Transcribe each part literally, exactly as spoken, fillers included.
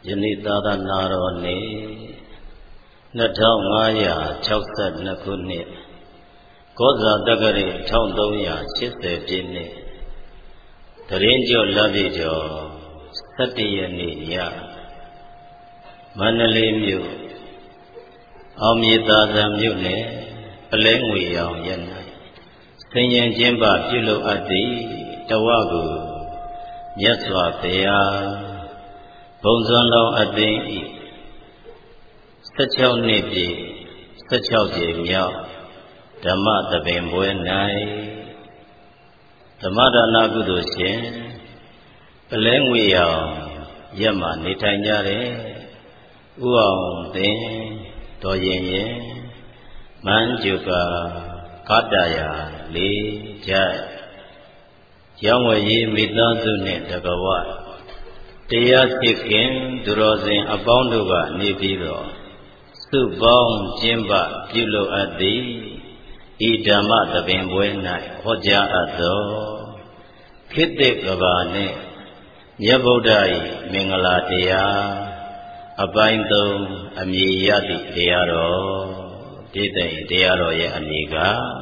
ယနေ့သာသနာတော်နေ့နှစ်ထောင်ငါးရာခြောက်ဆယ်နှစ်ခုနှစ်ကောဇာတက္ကရာတစ်ထောင်သုံးရာရှစ်ဆယ်ပြည့်နှစ်သီတင်းကျော်လပြည့်ကျော်ဆယ့်တစ်ရက်နေ့ညမန္တလေးမြို့အောင်မြေသာသံမြို့နယ်ပလဲငွေရောင်ရက်၌ဆင်ញံကျင်းပပြုလုပ်အပ်သည့်တဝကိုမြတ်စွာဘုရားဘုံဇွန်တော်အသင်းဤဆယ့်ခြောက်နှစ်ပြည့်ဆယ့်ခြောက်ကြိမ်မြောက်ဓမ္မသဘင်ပွဲ၌ဓမ္မဒါနကုသိုလ်ရှင်ပလဲငွေရောင်ရက်မှနေထိုင်ကြတဲ့ဥအောင်သင်တော်ရင်ရင်မန်းကျုကကာတရာလေးကြိုက်ရောင်းဝယ်ရေးမိသားစုနှင့်တကဝတရားသိခင်သူတော်စင်အပေါင်းတို့ကနေပြီးတော့စုပေါင်းကျင်းပပြုလုပ်အပ်သည်ဤဓမ္မသဘင်ပွဲ၌ဟောကြားအပ်သောခေတ္တကဘာနှင့်မြတ်ဗုဒ္ဓ၏မင်္ဂလာတရားအပိုင်းသုံးအမည်ရသည့်တရားတော်ဒီတဲ့တရားတော်ရဲ့အမည်က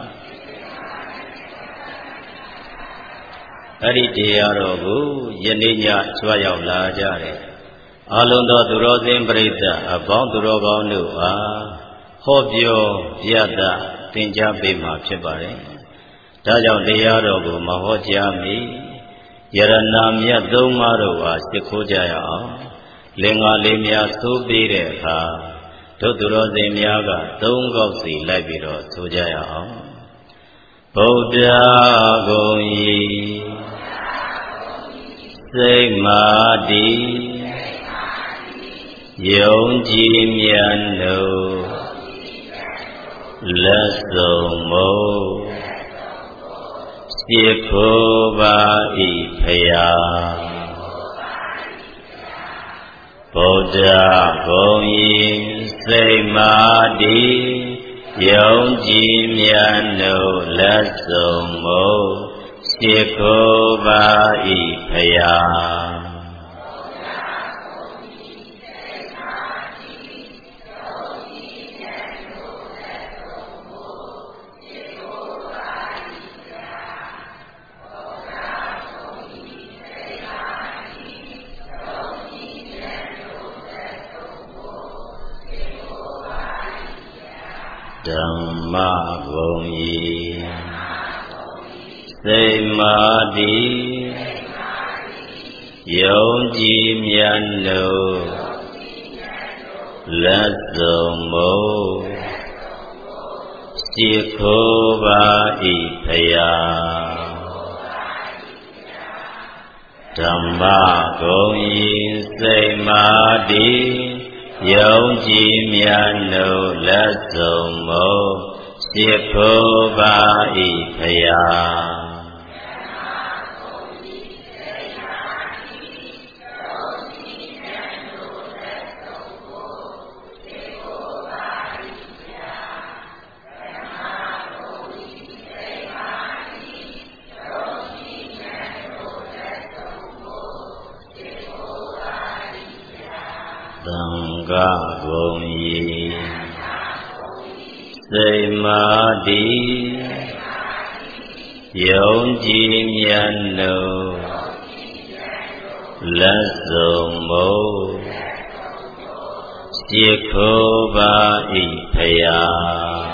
အဲ့ဒီတရားတော်ကိုယနေ့ညကြွရောက်လာကြတဲ့အာလုံးသောသူတော်စင်ပရိသတ်အပေါင်းသူတော်ကောင်းတို့အားဟောပြောပြသသင်ကြားပေးမှာဖြစ်ပါတယ်။ဒါကြောင့်တရားတော်ကိုမဟောကြားမီယရဏမြတ်သုံးပါးတို့အားသိခိုးကြရအောင်။လင်္ကာလေးများသိုးပေးတဲ့အခါတို့သူတော်စင်များကသုံးခေါက်စီလိုက်ပြီးတော့သိုးကြရအောင်။ဗုဒ္ဓဂုံဤစိတ်မာတိယုံကြည်မြတ်တို့လက်စုံမို့ရှိခိုးပါ၏ဖယားဗုဒ္ဓဂုံဤစိတ်မာတိယုံကြည်မြတ်တို့လက်စုံမို့ရှိခိုးပါ၏ဖယားဓမ္မဂုံဤစိတ်မာတိယုံကြည်မြတ်တို့လက်စုံမို့ရှိခိုးပါ၏ဖယားဓမ္မဂုံဤစိတ်မာတိယုံကြည်မြတ်တို့လက်စုံမို့ရှိခိုးပါ၏ဖယားသံဃာဂုံဤစိတ်မာတိယုံကြည်မြတ်တို့လက်စုံမို့ရှိခိုးပါ၏ဖယား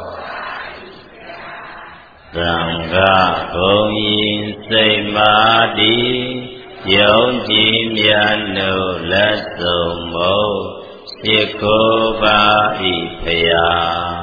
သံဃာဂုံဤစိတ်မာတိယုံကြည်မြတ်တို့လက်စုံမို့ရှိခိုးပါ၏ဖယား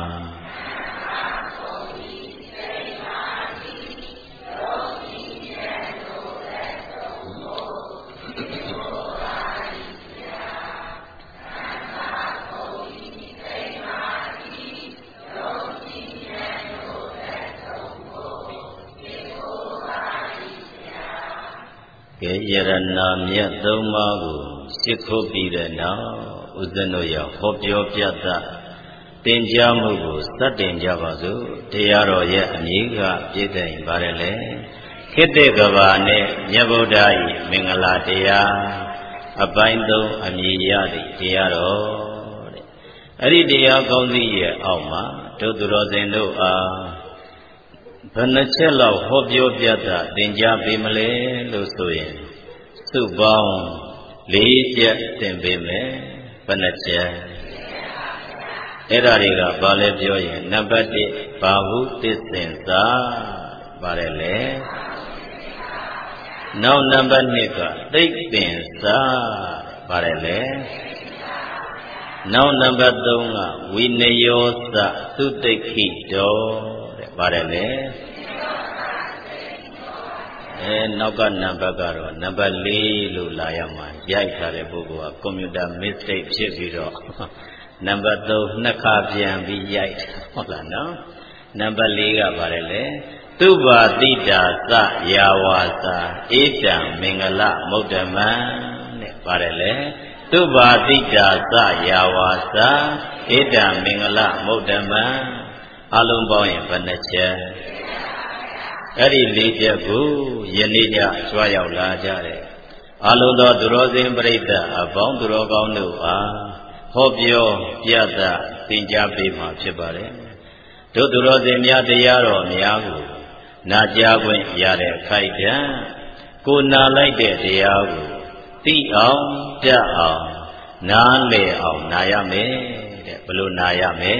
ကဲယရဏမြတ်သုံးပါးကိုရှိခိုးပြီးတဲ့နောက်ဥစ္စံတို့ရဟောပြောပြသသင်ကြားမှုကိုစတင်ကြပါစို့တရားတော်ရဲ့အမည်ကပြည့်တဲ့ပါတယ်လေခေတ္တကဘာနဲ့မြတ်ဗုဒ္ဓ၏မင်္ဂလာတရားအပိုင်းသုံးအမြည်ရသည့်တရားတော်တဲ့အဲ့ဒီတရားကောင်းစီရဲ့အောက်မှာတို့သူတော်စင်တို့အားဘယ်နှချက်လောက်ဟောပြောပြတာသင်ကြားပေးမလဲလို့ဆိုရင်စုပေါင်းလေးချက်သင်ပေးမယ်ဘယ်နှချက်အဲ့ဒါတွေကဘာလဲပြောရင်နံပါတ်တစ်ဘာဟုသစ္စင်သာပါတယ်လေနောက်နံပါတ်နှစ်ကသိပ္ပင်စာပါတယ်လေနောက်နံပါတ်သုံးကဝိနယောသသုတိခိတောတဲ့ပါတယ်လေအဲနောက်ကနံပါတ်ကတော့နံပါတ်လေးလို့လာရမှာရိုက်ထားတဲ့ပုဂ္ဂိုလ်ကကွန်ပျူတာ mistake ဖြစ်ပြီးတော့နံပါတ်သုံးနှစ်ခါပြန်ပြီးရိုက်ဟုတ်လားနော်နံပါတ်လေးကပါတယ်လေသုဘာတိတာသယာဝါစာဧတံမင်္ဂလမုဒ္ဓမံတဲ့ပါတယ်လေသုဘာတိတာသယာဝါစာဧတံမင်္ဂလမုဒ္ဓမံအလုံးပေါင်းရင်ဘယ်နှချက်အဲ့ဒီလေးချက်ကိုယနေ့ညကြွားရောက်လာကြတယ်အလုံးသောသူတော်စင်ပြိတ္တအပေါင်းသူတော်ကောင်းတို့အားဟောပြောပြသသင်ကြားပေးမှာဖြစ်ပါတယ်တို့သူတော်စင်များတရားတော်များကိုနာကြားခွင့်ရတဲ့ခိုက်တံကိုနာလိုက်တဲ့တရားကိုသိအောင်တတ်အောင်နားလည်အောင်နာရမယ်တဲ့ဘယ်လိုနာရမလဲ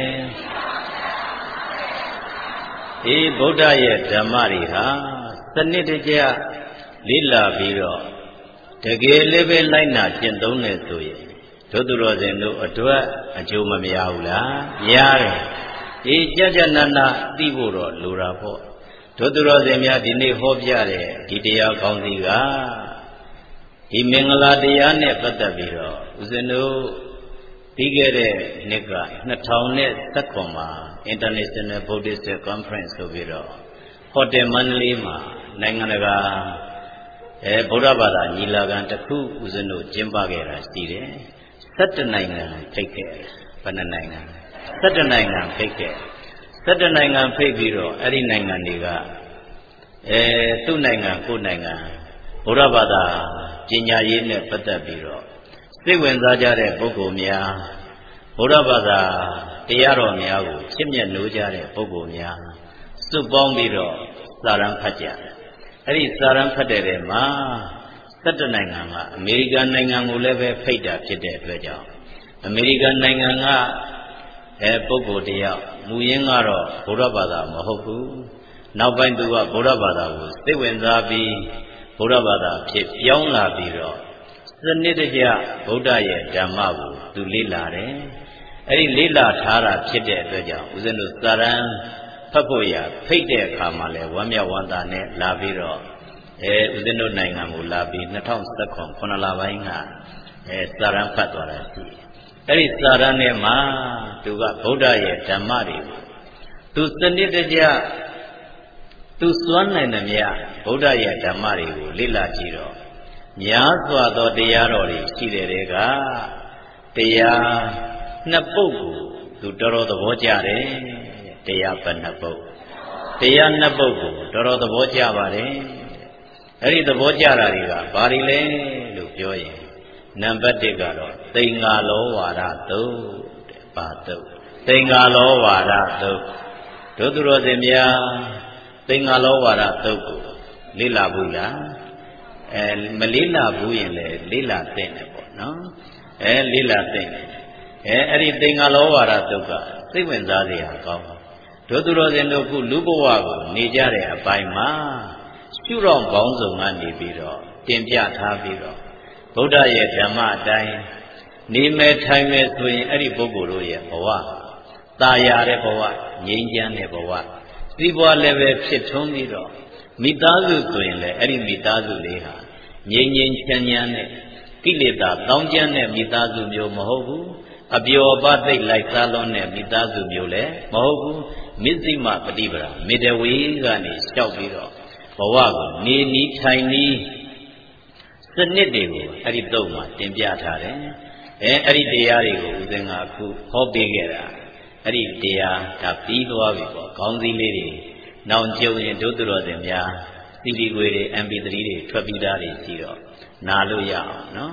ဒီဗုဒ္ဓရဲ့ဓမ္မတွေဟာစနစ်တကျလေ့လာပြီးတော့တကယ်လည်းပဲလိုက်နာကျင့်သုံးနေဆိုရင်တို့သူတော်စင်တို့အတွက်အကျိုးမများဘူးလားရတယ်ဒီကြကြနနသိဖို့တော့လိုတာပေါ့တို့သူတော်စင်များဒီနေ့ဟောပြတဲ့ဒီတရားကောင်းစီကဒီမင်္ဂလာတရားနဲ့ပတ်သက်ပြီးတော့ဦးဇင်းတို့ပြီးခဲ့တဲ့နှစ်ကနှစ်ထောင်၁၇မှာ International Buddhist Conference ဆိုပြီးတော့ဟိုတယ်မန္တလေးမှာနိုင်ငံတကာအဲဗုဒ္ဓဘာသာညီလာခံတစ်ခုဦးဇင်းတို့ကျင်းပခဲ့တာရှိတယ်၁၇နိုင်ငံဖိတ်ခဲ့ဘယ်နှနိုင်ငံ၁၇နိုင်ငံဖိတ်ခဲ့၁၇နိုင်ငံဖိတ်ပြီးတော့အဲ့ဒီနိုင်ငံတွေကအဲသူ့နိုင်ငံကိုယ်နိုင်ငံဗုဒ္ဓဘာသာပညာရေးနဲ့ပတ်သက်ပြီးတော့စိတ်ဝင်စားကြတဲ့ပုဂ္ဂိုလ်များဗုဒ္ဓဘာသာတရားတော်များကိုချစ်မြတ်နိုးကြတဲ့ပုဂ္ဂိုလ်များစုပေါင်းပြီးတော့စာရန်ဖတ်ကြတယ်အဲ့ဒီစာရန်ဖတ်တဲ့ထဲမှာ၁၇နိုင်ငံကအမေရိကန်နိုင်ငံကိုလည်းပဲဖိတ်တာဖြစ်တဲ့အတွက်ကြောင့်အမေရိကန်နိုင်ငံကအဲပုဂ္ဂိုလ်တယောက်မူရင်းကတော့ဗုဒ္ဓဘာသာမဟုတ်ဘူးနောက်ပိုင်းသူကဗုဒ္ဓဘာသာကိုစိတ်ဝင်စားပြီးဗုဒ္ဓဘာသာဖြစ်ပြောင်းလာပြီးတော့စနစ်တကျဗုဒ္ဓရဲ့ဓမ္မကိုသူလေ့လာတယ်အဲ့ဒီလေ့လာထားတာဖြစ်တဲ့အတွက်ကြောင့်ဦးဇင်းတို့စာရန်ဖတ်ဖို့ရဖိတ်တဲ့အခါမှာလဲဝမ်းမြောက်ဝမ်းသာနဲ့လာပြီးတော့အဲဦးဇင်းတို့နိုင်ငံကိုလာပြီး၂၀၁၇ခုနှစ်လပိုင်းကအဲစာရန်ဖတ်သွားတာရှိတယ်အဲ့ဒီစာရန်ထဲမှာသူကဗုဒ္ဓရဲ့ဓမ္မတွေကိုသူစနစ်တကျသူစွမ်းနိုင်တဲ့မြတ်ဗုဒ္ဓရဲ့ဓမ္မတွေကိုလေ့လာကြည့်တော့များစွာသောတရားတော်တွေရှိတဲ့တဲကတရားနှစ်ပုဒ်ကိုသူတော်တော်သဘောကျတယ်တရားဘယ်နှစ်ပုဒ်တရားနှစ်ပုဒ်ကိုတော်တော်သဘောကျပါတယ်အဲ့ဒီသဘောကျတာတွေကဘာတွေလဲလို့ပြောရင်နံပါတ်တစ်ကတော့သင်္ဃာလောဝါဒသုတ်တဲ့ပါသုတ်သင်္ဃာလောဝါဒသုတ်တို့သူတော်စင်များသင်္ဃာလောဝါဒသုတ်ကိုလေ့လာဘူးလားအဲမလေ့လာဘူးရင်လည်းလေ့လာသင့်တယ်ပေါ့နော်အဲလေ့လာသင့်တယ်အဲအဲ့ဒီသင်္ဃာလောဝါဒသုတ်ကစိတ်ဝင်စားစရာကောင်းတို့သူတော်စင်တို့ခုလူဘဝကိုနေကြတဲ့အပိုင်းမှာရှုတော့ပေါင်းစုံကနေပြီးတော့တင်ပြထားပြီးတော့ဗုဒ္ဓရဲ့ဓမ္မအတိုင်းနေမယ်ထိုင်မယ်ဆိုရင်အဲ့ဒီပုဂ္ဂိုလ်တို့ရဲ့ဘဝตาရတဲ့ဘဝငြိမ်းချမ်းတဲ့ဘဝစီးပွားလည်းပဲဖြစ်ထွန်းပြီးတော့မိသားစုဆိုရင်လည်းအဲ့ဒီမိသားစုလေးဟာငြိမ်းငြိမ်းချမ်းချမ်းနဲ့ကိလေသာတောင်းကျမ်းတဲ့မိသားစုမျိုးမဟုတ်ဘူးအပျော်ပါသိလိုက်စားလွန်းတဲ့မိသားစုမျိုးလည်းမဟုတ်ဘူးမစ္စိမပฏิပဒါမေတ္တဝေကနေလျှောက်ပြီးတော့ဘဝကိုနေနီးထိုင်နီးစနစ်တွေကိုအဲ့ဒီတော့မှတင်ပြထားတယ်အဲအဲ့ဒီတရားတွေကိုဦးဇင်းကအခုဟောပေးခဲ့တာအဲ့ဒီတရားဒါပြီးသွားပြီပေါ့ခေါင်းစည်းလေးတွေနောင်ကြုံရင်ဒုသူတော်စင်များစီဒီကွေတွေ အမ်ပီသရီ တွေထွက်ပြီးသားတွေရှိတော့နာလို့ရအောင်နော်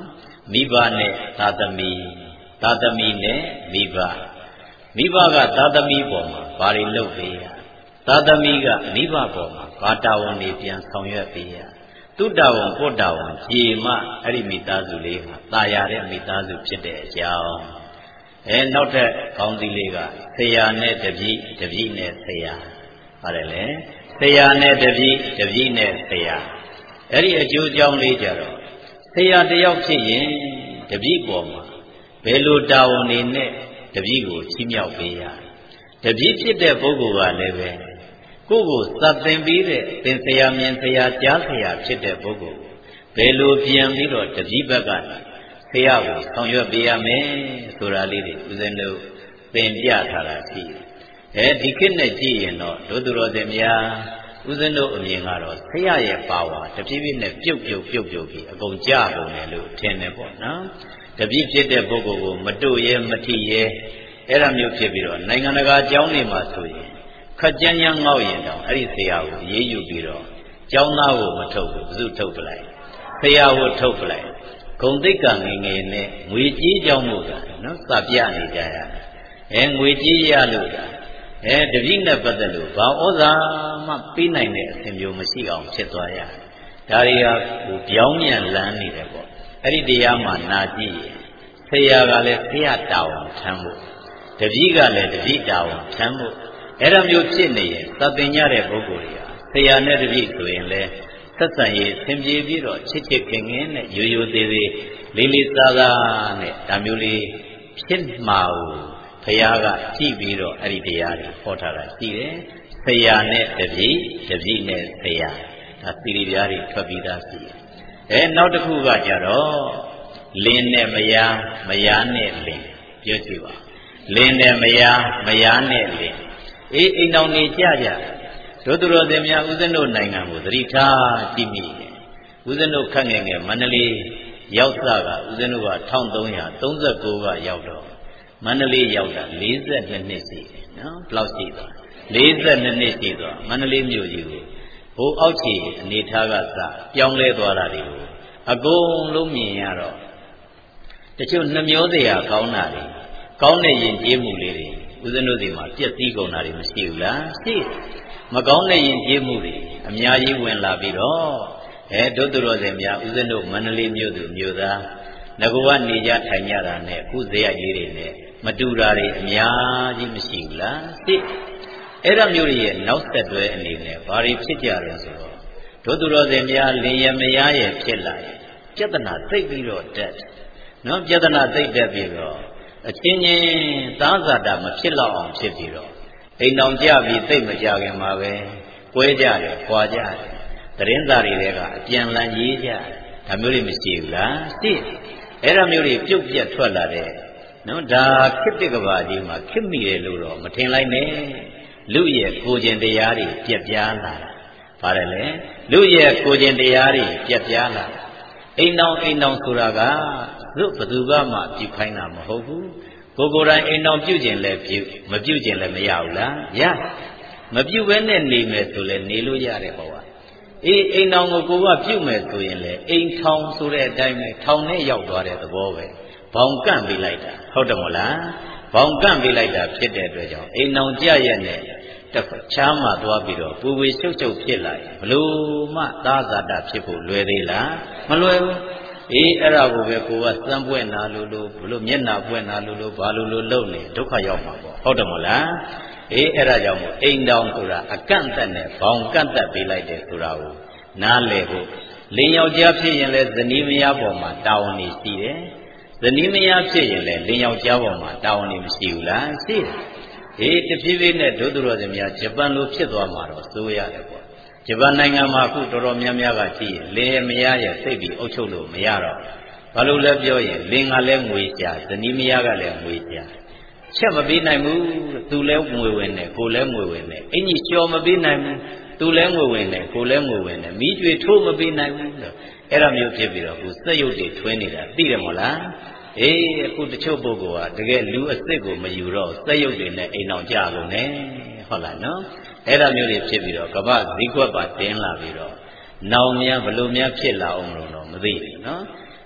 မိဘနဲ့သာသမီသာသမီနဲ့မိဘမိဘကသာသမီပေါ်မှာဘာတွေလုပ်ပေးရသာသမီကမိဘပေါ်မှာဘာတာဝန်တွေပြန်ဆောင်ရွက်ပေးရသူ့တာဝန်ကိုတာဝန်ကြည်မှအဲ့ဒီမိသားစုလေးဟာตายရတဲ့မိသားစုဖြစ်တဲ့အကြောင်းအဲနောက်ထပ်ကောင်းသီးလေးကဆရာနဲ့တပည့်တပည့်နဲ့ဆရာပါတယ်လေဆရာနဲ့တပည့်တပည့်နဲ့ဆရာအဲ့ဒီအကျိုးကြောင့်လေးကြတော့ဆရာတယောက်ဖြစ်ရင်တပည့်ပေါ်မှာဘယ်လိုတာဝန်တွေနဲ့တပည့်ကိုချီးမြှောက်ပေးရတပည့်ဖြစ်တဲ့ပုဂ္ဂိုလ်ကလည်းပဲကိုယ့်ကိုစသင်ပြီးတဲ့သင်ဆရာမြင်ဆရာကြားဆရာဖြစ်တဲ့ပုဂ္ဂိုလ်ဘယ်လိုပြန်ပြီးတော့တပည့်ဘက်ကဆရာကိုဆောင်ရွက်ပေးရမယ်ဆိုတာလေးတွေဦးဇင်းတို့သင်ပြထားတာရှိတယ်အဲဒီခေတ်နဲ့ကြည့်ရင်တော့ဒုသူတော်စင်များဦးဇင်းတို့အမြင်ကတော့ဆရာရဲ့ပါဝါတဖြည်းဖြည်းနဲ့ပြုတ်ပြုတ်ပြုတ်ပြုတ်ပြီးအကုန်ကြကုန်တယ်လို့ထင်တယ်ပေါ့နော်တပည့်ဖြစ်တဲ့ပုဂ္ဂိုလ်ကိုမတို့ရဲမထိရဲအဲ့ဒါမျိုးဖြစ်ပြီးတော့နိုင်ငံတကာအကြောင်းတွေမှာဆိုရင်ခက်ကြမ်းကြမ်းငေါ့ရင်တောင်အဲ့ဒီဆရာကိုအေးအေးယူပြီးတော့ကျောင်းသားကိုမထုတ်ဘူးဘယ်သူထုတ်ပလိုက်ဆရာကိုထုတ်ပလိုက်ဂုံတိတ်ကငယ်ငယ်နဲ့ငွေကြီးကြောင်းမို့တာနော်စပြနေကြရတယ်အဲငွေကြီးရလို့တာအဲတပည့်နဲ့ပတ်သက်လို့ဘာဩဇာမှပေးနိုင်တဲ့အစဉ်မျိုးမရှိအောင်ဖြစ်သွားရတယ်ဒါတွေကဟိုပြောင်းပြန်လန်းနေတယ်ပေါ့အဲ့ဒီတရားမှနာကြည့်ရင်ဆရာကလည်းဆရာတာဝန်ထမ်းဖို့တပည့်ကလည်းတပည့်တာဝန်ထမ်းဖို့အဲ့ဒါမျိုးဖြစ်နေရင်သတ်ပင်ကြတဲ့ပုဂ္ဂိုလ်တွေကဆရာနဲ့တပည့်ဆိုရင်လည်းဆက်ဆံရေးဆင်ပြေပြီးတော့ချစ်ချစ်ခင်ခင်နဲ့ရိုးရိုးသေးသေးလေးလေးစားစားနဲ့ဒါမျိုးလေးဖြစ်မှာကိုဘုရားကကြည့်ပြီးတော့အဲ့ဒီတရားတွေဟောထားတာရှိတယ်ဆရာနဲ့တပည့်တပည့်နဲ့ဆရာဒါသီရိပြားတွေထွက်ပြီးသားရှိတယ်အဲနောက်တစ်ခုကကြတော့လင်းနဲ့မယားမယားနဲ့လင်းပြောကြည့်ပါလင်းနဲ့မယားမယားနဲ့လင်းအေးအိမ်တော်နေကြကြဒုသူတော်စင်များဦးဇင်းတို့နိုင်ငံကိုသတိထားကြည့်မိတယ်ဦးဇင်းတို့ခက်ငယ်ငယ်မန္တလေးရောက်စကဦးဇင်းတို့က၁၃၃၉ကရောက်တော့မန္တလေးရောက်တာ၄၂နှစ်ရှိတယ်နော်ဘယ်လောက်ရှိသွား၄၂နှစ်ရှိသွားမန္တလေးမြို့ကြီးကိုဟိုအောက်ခြေအနေထားကစပြောင်းလဲသွားတာတွေကိုအကုန်လုံးမြင်ရတော့တချို့နှမျောတရားကောင်းတာတွေကောင်းတဲ့ယဉ်ကျေးမှုလေးတွေဦးဇင်းတို့ဒီမှာပြည့်စည်ကုန်တာတွေမရှိဘူးလားရှိမကောင်းတဲ့ယဉ်ကျေးမှုတွေအများကြီးဝင်လာပြီးတော့အဲဒုသူတော်စင်များဦးဇင်းတို့မန္တလေးမြို့သူမြို့သားငကူကနေကြထိုင်ကြတာနဲ့အခုဇေယျကြီးတွေနဲ့မတူတာတွေအများကြီးမရှိဘူးလားရှိအဲ့ဒါမျိုးတွေရဲ့နောက်ဆက်တွဲအနေနဲ့ဘာတွေဖြစ်ကြတယ်ဆိုတော့ဒုသူတော်စင်များလင်ရမယားရဲ့ဖြစ်လာရဲ့ပြဿနာသိပ်ပြီးတော့တက်နော်ပြဿနာသိပ်တက်ပြီးတော့အချင်းချင်းသားဇာတာမဖြစ်တော့အောင်ဖြစ်ပြီးတော့အိမ်တော်ကြပြီးသိပ်မကြခင်မှာပဲကွဲကြတယ်ခွာကြတယ်သတင်းစာတွေလည်းကအပြန်လန်းရေးကြဒါမျိုးတွေမရှိဘူးလားရှိအဲ့ဒါမျိုးတွေပြုတ်ပြတ်ထွက်လာတဲ့နော်ဒါခေတ္တကဘာကြီးမှာခစ်မိတယ်လို့တော့မထင်လိုက်နဲ့လူရဲ့ကိုယ်ကျင်တရားတွေပြက်ပြားလာတာပါတယ်လေလူရဲ့ကိုယ်ကျင်တရားတွေပြက်ပြားလာအိမ်တော်အိမ်တော်ဆိုတာကသူ့ဘသူကမှပြုခိုင်းတာမဟုတ်ဘူးကိုကိုယ်တိုင်အိမ်တော်ပြုကျင်လဲပြုမပြုကျင်လဲမရဘူးလားရမပြုဘဲနဲ့နေမယ်ဆိုလဲနေလို့ရတယ်ဟောပါအေးအိမ်တော်ကိုကိုကပြုမယ်ဆိုရင်လေအိမ်ထောင်ဆိုတဲ့အတိုင်းပဲထောင်နဲ့ရောက်သွားတဲ့သဘောပဲဘောင်ကန့်ပေးလိုက်တာဟုတ်တယ်မလားဘောင်ကန့်ပေးလိုက်တာဖြစ်တဲ့အတွက်ကြောင့်အိမ်တော်ကြရက်နဲ့တစ်ချားမှသွားပြီးတော့ပူဝေရှုပ်ချုပ်ဖြစ်လာရင်ဘလို့မှသာဇာတဖြစ်ဖို့လွယ်သေးလားမလွယ်ဘူးအေးအဲ့ဒါကိုပဲကိုကစမ်းပွင့်နာလို့လို့ဘလို့မျက်နာပွင့်နာလို့လို့ဘာလို့လို့လုံနေဒုက္ခရောက်မှာပေါ့ဟုတ်တယ်မလားအေးအဲ့ဒါကြောင့်မို့အိမ်တောင်ဆိုတာအကန့်အသတ်နဲ့ဘောင်ကန့်သက်ပေးလိုက်တယ်ဆိုတာကိုနားလည်ဖို့လင်ယောက်ျားဖြစ်ရင်လည်းဇနီးမယားပေါ်မှာတာဝန်နေရှိတယ်ဇနီးမယားဖြစ်ရင်လည်းလင်ယောက်ျားပေါ်မှာတာဝန်နေမရှိဘူးလားရှိတယ်အေးတဖြည်းဖြည်းနဲ့ဒုသူတော်စင်များဂျပန်လိုဖြစ်သွားမှာတော့စိုးရတယ်ပေါ့ဂျပန်နိုင်ငံမှာအခုတော်တော်များများကကြည့်ရင်လင်မယားရဲ့စိတ်ပြီးအုပ်ချုပ်လို့မရတော့ဘာလို့လဲပြောရင်လင်ကလည်းငွေရှာဇနီးမယားကလည်းငွေရှာချက်မပေးနိုင်ဘူးသူလည်းငွေဝင်တယ်ကိုလည်းငွေဝင်တယ်အင်ကြီးလျှော်မပေးနိုင်ဘူးသူလည်းငွေဝင်တယ်ကိုလည်းငွေဝင်တယ်မိကျွေထိုးမပေးနိုင်ဘူးလို့အဲ့ဒါမျိုးဖြစ်ပြီးတော့အခုစက်ရုပ်တွေထွင်းနေတာသိတယ်မို့လားအေးအခုတချို့ပုဂ္ဂိုလ်ကတကယ်လူအစ်စ်ကိုမယူတော့စက်ရုပ်တွေနဲ့အိမ်အောင်ကြလို့ ਨੇ ဟုတ်လားနော်အဲ့ဒါမျိုးတွေဖြစ်ပြီးတော့ကမ္ဘာဈေးကွက်ပါတင်းလာပြီးတော့နောင်များဘလို့များဖြစ်လာအောင်လို့တော့မသိဘူးနော်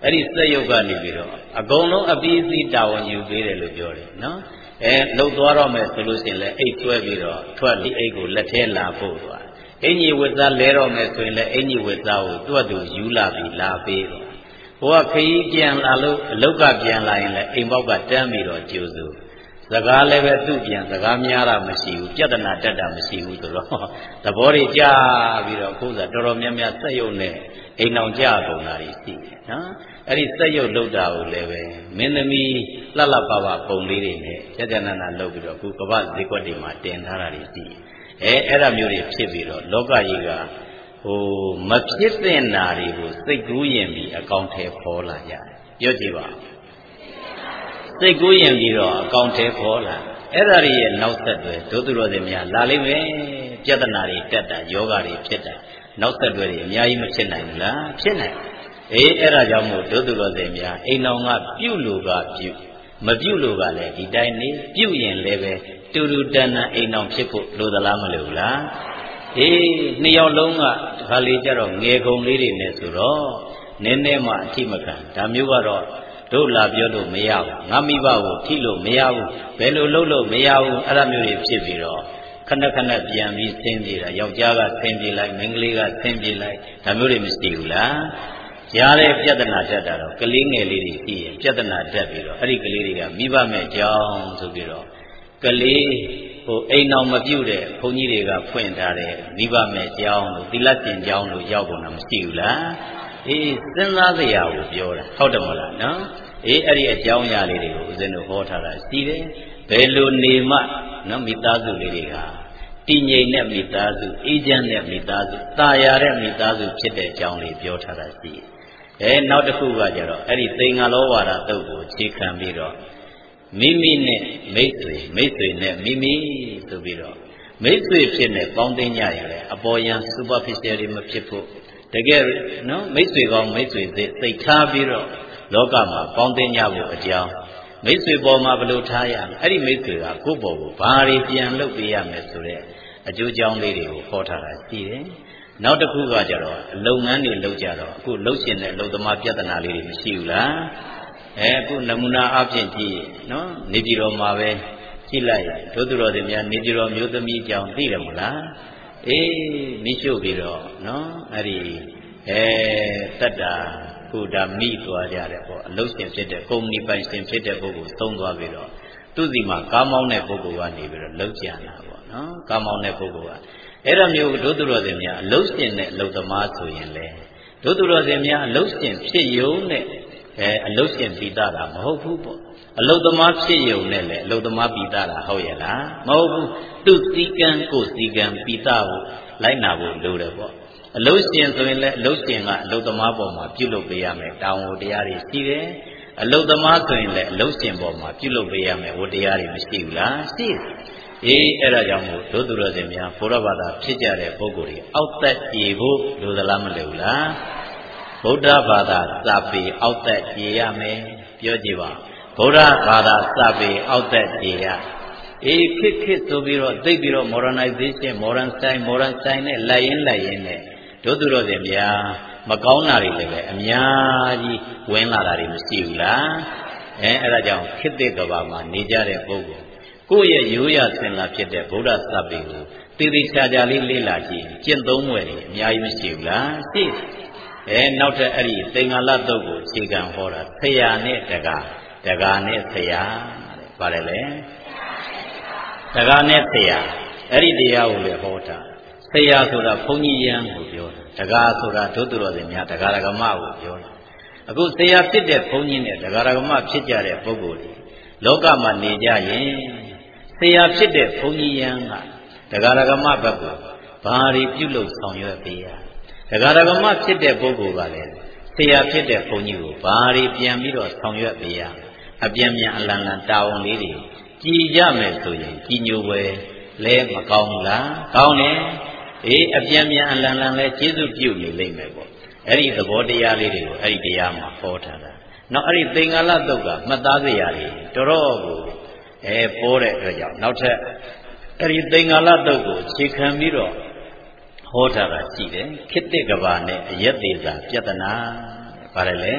အဲ့ဒီစက်ရုပ်ကနေပြီးတော့အကုန်လုံးအပြီးအစီးတာဝန်ယူပေးတယ်လို့ပြောတယ်နော်အဲလှုပ်သွားတော့မယ်ဆိုလို့ရှိရင်လည်းအိတ်ဆွဲပြီးတော့ထွက်ပြီးအိတ်ကိုလက်ထဲလာပို့သွားအင်ကြီးဝတ်သားလဲတော့မယ်ဆိုရင်လည်းအင်ကြီးဝတ်သားကိုသူ့အတူယူလာပြီးလာပေးတော့ဘိုးကခရီးပြန်လာလို့အလုတ်ကပြန်လာရင်လည်းအိမ်ပေါက်ကတန်းပြီးတော့ကြိုးစိုးစကားလည်းပဲသူ့ပြန်စကားများတာမရှိဘူးပြဿနာတက်တာမရှိဘူးဆိုတော့သဘောတွေကြာပြီးတော့အခုဆိုတော်တော်များများစက်ရုပ်နဲ့အိမ်အောင်ကြကုန်တာတွေရှိတယ်နော်အဲ့ဒီစက်ရုပ်လောက်တာကိုလည်းပဲမင်းသမီးလှလှပပပုံလေးတွေနဲ့ကြကြနာနာလုပ်ပြီးတော့အခုကမ္ဘာဈေးကွက်တွေမှာတင်ထားတာတွေရှိတယ်အဲအဲ့ဒါမျိုးတွေဖြစ်ပြီးတော့လောကကြီးကဟိုမဖြစ်သင့်တာတွေကိုစိတ်ကူးရင်ပြီးအကောင်ထဲပေါ်လာကြတယ်ပြောကြည့်ပါစိတ်ကူးရင်ပြီးတော့အကောင်ထဲပေါ်လာအဲ့ဒါတွေရဲ့နောက်ဆက်တွဲဒုသူတော်စင်များလာလိမ့်မယ်ပြဿနာတွေတက်တာယောဂတွေဖြစ်တာနောက်ဆက်တွဲတွေအများကြီးမဖြစ်နိုင်ဘူးလားဖြစ်နိုင်အေးအဲ့ဒါကြောင့်မို့ဒုသူတော်စင်များအိမ်တော်ကပြုလို့ကပြုမပြုလို့ကလည်းဒီတိုင်းနေပြုရင်လည်းပဲတူတူတန်တန်အိမ်တော်ဖြစ်ဖို့လိုသလားမလိုဘူးလားအေးနှစ်ယောက်လုံးကဒီခါလေးကြတော့ငယ်ကုန်လေးတွေနဲ့ဆိုတော့နည်းနည်းမှအထိမခံဒါမျိုးကတော့တို့လာပြောလို့မရဘူးငါမိဘကိုထိလို့မရဘူးဘယ်လိုလုပ်လို့မရဘူးအဲ့ဒါမျိုးတွေဖြစ်ပြီးတော့ခဏခဏပြန်ပြီးဆင်းပြေတာယောက်ျားကဆင်းပြေလိုက်မိန်းကလေးကဆင်းပြေလိုက်ဒါမျိုးတွေမရှိဘူးလားရားတဲ့ပြဿနာတက်တာတော့ကလေးငယ်လေးတွေပြီးရင်ပြဿနာတက်ပြီးတော့အဲ့ဒီကလေးတွေကမိဘမဲ့ကြောင်းဆိုပြီးတော့ကလေးဟိုအိမ်တော်မပြုတ်တဲ့ဘုန်းကြီးတွေကဖွင့်ထားတဲ့မိဘမဲ့ကြောင်းလို့သီလရှင်ကြောင်းလို့ရောက်ကုန်တာမရှိဘူးလားအေးစဉ်းစားစရာကိုပြောတာဟုတ်တယ်မလားနော်အေးအဲ့ဒီအကြောင်းအရာလေးတွေကိုဦးဇင်းတို့ဟောထားတာရှိတယ်ဘယ်လိုနေမှနော်မိသားစုလေးတွေကတည်ငြိမ်တဲ့မိသားစုအေးချမ်းတဲ့မိသားစုတာယာတဲ့မိသားစုဖြစ်တဲ့အကြောင်းလေးပြောထားတာရှိတယ်အဲနောက်တစ်ခုကကြတော့အဲ့ဒီသင်္ဃလောဝါဒတုတ်ကိုခြေခံပြီးတော့မိမိနဲ့မိတ်ဆွေမိတ်ဆွေနဲ့မိမိဆိုပြီးတော့မိတ်ဆွေဖြစ်နေပေါင်းသိညရင်လေအပေါ်ယံ superficial တွေမဖြစ်ဖို့တကယ်နော်မိတ်ဆွေကောင်းမိတ်ဆွေသိသိထားပြီးတော့လောကမှာပေါင်းသိညဖို့အကြောင်းမိတ်ဆွေပေါ်မှာဘယ်လိုထားရမလဲအဲ့ဒီမိတ်ဆွေကကိုယ့်ပေါ်ကိုဘာတွေပြန်လုပ်ပေးရမယ်ဆိုတဲ့အကျိုးကြောင်းလေးတွေကိုဟောထားတာရှိတယ်နောက်တစ်ခုကကြတော့လုပ်ငန်းတွေလုပ်ကြတော့အခုလှုပ်ရှင်တဲ့အလုပ်သမားပြဿနာလေးတွေမရှိဘူးလားအဲအခုနမူနာအဖြစ်ကြည့်နော်နေပြည်တော်မှာပဲကြည့်လိုက်ဒုသူတော်တွေများနေပြည်တော်မျိုးသမီးအကြောင်းသိတယ်မလားအေးမိရှုပ်ပြီးတော့နော်အဲ့ဒီအဲတက်တာခုဒါမိသွားကြတယ်ပေါ့အလုပ်ရှင်ဖြစ်တဲ့ကုမ္ပဏီပိုင်ရှင်ဖြစ်တဲ့ပုဂ္ဂိုလ်သုံးသွားပြီးတော့သူ့စီမှာကားမောင်းတဲ့ပုဂ္ဂိုလ်ကနေပြီးတော့လောက်ကြံတာပေါ့နော်ကားမောင်းတဲ့ပုဂ္ဂိုလ်ကအဲ့ဒါမျိုးဒုသူတော်စင်များအလုပ်ရှင်နဲ့အလုပ်သမားဆိုရင်လေဒုသူတော်စင်များအလုပ်ရှင်ဖြစ်ယုံနဲ့အဲအလုပ်ရှင်ပြီးသားတာမဟုတ်ဘူးပေါ့အလုပ်သမားဖြစ်ယုံနဲ့လေအလုပ်သမားပြီးသားတာဟုတ်ရဲ့လားမဟုတ်ဘူးသူစည်းကမ်းကိုစည်းကမ်းပြီးသားဖို့လိုက်နာဖို့လိုတယ်ပေါ့အလုပ်ရှင်ဆိုရင်လည်းအလုပ်ရှင်ကအလုပ်သမားပေါ်မှာပြုလုပ်ပေးရမယ်တောင်းဝတရားတွေရှိတယ်အလုပ်သမားဆိုရင်လည်းအလုပ်ရှင်ပေါ်မှာပြုလုပ်ပေးရမယ်ဝတရားတွေမရှိဘူးလားရှိတယ်အေးအဲ့ဒါကြောင့်မို့ဒုသူတော်စင်များဘုရားဘာသာဖြစ်ကြတဲ့ပုဂ္ဂိုလ်တွေအောက်သက်ကြည်ဖို့လိုသလားမလိုဘူးလားဗုဒ္ဓဘာသာစာပေအောက်သက်ကြည်ရမယ်ပြောကြည့်ပါဗုဒ္ဓဘာသာစာပေအောက်သက်ကြည်ရအေးခစ်ခစ်ဆိုပြီးတော့သိပြီးတော့ modernization modern style modern style နဲ့လိုက်ရင်လိုက်ရင်နဲ့ဒုသူတော်စင်များမကောင်းတာတွေလည်းပဲအများကြီးဝင်လာတာတွေမရှိဘူးလားအဲအဲ့ဒါကြောင့်ခေတ်သစ်ကဘာမှာနေကြတဲ့ပုဂ္ဂိုလ်ကိုယ့်ရဲ့ရိုးရာဆင်လာဖြစ်တဲ့ဗုဒ္ဓစာပေကိုတည်တည်ချာချာလေးလေ့လာကြည့်ကျင့်သုံးွယ်တွေအများကြီးမရှိဘူးလားရှိအဲနောက်ထပ်အဲ့ဒီသင်္ဃာလတုတ်ကိုအခြေခံဟောတာဆရာနဲ့တကားတကားနဲ့ဆရာပါတယ်လေတကားနဲ့ဆရာအဲ့ဒီတရားကိုလည်းဟောတာဆရာဆိုတာဘုန်းကြီးယန်းကိုပြောတာတကားဆိုတာဒုသူတော်စင်များတကားရကမကိုပြောတာအခုဆရာဖြစ်တဲ့ဘုန်းကြီးနဲ့တကားရကမဖြစ်ကြတဲ့ပုဂ္ဂိုလ်တွေလောကမှာနေကြရင်ဆရာဖြစ်တဲ့ဘုန်းကြီးယန်းကတရားရဂမဘက်ကိုဘာတွေပြုလုပ်ဆောင်ရွက်ပေးရတရားရဂမဖြစ်တဲ့ပုဂ္ဂိုလ်ကလည်းဆရာဖြစ်တဲ့ဘုန်းကြီးကိုဘာတွေပြန်ပြီးတော့ဆောင်ရွက်ပေးရအပြန်ပြန်အလံလံတာဝန်လေးတွေကြည်ကြမယ်ဆိုရင်ကြည်ညိုပဲလဲမကောင်းဘူးလားကောင်းတယ်အေးအပြန်ပြန်အလံလံလဲကျေးဇူးပြုနေလိမ့်မယ်ပေါ့အဲ့ဒီသဘောတရားလေးတွေကိုအဲ့ဒီတရားမှာဟောထားတာနောက်အဲ့ဒီသင်္ဃာလတုတ်ကမှတ်သားစရာတွေတော်တော်ကိုအဲပေါ်တဲ့အတွက်ကြောင့်နောက်ထပ်အဲ့ဒီသင်္ဃာလတုတ်ကိုခြေခံပြီးတော့ဟောထားတာရှိတယ်ခေတ္တကဘာနဲ့အယက်သေးစာပြဿနာပါတယ်လေ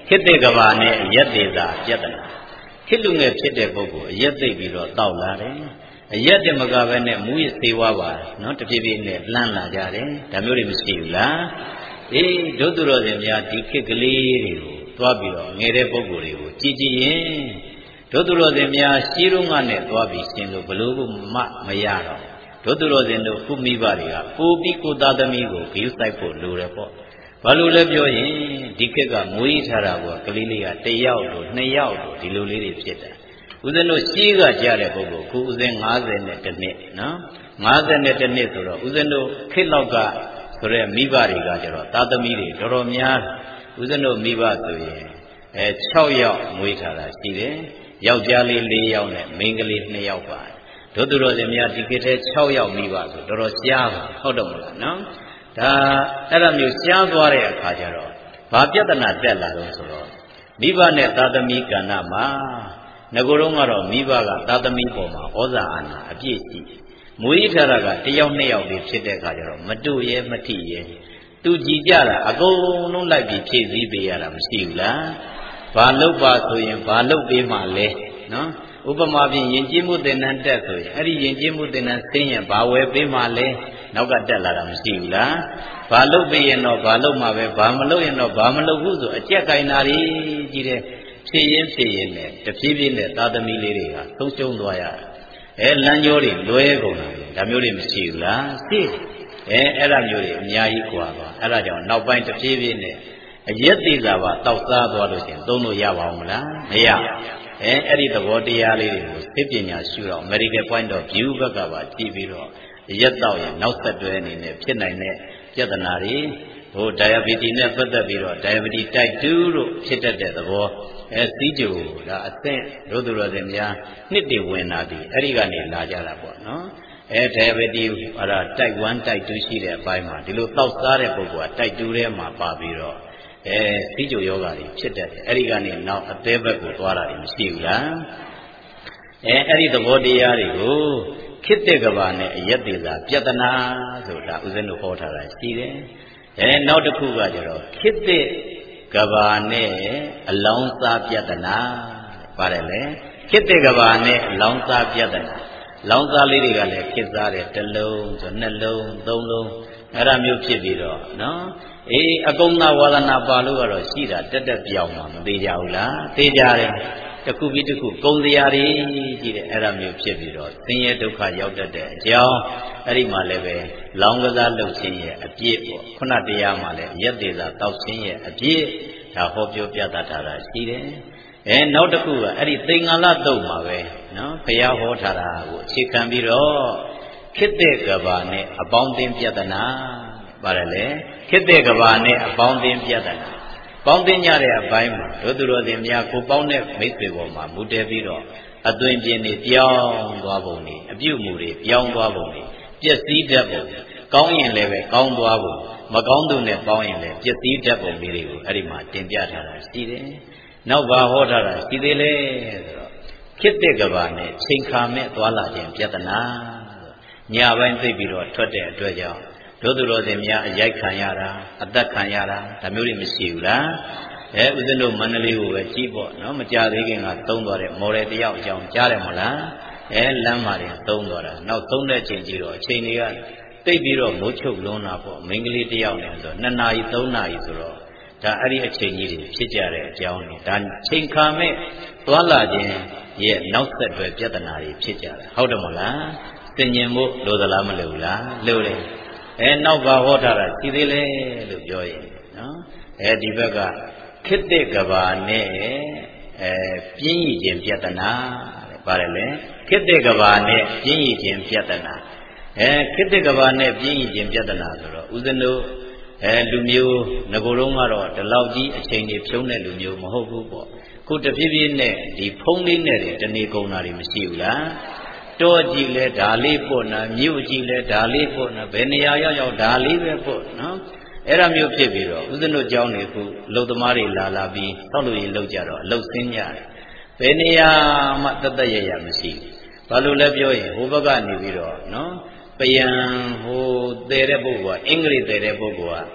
ခေတ္တကဘာနဲ့ရက်သေးတာပြဿနာခေလူငယ်ဖြစ်တဲ့ပုဂ္ဂိုလ်အရက်သိပြီးတော့တောက်လာတယ်အရက်တမကပဲနဲ့မူရစေဝါပါနော်တဖြည်းဖြည်းနဲ့လှမ်းလာကြတယ်ဒါမျိုးတွေမရှိဘူးလားအေးဒုသူတော်စင်များဒီခေတ်ကလေးတွေကိုသွားပြီးတော့ငယ်တဲ့ပုဂ္ဂိုလ်တွေကိုကြည်ကြည်ရင်ဒုသူတော်စင်များရှင်းလုံးကနဲ့သွားပြီးရှင်းလို့ဘလို့မှမရတော့ဒုသူတော်စင်တို့ခုမိဘတွေကကိုပြီးကိုသားသမီးကိုဂရုစိုက်ဖို့လိုတယ်ပေါ့ဘာလို့လဲပြောရင်ဒီခေတ်ကမွေးထားတာကကလေးလေးကတစ်ယောက်လို့နှစ်ယောက်လို့ဒီလိုလေးတွေဖြစ်တာဦးဇင်းတို့ရှေးကကြားတဲ့ပုဂ္ဂိုလ်ခုဦးဇင်း၅၀နဲ့တစ်နှစ်နော်၅၀နဲ့တစ်နှစ်ဆိုတော့ဦးဇင်းတို့ခေတ်လောက်ကဆိုရဲမိဘတွေကကျတော့သားသမီးတွေတော်တော်များဦးဇင်းတို့မိဘဆိုရင်အဲ၆ယောက်မွေးထားတာရှိတယ်ယောက်ျားလေး၄ယောက်နဲ့မိန်းကလေး၂ယောက်ပါဒုသူတော်စင်များဒီခေတ်ထဲ၆ယောက်မိဘဆိုတော်တော်ရှားပါဟုတ်တော့မလားနော်ဒါအဲ့လိုမျိုးရှားသွားတဲ့အခါကျတော့ဘာပြဿနာတက်လာတော့ဆိုတော့မိဘနဲ့သားသမီးကဏ္ဍမှာငကိုယ်တော့ကတော့မိဘကသားသမီးပေါ်မှာဩဇာအာဏာအပြည့်ရှိမွေးထားတာကတစ်ယောက်နှစ်ယောက်လေးဖြစ်တဲ့အခါကျတော့မတို့ရဲမထိရဲသူကြည်ကြတာအကုန်လုံးလိုက်ပြီးဖြည့်ဆည်းပေးရတာမရှိဘူးလားဘာလုပ်ပါဆိုရင်ဘာလုပ်ပေးမှလဲနော်ဥပမာဖြင့်ယဉ်ကျေးမှုသင်တန်းတက်ဆိုရင်အဲ့ဒီယဉ်ကျေးမှုသင်တန်းဆင်းရင်ဘာဝယ်ပေးမှလဲနောက်ကတက်လာတာမရှိဘူးလားဘာလုပ်ပေးရင်တော့ဘာလုပ်မှပဲဘာမလုပ်ရင်တော့ဘာမလုပ်ဘူးဆိုအကြက်ကိုင်တာတွေကြီးတဲ့ဖြည့်ရင်ဖြည့်ရင်နဲ့တဖြည်းဖြည်းနဲ့သားသမီးလေးတွေကသုံးရှုံးသွားရအဲလမ်းကြောတွေလွဲကုန်တာဒါမျိုးတွေမရှိဘူးလားရှိအဲအဲ့ဒါမျိုးတွေအများကြီးကွာပါအဲ့ဒါကြောင့်နောက်ပိုင်းတဖြည်းဖြည်းနဲ့အရက်သေးတာပါတောက်စားသွားလို့ရှိရင်သုံးလို့ရပါအောင်မလားမရအဲအဲ့ဒီသဘောတရားလေးတွေကိုသိပညာရှုတော့ medical point of view ဘက်ကပါကြည့်ပြီးတော့ရက်တော့ရင်နောက်ဆက်တွဲအနေနဲ့ဖြစ်နိုင်တဲ့ပြဿနာတွေဟို diabetes နဲ့ပတ်သက်ပြီးတော့ diabetes type တူလို့ဖြစ်တတ်တဲ့သဘောအဲစီးကြိုဒါအသင့်ဒုသူတော်စင်များနှစ်တည်ဝင်လာပြီအဲ့ဒီကနေလာကြတာပေါ့နော်အဲ diabetes ဟာ type one type two ရှိတဲ့အပိုင်းမှာဒီလိုတောက်စားတဲ့ပုဂ္ဂိုလ်က type two ထဲမှာပါပြီးတော့အဲစီးကြိုယောဂါတွေဖြစ်တတ်တယ်အဲ့ဒီကနေနောက်အသေးဘက်ကိုသွားတာတွေမရှိဘူးလားအဲအဲ့ဒီသဘောတရားတွေကိုခေတ္တကဘာနဲ့အယက်သေးတာပြဿနာဆိုတာဦးဇင်းတို့ဟောထားတာရှိတယ်အဲနောက်တစ်ခုကကျတော့ခေတ္တကဘာနဲ့အလောင်းစားပြဿနာပါတယ်လေခေတ္တကဘာနဲ့အလောင်းစားပြဿနာလောင်းစားလေးတွေကလည်းခေတ်စားတယ်တစ်လုံးဆိုနှလုံးသုံးလုံးအဲ့ဒါမျိုးဖြစ်ပြီးတော့နော်အေးအကုန်သာဝါဒနာပါလို့ကတော့ရှိတာတက်တက်ပြောင်းမှာမသေးကြဘူးလားသေကြတယ်တစ်ခုပြီးတစ်ခုကုံစရာတွေကြီးတယ်အဲ့ဒါမျိုးဖြစ်ပြီးတော့ဆင်းရဲဒုက္ခရောက်တတ်တဲ့အကြောင်းအဲ့ဒီမှာလည်းပဲလောင်းကစားလုပ်ခြင်းရဲ့အပြည့်ပေါ့ခုနတရားမှာလည်းရက်သေးတာတောက်ခြင်းရဲ့အပြည့်ဒါဟောပြောပြတတ်တာရှိတယ်အဲနောက်တစ်ခုကအဲ့ဒီသင်္ဃာလတုတ်မှာပဲနော်ဘုရားဟောထားတာကိုအခြေခံပြီးတော့ခေတ္တကဘာနဲ့အပေါင်းအသင်းပြဿနာပါတယ်လေခေတ္တကဘာနဲ့အပေါင်းအသင်းပြဿနာပေါင်းသိကြတဲ့အပိုင်းမှာဒုသူတော်စင်များကိုပေါင်းတဲ့မိတ်ဆွေပေါ်မှာမူတည်ပြီးတော့အသွင်ပြင်းတွေပြောင်းသွားပုံတွေအပြုတ်မှုတွေပြောင်းသွားပုံတွေပျက်စီးတတ်ပုံကောင်းရင်လည်းပဲကောင်းသွားပုံမကောင်းသူနဲ့ပေါင်းရင်လည်းပျက်စီးတတ်ပုံလေးတွေကိုအဲ့ဒီမှာတင်ပြထားတာရှိတယ်။နောက်ဘာဟောထားတာရှိသေးလဲဆိုတော့ခေတ္တကဘာနဲ့ချိန်ခါမဲ့သွားလာခြင်းပြဿနာညပိုင်းသိပြီးတော့ထွက်တဲ့အတွက်ကြောင့်ဒုသူတော်စင်များအရိုက်ခံရတာအသက်ခံရတာဒါမျိုးတွေမရှိဘူးလားအဲဦးဇင်းတို့မန္တလေးကိုပဲကြည့်ပေါ့နော်မကြသေးခင်ကသုံးသွားတဲ့မော်ဒယ်တယောက်အကြောင်းကြားတယ်မလားအဲလမ်းမှာတွေသုံးသွားတာနောက်သုံးတဲ့ချိန်ကြီးတော့အချိန်တွေကတိတ်ပြီးတော့မိုးချုပ်လွန်းတာပေါ့မိန်းကလေးတယောက်နဲ့ဆိုနှစ်နာရီသုံးနာရီဆိုတော့ဒါအဲ့ဒီအချိန်ကြီးတွေဖြစ်ကြတဲ့အကြောင်းတွေဒါချိန်ခါမဲ့သွားလာခြင်းရဲ့နောက်ဆက်တွဲပြဿနာတွေဖြစ်ကြတာဟုတ်တယ်မလားသင်ញင်ဖို့လိုသလားမလိုဘူးလားလိုတယ်အဲနောက်ဘာဟောထားတာရှိသေးလဲလို့ပြောရင်နော်အဲဒီဘက်ကခေတ္တကဘာနဲ့အဲပြင်းရည်ခြင်းပြဿနာတဲ့ပါတယ်လေခေတ္တကဘာနဲ့ပြင်းရည်ခြင်းပြဿနာအဲခေတ္တကဘာနဲ့ပြင်းရည်ခြင်းပြဿနာဆိုတော့ဦးဇင်းတို့အဲလူမျိုးငကိုယ်လုံးကတော့ဒီလောက်ကြီးအချိန်ကြီးဖြုံးတဲ့လူမျိုးမဟုတ်ဘူးပေါ့ခုတဖြည်းဖြည်းနဲ့ဒီဖုံးလေးနဲ့တနေကုန်တာတွေမရှိဘူးလားတောကြည့်လဲဒါလေးပို့နာမြို့ကြည့်လဲဒါလေးပို့နာဘယ်နေရာရောက်ရောက်ဒါလေးပဲပို့နော်အဲ့ဒါမျိုးဖြစ်ပြီးတော့ဦးဇင်းတို့ကျောင်းနေခုလုံသမားတွေလာလာပြီးတောက်လို့ရင်လောက်ကြတော့အလုတ်ဆင်းကြတယ်ဘယ်နေရာမှတသက်ရရမရှိဘူးဘာလို့လဲပြောရင်ဟိုဘက်ကနေပြီးတော့နော်ပယံဟိုတဲတဲ့ပုဂ္ဂိုလ်ကအင်္ဂလိပ်တဲတဲ့ပုဂ္ဂိုလ်က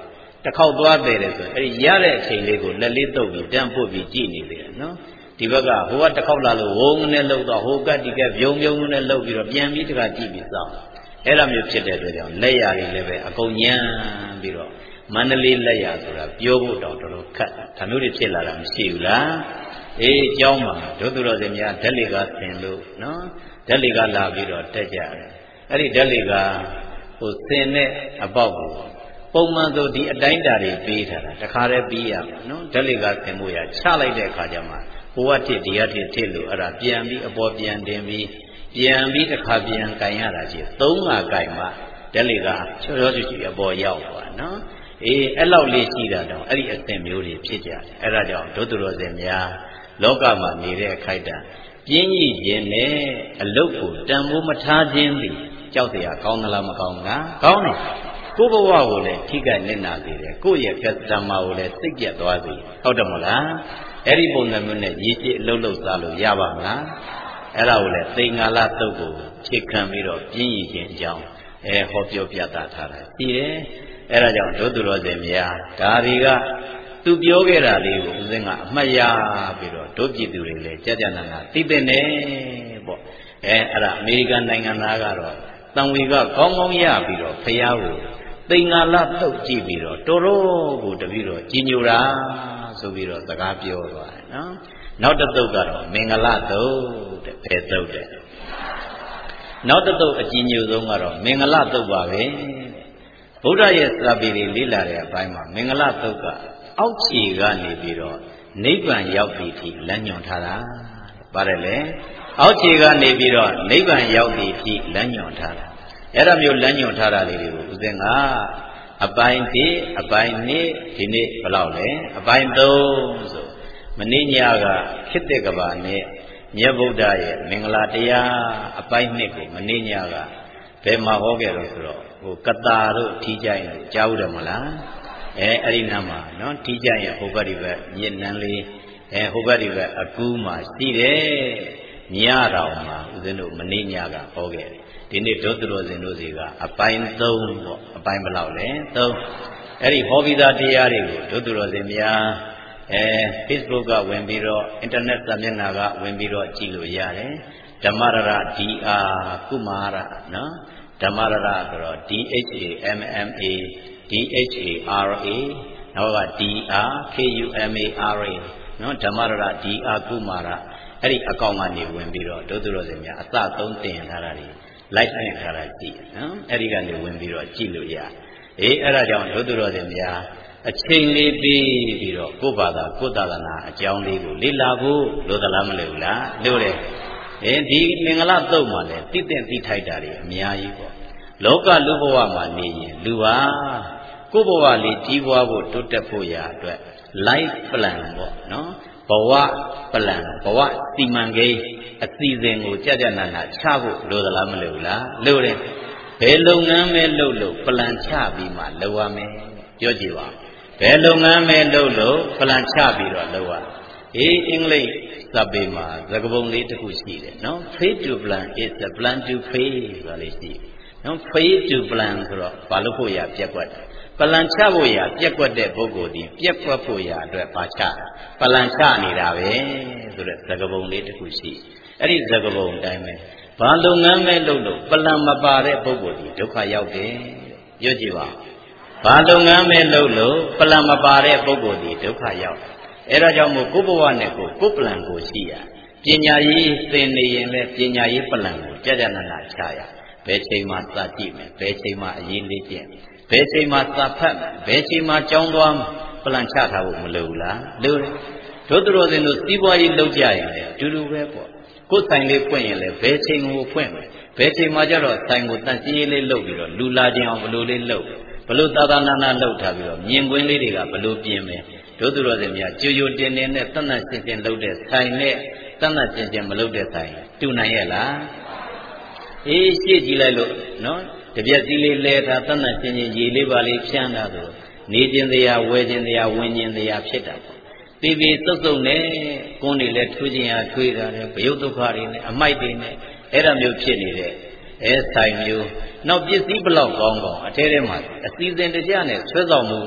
တခေါက်သွားတယ်ဆိုအဲ့ဒီရတဲ့အချိန်လေးကိုလက်လေးတုပ်ပြီးတန်းပုတ်ပြီးကြည့်နေတယ်နော်ဒီဘက်ကဟိုကတစ်ခေါက်လာလို့ဝုန်းနဲ့လှုပ်တော့ဟိုကတိကပြုံပြုံနဲ့လှုပ်ပြီးတော့ပြန်ပြီးတခါကြည့်ပြီးစောင့်အဲ့လိုမျိုးဖြစ်တဲ့အတွက်ကြောင့်လက်ရည်လည်းပဲအကုန်ညံပြီးတော့မန္တလေးလက်ရဆိုတာပြောဖို့တော့တော်တော်ခက်ဒါမျိုးတွေဖြစ်လာတာမရှိဘူးလားအေးအကြောင်းမှာဒုသူတော်စင်များဓာတ်လေကဆင်လို့နော်ဓာတ်လေကလာပြီးတော့တက်ကြတယ်အဲ့ဒီဓာတ်လေကဟိုဆင်တဲ့အပေါက်ကိုပုံမှန်ဆိုဒီအတိုင်းတာတွေပေးထားတာတခါတည်းပြီးရမှာနော်ဓာတ်လေကဆင်ဖို့ရချလိုက်တဲ့အခါကျမှဟိုကတစ်ဒီကတစ်တစ်လို့အဲ့ဒါပြန်ပြီးအပေါ်ပြန်တင်ပြီးပြန်ပြီးတစ်ခါပြန်ကင်ရတာကြီးသုံးခါကင်မှဓာတ်လေကချောချောချွချွအပေါ်ရောက်သွားနော်အေးအဲ့လောက်လေးရှိတာတော့အဲ့ဒီအသင်မျိုးတွေဖြစ်ကြတယ်အဲ့ဒါကြောင့်ဒုသူတော်စင်များလောကမှာနေတဲ့အခိုက်အတန့်ပြင်းကြီးခြင်းနဲ့အလုတ်ကိုတန်ဖိုးမထားခြင်းသည်ကြောက်เสียကောင်းသလားမကောင်းဘူးလားကောင်းတယ်ကိုယ့်ဘဝကိုလည်းထိခိုက်နစ်နာစေတယ်ကိုယ့်ရဲ့ပြဿနာကိုလည်းစိတ်ပြတ်သွားစေဟုတ်တယ်မဟုတ်လားအဲ့ဒီပုံစံမျိုးနဲ့ရည်ကြည်အလုတ်လုတ်စားလို့ရပါမလားအဲ့ဒါကိုလည်းသိင်္ဂလာတုတ်ကိုဖြည့်ခံပြီးတော့ပြင်းရည်ခြင်းအကြောင်းအဲဟောပြောပြသထားတာရှိတယ်အဲ့ဒါကြောင့်ဒုသူတော်စင်များဒါတွေကသူပြောခဲ့တာလေးကိုဦးဇင်းကအမှတ်ရပြီးတော့ဒုပြည်သူတွေလည်းကြကြနာနာသိတဲ့နဲ့ပေါ့အဲအဲ့ဒါအမေရိကန်နိုင်ငံသားကတော့တန်ဝေကကောင်းကောင်းရပြီးတော့ဖျားကိုသိင်္ဂလာတုတ်ကြည့်ပြီးတော့တော်တော်ကိုတပည့်တော်ကြီးညိုတာဆိုပြီးတော့စကားပြောသွားတယ်နော်နောက်တစ်သုတ်ကတော့မင်္ဂလာသုတ်တဲ့ဖယ်သုတ်တဲ့နောက်တစ်သုတ်အကြီးညိုဆုံးကတော့မင်္ဂလာသုတ်ပါပဲဗုဒ္ဓရဲ့စာပေတွေလေ့လာတဲ့အပိုင်းမှာမင်္ဂလာသုတ်ကအောက်ခြေကနေပြီးတော့နိဗ္ဗာန်ရောက်ပြီထိလမ်းညွှန်ထားတာပါတယ်လေအောက်ခြေကနေပြီးတော့နိဗ္ဗာန်ရောက်ပြီထိလမ်းညွှန်ထားတာအဲ့ဒါမျိုးလမ်းညွှန်ထားတာလေးတွေကိုဦးဇင်းကအပိုင်းတစ်အပိုင်းနှစ်ဒီနေ့ဘယ်လောက်လဲအပိုင်းသုံးဆိုမနေ့ညကခေတ္တကဘာနဲ့မြတ်ဗုဒ္ဓရဲ့မင်္ဂလာတရားအပိုင်းနှစ်ကိုမနေ့ညကဘယ်မှာဟောခဲ့လို့ဆိုတော့ဟိုကတာတို့ထီးကြိုင်တို့ကြားဦးတယ်မလားအဲအဲ့ဒီနားမှာနော်ထီးကြိုင်ရဲ့ဟိုဘက်ဒီဘက်မြစ်နန်းလေးအဲဟိုဘက်ဒီဘက်အကူးမှာရှိတယ်ညတော်မှာဦးဇင်းတို့မနေ့ညကဟောခဲ့တယ်ဒီနေ့ဒုသူတော်စင်တို့စီကအပိုင်းသုံးပေါ့အပိုင်းဘယ်လောက်လဲသုံးအဲ့ဒီဟောပြီးသားတရားတွေကိုဒုသူတော်စင်များအဲ Facebook ကဝင်ပြီးတော့ internet စာမျက်နှာကဝင်ပြီးတော့ကြည့်လို့ရတယ်ဓမ္မရရ ဒီ အာ ကုမာရနော်ဓမ္မရရဆိုတော့ D H A M M A D H A R A နောက်က D R K U M A R A နော်ဓမ္မရရ D R ကုမာရအဲ့ဒီအကောင့်ကနေဝင်ပြီးတော့ဒုသူတော်စင်များအစသုံးတင်ထားတာတွေလိုက်နဲ့ထားတာကြည့်နော်အဲ့ဒီကနေဝင်ပြီးတော့ကြည့်လို့ရအေးအဲ့ဒါကြောင့်ဒုသူတော်စင်များအချိန်လေးပြီးပြီးတော့ကိုယ့်ဘာသာကိုယ့်သာသနာအကြောင်းလေးကိုလေ့လာဖို့လိုသလားမလိုဘူးလားလိုတယ်အဲဒီမင်္ဂလာသုတ်မှာလည်းသိတဲ့သိထိုက်တာတွေအများကြီးပေါ့လောကလူဘဝမှာနေရင်လူဟာကိုယ့်ဘဝလေးကြီးပွားဖို့တိုးတက်ဖို့ရာအတွက် life plan ပေါ့နော်ဘဝ plan ဘဝစီမံကိန်းအစီအစဉ်ကိုကြကြနာနာချဖို့လိုသလားမလိုဘူးလားလိုတယ်ဘယ်လုပ်ငန်းပဲလုပ်လို့ plan ချပြီးမှလုပ်ရမယ်ပြောကြည့်ပါဘယ်လုပ်ငန်းပဲလုပ်လို့ plan ချပြီးတော့လုပ်ရအေးအင်္ဂလိပ်စာပေမှာစကားပုံလေးတစ်ခုရှိတယ်နော် fail to plan is a plan to fail ဆိုတာလေးရှိနော် fail to plan ဆိုတော့ဘာလို့ဖို့ရပြက်ကွက်တယ်ပလန်ချဖို့ရပြက်ကွက်တဲ့ပုဂ္ဂိုလ်ဒီပြက်ကွက်ဖို့ရအတွက်ပါချပလန်ချနေတာပဲဆိုတဲ့စကားပုံလေးတစ်ခုရှိအဲ့ဒီစကားပုံအတိုင်းပဲဘာလုပ်ငန်းပဲလုပ်လို့ပလန်မပါတဲ့ပုဂ္ဂိုလ်ဒီဒုက္ခရောက်တယ်ပြောကြည့်ပါဘာလုပ်ငန်းပဲလုပ်လို့ပလန်မပါတဲ့ပုဂ္ဂိုလ်ဒီဒုက္ခရောက်အဲ့ဒါကြောင့်မို့ကိုယ့်ဘဝနဲ့ကိုယ်ကိုယ်ပလန်ကိုရှိရပညာရေးသင်နေရင်လည်းပညာရေးပလန်ကိုကြကြနာနာချရဘယ်ချိန်မှစာကြည့်မယ်ဘယ်ချိန်မှအရေးလေးကျင့်ဘယ်ချိန်မှစာဖတ်မယ်ဘယ်ချိန်မှကြောင်းသွားပလန်ချထားဖို့မလိုဘူးလားလိုတယ်တို့တော်စင်တို့စီးပွားရေးလုပ်ကြရင်လည်းအတူတူပဲပေါ့ကိုယ်ဆိုင်လေးဖွင့်ရင်လည်းဘယ်ချိန်ကိုဖွင့်မယ်ဘယ်ချိန်မှကျတော့ဆိုင်ကိုတန့်စီးလေးလုပ်ပြီးတော့လူလာခြင်းအောင်ဘလို့လေးလုပ်ဘလို့သာသာနာနာလုပ်ထားပြီးတော့မြင်ကွင်းလေးတွေကဘလို့ပြင်မယ်တို့သူတော်စင်များကြိုကြိုတင်တင်နဲ့တတ်တတ်ရှင်းရှင်းလုပ်တဲ့ဆိုင်နဲ့တတ်တတ်ရှင်းရှင်းမလုပ်တဲ့ဆိုင်တူနိုင်ရဲ့လားအေးရှေ့ကြည့်လိုက်လို့နော်တပြက်စီလေးလဲထားတတ်တတ်ရှင်းရှင်းရေလေးပါလေးဖြန်းတာဆိုနေခြင်းတရားဝဲခြင်းတရားဝင်ခြင်းတရားဖြစ်တာပေါ့ปีปีသုတ်သုတ်နဲ့ကိုယ်နေလဲထွေးခြင်းဟာထွေးတာနဲ့ဘယုတ်ဒုက္ခတွေနဲ့အမိုက်တွေနဲ့အဲ့ဒါမျိုးဖြစ်နေတဲ့အဲဆိုင်မျိုးနောက်ပစ္စည်းဘလောက်ကောင်းကောင်းအထဲထဲမှာအစီအစဉ်တကျနဲ့ဆွဲဆောင်မှု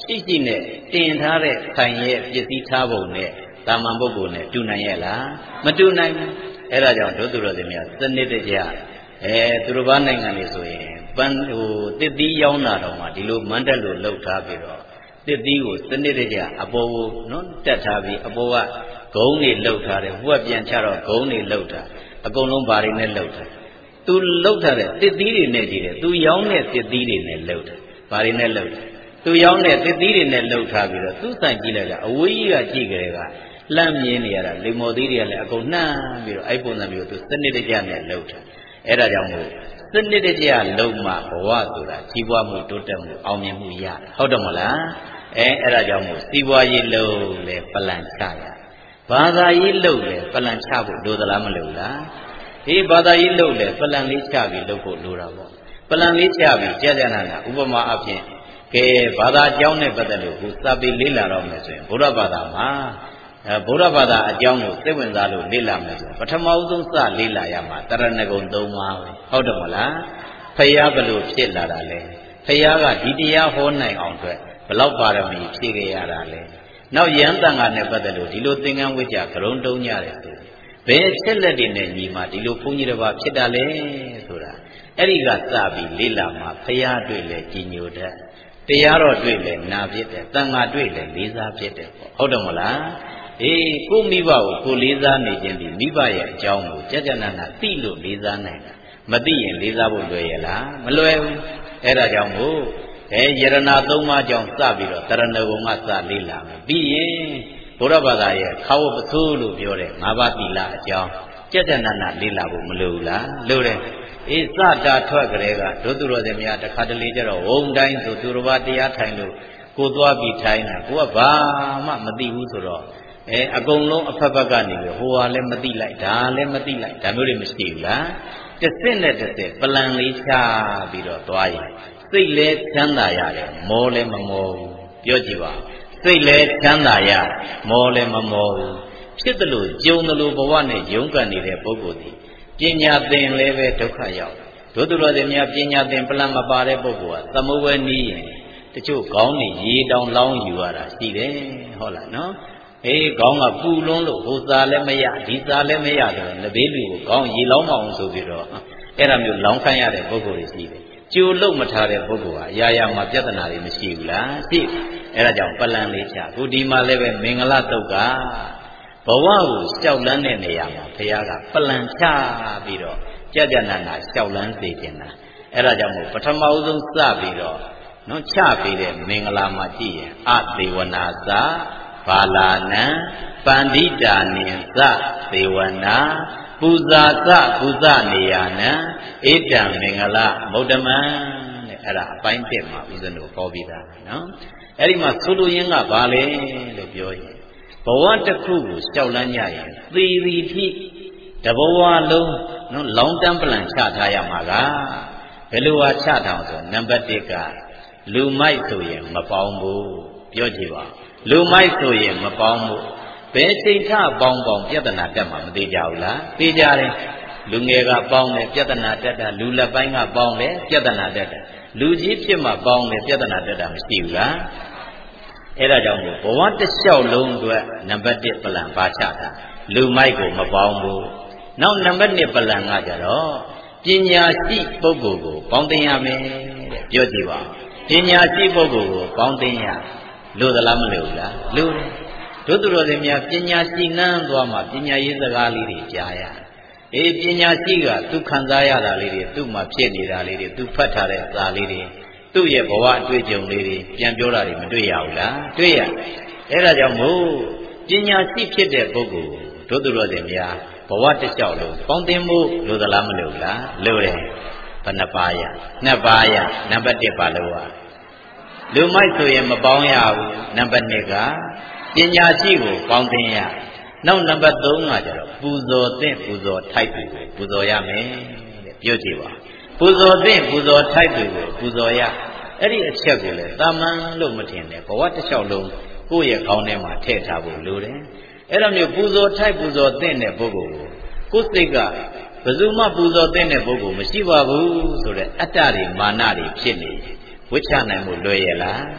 ရှိရှိနဲ့တင်ထားတဲ့ဆိုင်ရဲ့ပစ္စည်းထားပုံနဲ့တာမန်ပုဂ္ဂိုလ်နဲ့တူနိုင်ရဲ့လားမတူနိုင်ဘူးအဲ့ဒါကြောင့်ဒုသူတော်စင်များစနစ်တကျအဲသူတို့ဘာနိုင်ငံတွေဆိုရင်ပန်းဟိုတစ်သီးရောင်းတာတော့မှဒီလိုမန်းတက်လို့လှုပ်ထားပြီးတော့တစ်သီးကိုစနစ်တကျအပေါ်ကိုနော်တက်ထားပြီးအပေါ်ကဂုံးတွေလှုပ်ထားတယ်ဟိုကပြန်ချတော့ဂုံးတွေလှုပ်ထားအကုန်လုံးဘာတွေနဲ့လှုပ်ထားသူလှုပ်ထားတဲ့တစ်သီးတွေနဲ့ကြည့်တယ်သူရောင်းတဲ့တစ်သီးတွေနဲ့လှုပ်ထားဘာတွေနဲ့လှုပ်ထားသူရောင်းတဲ့တစ်သီးတွေနဲ့လှုပ်ထားပြီးတော့သူ့ဆိုင်ကြည့်လိုက်တာအဝေးကြီးကကြည့်ကြတဲ့ကလှမ်းမြင်နေရတာလေမော်သီးတွေကလည်းအကုန်နှမ်းပြီးတော့အဲ့ပုံစံမျိုးသူစနစ်တကျနဲ့လှုပ်ထားအဲ့ဒါကြောင့်မို့စနစ်တကျလုံးမှဘဝဆိုတာကြီးပွားမှုတိုးတက်မှုအောင်မြင်မှုရဟုတ်တယ်မလားအဲအဲ့ဒါကြောင့်မို့စီးပွားရေးလုံးလဲပလန်ချရဘာသာရေးလုံးလဲပလန်ချဖို့လိုသလားမလိုလားဒီဘာသာရေးလုံးလဲပလန်လေးချပြီးလုပ်ဖို့လိုတာပေါ့ပလန်လေးချပြီးကြာကြာနာနာဥပမာအဖြစ်ကဲဘာသာအကြောင်းနဲ့ပတ်သက်လို့ခုစာပေလေ့လာတော့မယ်ဆိုရင်ဗုဒ္ဓဘာသာမှာအဲဗုဒ္ဓဘာသာအကြောင်းကိုစိတ်ဝင်စားလို့လေ့လာမယ်ဆိုပထမဦးဆုံးစလေ့လာရမှာတရဏဂုံသုံးပါးပဲဟုတ်တယ်မလားဖယားဘလို့ဖြစ်လာတာလဲဖယားကဒီတရားဟောနိုင်အောင်အတွက်ဘလောက်ပါရမီဖြည့်ခဲ့ရတာလဲနောက်ယန္တန်ကနဲ့ပတ်သက်လို့ဒီလိုသင်္ကန်းဝိကြကရုံတုံးကြတယ်ဆိုဘယ်ချက်လက်တွေနဲ့ညီမှာဒီလိုဘုန်းကြီးတစ်ပါးဖြစ်တာလဲဆိုတာအဲ့ဒီကစပြီးလေ့လာမှာဖယားတွေ့လဲကြီးညိုတတ်တရားတော်တွေ့လဲနာဖြစ်တယ်တန်ခါတွေ့လဲလေးစားဖြစ်တယ်ပေါ့ဟုတ်တယ်မလားအေးကိုမိဘကိုကိုလေးစားနေခြင်းဒီမိဘရဲ့အကြောင်းကိုကြကြနာနာသိလို့လေးစားနိုင်တာမသိရင်လေးစားဖို့လွယ်ရလားမလွယ်ဘူးအဲ့ဒါကြောင့်မို့အဲယရဏသုံးပါးကြောင့်စပြီးတော့တရဏဂုံကစလေးလာမယ်ပြီးရင်ဘုရားဘာသာရဲ့ခါဝပသုလို့ပြောတဲ့ငါးပါးသီလအကြောင်းကြကြနာနာလေးလာဖို့မလိုဘူးလားလိုတယ်အေးစတာထွက်ကြတဲ့ကဒုသူတော်စင်များတခါတလေကျတော့ဝုံတိုင်းဆိုသူတော်ဘာတရားထိုင်လို့ကိုသွားပြီးထိုင်တာကိုကဘာမှမသိဘူးဆိုတော့အဲအကုန်လုံးအဖက်ဖက်ကနေပြီးဟိုဟာလည်းမသိလိုက်ဒါလည်းမသိလိုက်ဒါမျိုးတွေမရှိဘူးလားတစ်စစ်နဲ့တစ်စစ်ပလန်လေးချပြီးတော့သွားရင်စိတ်လဲချမ်းသာရတယ်မောလဲမမောဘူးပြောကြည့်ပါစိတ်လဲချမ်းသာရမောလဲမမောဘူးဖြစ်တယ်လို့ကြုံတယ်လို့ဘဝနဲ့ယုံကန်နေတဲ့ပုဂ္ဂိုလ်ဒီပညာသင်လဲပဲဒုက္ခရောက်ဒုသူတော်တွေများပညာသင်ပလန်မပါတဲ့ပုဂ္ဂိုလ်ကသမုဝဲနီးရင်တချို့ခေါင်းနေရေတောင်လောင်းယူရတာရှိတယ်ဟုတ်လားနော်အေးခေါင်းကပူလွန်းလို့ဟိုစားလည်းမရဒီစားလည်းမရဆိုတော့လဘေးလူကိုခေါင်းရေလောင်းမအောင်ဆိုပြီးတော့အဲ့ဒါမျိုးလောင်းခိုင်းရတဲ့ပုဂ္ဂိုလ်တွေရှိတယ်ကြိုလို့မထားတဲ့ပုဂ္ဂိုလ်ဟာအရာရာမှာပြဿနာတွေမရှိဘူးလားရှိအဲ့ဒါကြောင့်ပလန်လေးချခုဒီမှာလည်းပဲမင်္ဂလာတုတ်ကဘဝကိုရှောက်လန်းတဲ့နေရာမှာဘုရားကပလန်ချပြီးတော့ကြကြနာနာရှောက်လန်းစေခြင်းတာအဲ့ဒါကြောင့်မို့ပထမဦးဆုံးစပြီးတော့နော်ချပြီးတဲ့မင်္ဂလာမှာကြည့်ရင်အသေဝနာသာဘာလာနံပန္တိတာနိသသေဝနာပူဇာသပူဇနေယနံဧတံမင်္ဂလမௌတမံတဲ့အဲ့ဒါအပိုင်းပြမှာဦးဇင်းတို့ဟောပြီးသားနော်အဲ့ဒီမှာဆိုလိုရင်းကဘာလဲလို့ပြောရင်ဘဝတစ်ခုကိုရှောက်လန်းကြရင်သေသည်ထိတဘဝလုံးနော်လောင်းတန်းပလန်ချထားရမှာကဘယ်လိုဟာချထားအောင်ဆိုနံပါတ်တစ်ကလူမိုက်ဆိုရင်မပေါင်းဘူးပြောကြည့်ပါလူမိုက်ဆိုရင်မပေါင်းဘူးဘယ်ချိန်ထပေါင်းပေါင်းပြဿနာတက်မှာမသေးကြဘူးလားသိကြတယ်လူငယ်ကပေါင်းတယ်ပြဿနာတက်တာလူလက်ပိုင်းကပေါင်းတယ်ပြဿနာတက်တာလူကြီးဖြစ်မှပေါင်းတယ်ပြဿနာတက်တာမရှိဘူးလားအဲ့ဒါကြောင့်ဘဝတစ်လျှောက်လုံးအတွက်နံပါတ်တစ်ပလန်ပါချတာလူမိုက်ကိုမပေါင်းဘူးနောက်နံပါတ်နှစ်ပလန်ကကြတော့ပညာရှိပုဂ္ဂိုလ်ကိုပေါင်းသိရမယ်တဲ့ပြောကြည့်ပါပညာရှိပုဂ္ဂိုလ်ကိုပေါင်းသိရလို့သလားမလို့လားလို့တို့သူတော်စင်များပညာရှိနှမ်းသွားမှပညာရေးစကားလေးတွေကြားရအေးပညာရှိကသူခံစားရတာလေးတွေသူ့မှာဖြစ်နေတာလေးတွေသူဖတ်ထားတဲ့စာလေးတွေသူ့ရဲ့ဘဝအတွေ့အကြုံလေးတွေပြန်ပြောတာတွေမတွေ့ရဘူးလားတွေ့ရအဲ့ဒါကြောင့်မို့ပညာရှိဖြစ်တဲ့ပုဂ္ဂိုလ်တို့သူတော်စင်များဘဝတစ်လျှောက်လုံးပေါင်းသိမှုလို့သလားမလို့လားလို့တယ်ဘယ်နှပါးရနှစ်ပါးရနံပါတ်တစ်ပါလို့ရလူမိုက်ဆိုရင်မပေါင်းရဘူးနံပါတ်နှစ်ကပညာရှိကိုပေါင်းသိရနောက်နံပါတ်သုံးကကျတော့ပူဇော်သင့်ပူဇော်ထိုက်သူကိုပူဇော်ရမယ်တဲ့ပြောကြည့်ပါပူဇော်သင့်ပူဇော်ထိုက်သူကိုပူဇော်ရအဲ့ဒီအချက်ကိုလေတာမန်လို့မထင်နဲ့ဘဝတစ်လျှောက်လုံးကိုယ့်ရဲ့ခေါင်းထဲမှာထည့်ထားဖို့လိုတယ်အဲ့လိုမျိုးပူဇော်ထိုက်ပူဇော်သင့်တဲ့ပုဂ္ဂိုလ်ကိုကိုယ်စိတ်ကဘယ်သူမှပူဇော်သင့်တဲ့ပုဂ္ဂိုလ်မရှိပါဘူးဆိုတဲ့အတ္တတွေမာနတွေဖြစ်နေဝိချနိုင်မှုလွယ်ရလား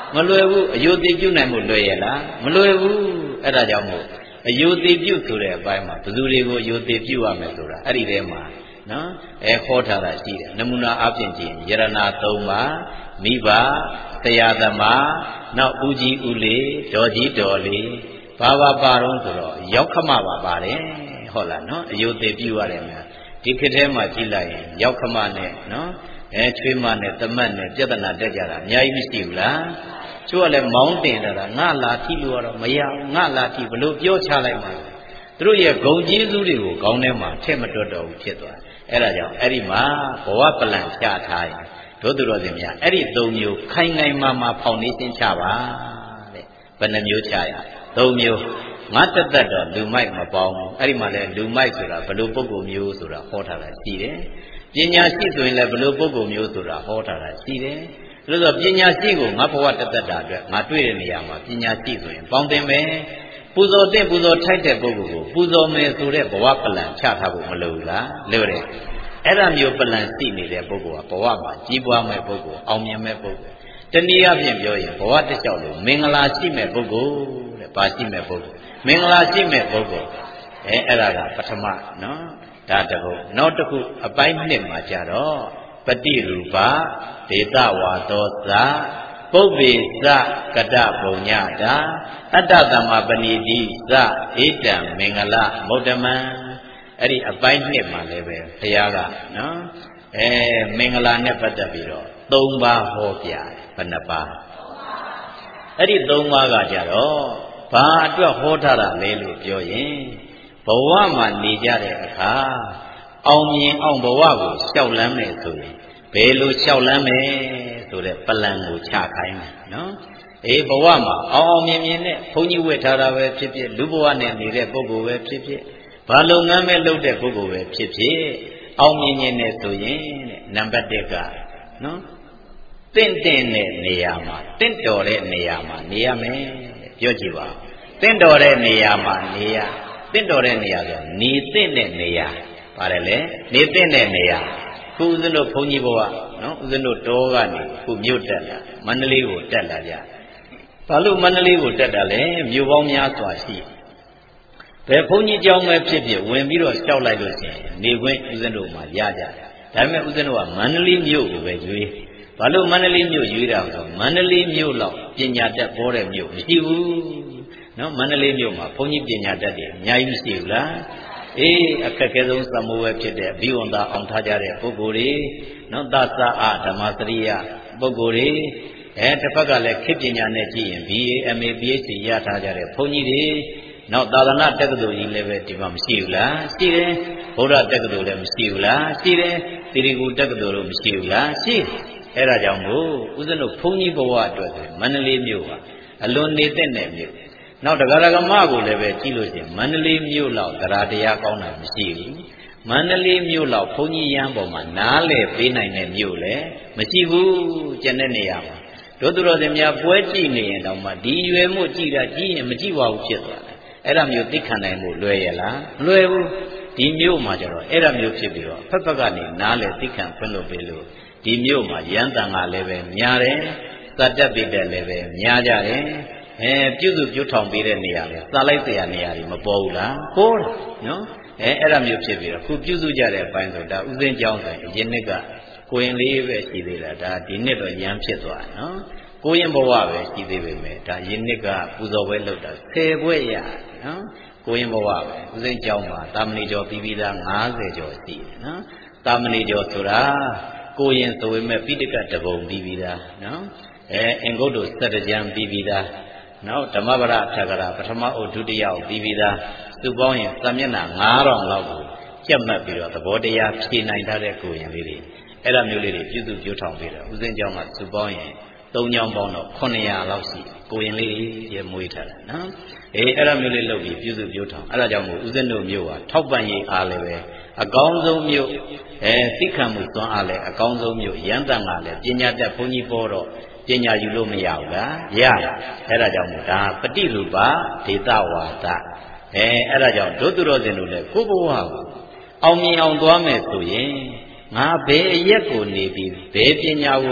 မလွယ်ဘူးအယုတိပြုနိုင်မှုလွယ်ရလားမလွယ်ဘူးအဲ့ဒါကြောင့်မို့အယုတိပြုဆိုတဲ့အပိုင်းမှာဘယ်သူတွေကိုအယုတိပြုရမယ်ဆိုတာအဲ့ဒီထဲမှာနော်အဲခေါ်ထားတာရှိတယ်နမူနာအားဖြင့်ကြည့်ရင်ယရဏသုံးပါးမိဘဆရာသမားနောက်ဦးကြီးဦးလေးဒေါ်ကြီးဒေါ်လေးဘာဘာပါတော့ဆိုတော့ရောက်ခမပါပါတယ်ဟုတ်လားနော်အယုတိပြုရတယ်များဒီခေတ်ထဲမှာကြည့်လိုက်ရင်ရောက်ခမနဲ့နော်အဲချွေးမနဲ့တမတ်နဲ့ပြဿနာတက်ကြတာအများကြီးမရှိဘူးလားကျိုးကလည်းမောင်းတင်တာငါလာထိလို့ကတော့မရဘူးငါလာထိဘလို့ပြောချလိုက်မှာသူတို့ရဲ့ဂုံကျေးဇူးတွေကိုခေါင်းထဲမှာထည့်မတွတ်တော့ဘူးဖြစ်သွားအဲ့ဒါကြောင့်အဲ့ဒီမှာဘဝပလန်ချထားရင်တို့သူတော်စင်များအဲ့ဒီသုံးမျိုးခိုင်ခိုင်မာမာဖောင်နေရှင်းချပါတဲ့ဘယ်နှမျိုးချရသုံးမျိုးငါတက်တက်တော့လူမိုက်မပေါင်းဘူးအဲ့ဒီမှာလဲလူမိုက်ဆိုတာဘလို့ပုဂ္ဂိုလ်မျိုးဆိုတာဟောထားတာရှိတယ်ပညာရှိဆိုရင်လည်းဘလို့ပုဂ္ဂိုလ်မျိုးဆိုတာဟောထားတာရှိတယ်ဒါဆိုပညာရှိကိုငါဘဝတက်တက်တာအတွက်ငါတွေ့တဲ့နေရာမှာပညာရှိဆိုရင်ပေါင်းတင်မယ်ပူဇော်တဲ့ပူဇော်ထိုက်တဲ့ပုဂ္ဂိုလ်ကိုပူဇော်မယ်ဆိုတဲ့ဘဝပလန်ချထားဖို့မလိုဘူးလားလိုတယ်အဲ့ဒါမျိုးပလန်ရှိနေတဲ့ပုဂ္ဂိုလ်ကဘဝမှာကြီးပွားမဲ့ပုဂ္ဂိုလ်အောင်မြင်မဲ့ပုဂ္ဂိုလ်တနည်းအားဖြင့်ပြောရင်ဘဝတစ်လျှောက်လို့မင်္ဂလာရှိမဲ့ပုဂ္ဂိုလ်တဲ့ဘာရှိမဲ့ပုဂ္ဂိုလ်မင်္ဂလာရှိမဲ့ပုဂ္ဂိုလ်အဲအဲ့ဒါကပထမနော်ဒါတကုနောက်တစ်ခုအပိုင်းနှစ်မှာကြတော့ပฏิရူပဒေတဝါသောသပုပ္ပေသကတပုံညတာအတ္တသမ္မာပဏိတိသဧတံမင်္ဂလမုဒ္ဓမံအဲ့ဒီအပိုင်းနှစ်မှာလည်းပဲဘုရားကနော်အဲမင်္ဂလာနဲ့ပတ်သက်ပြီးတော့သုံးပါးဟောပြတယ်ဘယ်နှပါးအဲ့ဒီသုံးပါးကကြတော့ဘာအတွက်ဟောထားတာလဲလို့ပြောရင်ဘဝမှာနေကြတဲ့အခါအောင်မြင်အောင်ဘဝကိုရှောက်လန်းမယ်ဆိုရင်ဘယ်လိုရှောက်လန်းမယ်ဆိုတဲ့ပလန်ကိုချခိုင်းမယ်နော်အေးဘဝမှာအောင်အောင်မြင်မြင်နဲ့ဘုန်းကြီးဝတ်ထားတာပဲဖြစ်ဖြစ်လူဘဝနဲ့နေတဲ့ပုဂ္ဂိုလ်ပဲဖြစ်ဖြစ်ဘာလုပ်ငန်းပဲလုပ်တဲ့ပုဂ္ဂိုလ်ပဲဖြစ်ဖြစ်အောင်မြင်မြင်နဲ့ဆိုရင်တဲ့နံပါတ်တစ်ကနော်တင့်တင့်တဲ့နေရာမှာတင့်တော်တဲ့နေရာမှာနေရမယ်ပြောကြည့်ပါတင့်တော်တဲ့နေရာမှာနေရတင့်တော်တဲ့နေရာဆိုနေတင့်တဲ့နေရာပါတယ်လေနေတင့်တဲ့နေရာခုဦးဇင်းတို့ဘုန်းကြီးဘဝနော်ဦးဇင်းတို့တောကနေခုမြို့တက်လာမန္တလေးကိုတက်လာကြဘာလို့မန္တလေးကိုတက်တာလဲမြို့ပေါင်းများစွာရှိဘယ်ဘုန်းကြီးကျောင်းပဲဖြစ်ဖြစ်ဝင်ပြီးတော့ကြောက်လိုက်လို့ရှိရင်နေခွင့်ဦးဇင်းတို့မှာရကြတယ်ဒါပေမဲ့ဦးဇင်းတို့ကမန္တလေးမြို့ကိုပဲရွေးဘာလို့မန္တလေးမြို့ရွေးတာဆိုမန္တလေးမြို့လောက်ပညာတတ်ပေါ်တဲ့မြို့မရှိဘူးနော်မန္တလေးမြို့မှာဘုန်းကြီးပညာတတ်တွေအများကြီးမရှိဘူးလားအေးအခက်အခဲဆုံးသမိုးပဲဖြစ်တဲ့ဘိဝန္တာအောင်ထားကြတဲ့ပုဂ္ဂိုလ်တွေနော်သသအဓမ္မစရိယပုဂ္ဂိုလ်တွေအဲတစ်ဖက်ကလည်းခေတ်ပညာနဲ့ကြည့်ရင် B A M A P H D ရထားကြတဲ့ဘုန်းကြီးတွေနောက်သာသနာတက္ကသိုလ်ကြီးလည်းပဲဒီမှာမရှိဘူးလားရှိတယ်ဗုဒ္ဓတက္ကသိုလ်လည်းမရှိဘူးလားရှိတယ်သီရိဂူတက္ကသိုလ်လည်းမရှိဘူးလားရှိအဲ့ဒါကြောင့်မို့ဦးဇင်းတို့ဘုန်းကြီးဘဝအတွက်ဆိုမန္တလေးမြို့ဟာအလွန်နေတဲ့နယ်မြို့နောက်တရားဓမ္မကိုလည်းပဲကြည့်လို့ရှိရင်မန္တလေးမြို့လောက်တရားတရားကောင်းတာမရှိဘူးမန္တလေးမြို့လောက်ဘုန်းကြီးရန်ပေါ်မှာနားလေပေးနိုင်တဲ့မြို့လည်းမရှိဘူးကျန်တဲ့နေရာမှာတို့သူတော်စင်များပွဲကြည့်နေရင်တော့မှဒီရွယ်မှုကြည့်တာကြည့်ရင်မကြည့်ပါဘူးဖြစ်သွားတယ်အဲ့ဒါမျိုးသိခံနိုင်မှုလွယ်ရလားမလွယ်ဘူးဒီမြို့မှာကျတော့အဲ့ဒါမျိုးဖြစ်ပြီးတော့ဖက်ဖက်ကနေနားလေသိခံဖွင့်လို့ပေးလို့ဒီမြို့မှာရန်တန်ကလည်းပဲများတယ်သတ္တပိတ္တလည်းပဲများကြတယ်အဲပြုစုပြုထောင်ပေးတဲ့နေရာလေစားလိုက်တရားနေရာတွေမပေါ်ဘူးလားပေါ်တယ်နော်အဲအဲ့ဒါမျိုးဖြစ်ပြီးတော့ခုပြုစုကြတဲ့အပိုင်းဆိုဒါဥစဉ်ကျောင်းဆိုရင်အရင်နှစ်ကကိုရင်လေးပဲရှိသေးတာဒါဒီနှစ်တော့ရန်ဖြစ်သွားနော်ကိုရင်ဘဝပဲရှိသေးပေမဲ့ဒါယင်းနှစ်ကပူဇော်ပွဲလုပ်တာဆယ်ပွဲရနော်ကိုရင်ဘဝပဲဥစဉ်ကျောင်းမှာတာမဏိကျော်ပြီးပြီးသား၅၀ကျော်ရှိတယ်နော်တာမဏိကျော်ဆိုတာကိုရင်ဆိုပေမဲ့ပိဋကတပုံပြီးပြီးသားနော်အဲအင်္ဂုတ္တစတ္တကြံပြီးပြီးသားနောက်ဓမ္မပဒအထကရာပထမအုပ်ဒုတိယအုပ်ပြီးပြီးသားသူပေါင်းရင်သံမျက်နှာ၅ထောင်လောက်ကိုကြက်မှတ်ပြီးတော့သဘောတရားဖြေနိုင်ထားတဲ့ကိုရင်လေးတွေအဲ့ဒါမျိုးလေးတွေပြုစုပြောထောင်ပြီးတော့ဥစဉ်ကျောင်းကသူပေါင်းရင်သုံးကျောင်းပေါင်းတော့ခုနှစ်ရာလောက်ရှိကိုရင်လေးရေမွေးထားတာနော်အေးအဲ့ဒါမျိုးလေးလုပ်ပြီးပြုစုပြောထောင်အဲ့ဒါကြောင့်မို့ဥစဉ်တို့မျိုးကထောက်ပံ့ရေးအားလည်းပဲအကောင်းဆုံးမျိုးအဲသိခံမှုသွမ်းအားလည်းအကောင်းဆုံးမျိုးရန်တန်ကလည်းပညာတတ်ဘုန်းကြီးပေါ်တော့ပညာယူလို့မရဘူးလားရအဲ့ဒါကြောင့်မို့ဒါပฏิရူပဒေတဝါဒအဲအဲ့ဒါကြောင့်ဒုသူတော်စင်တို့လည်းကိုယ့်ဘဝကိုအောင်မြင်အောင်သွားမယ်ဆိုရင်ငါဘယ်အရက်ကိုနေပြီးဘယ်ပညာကို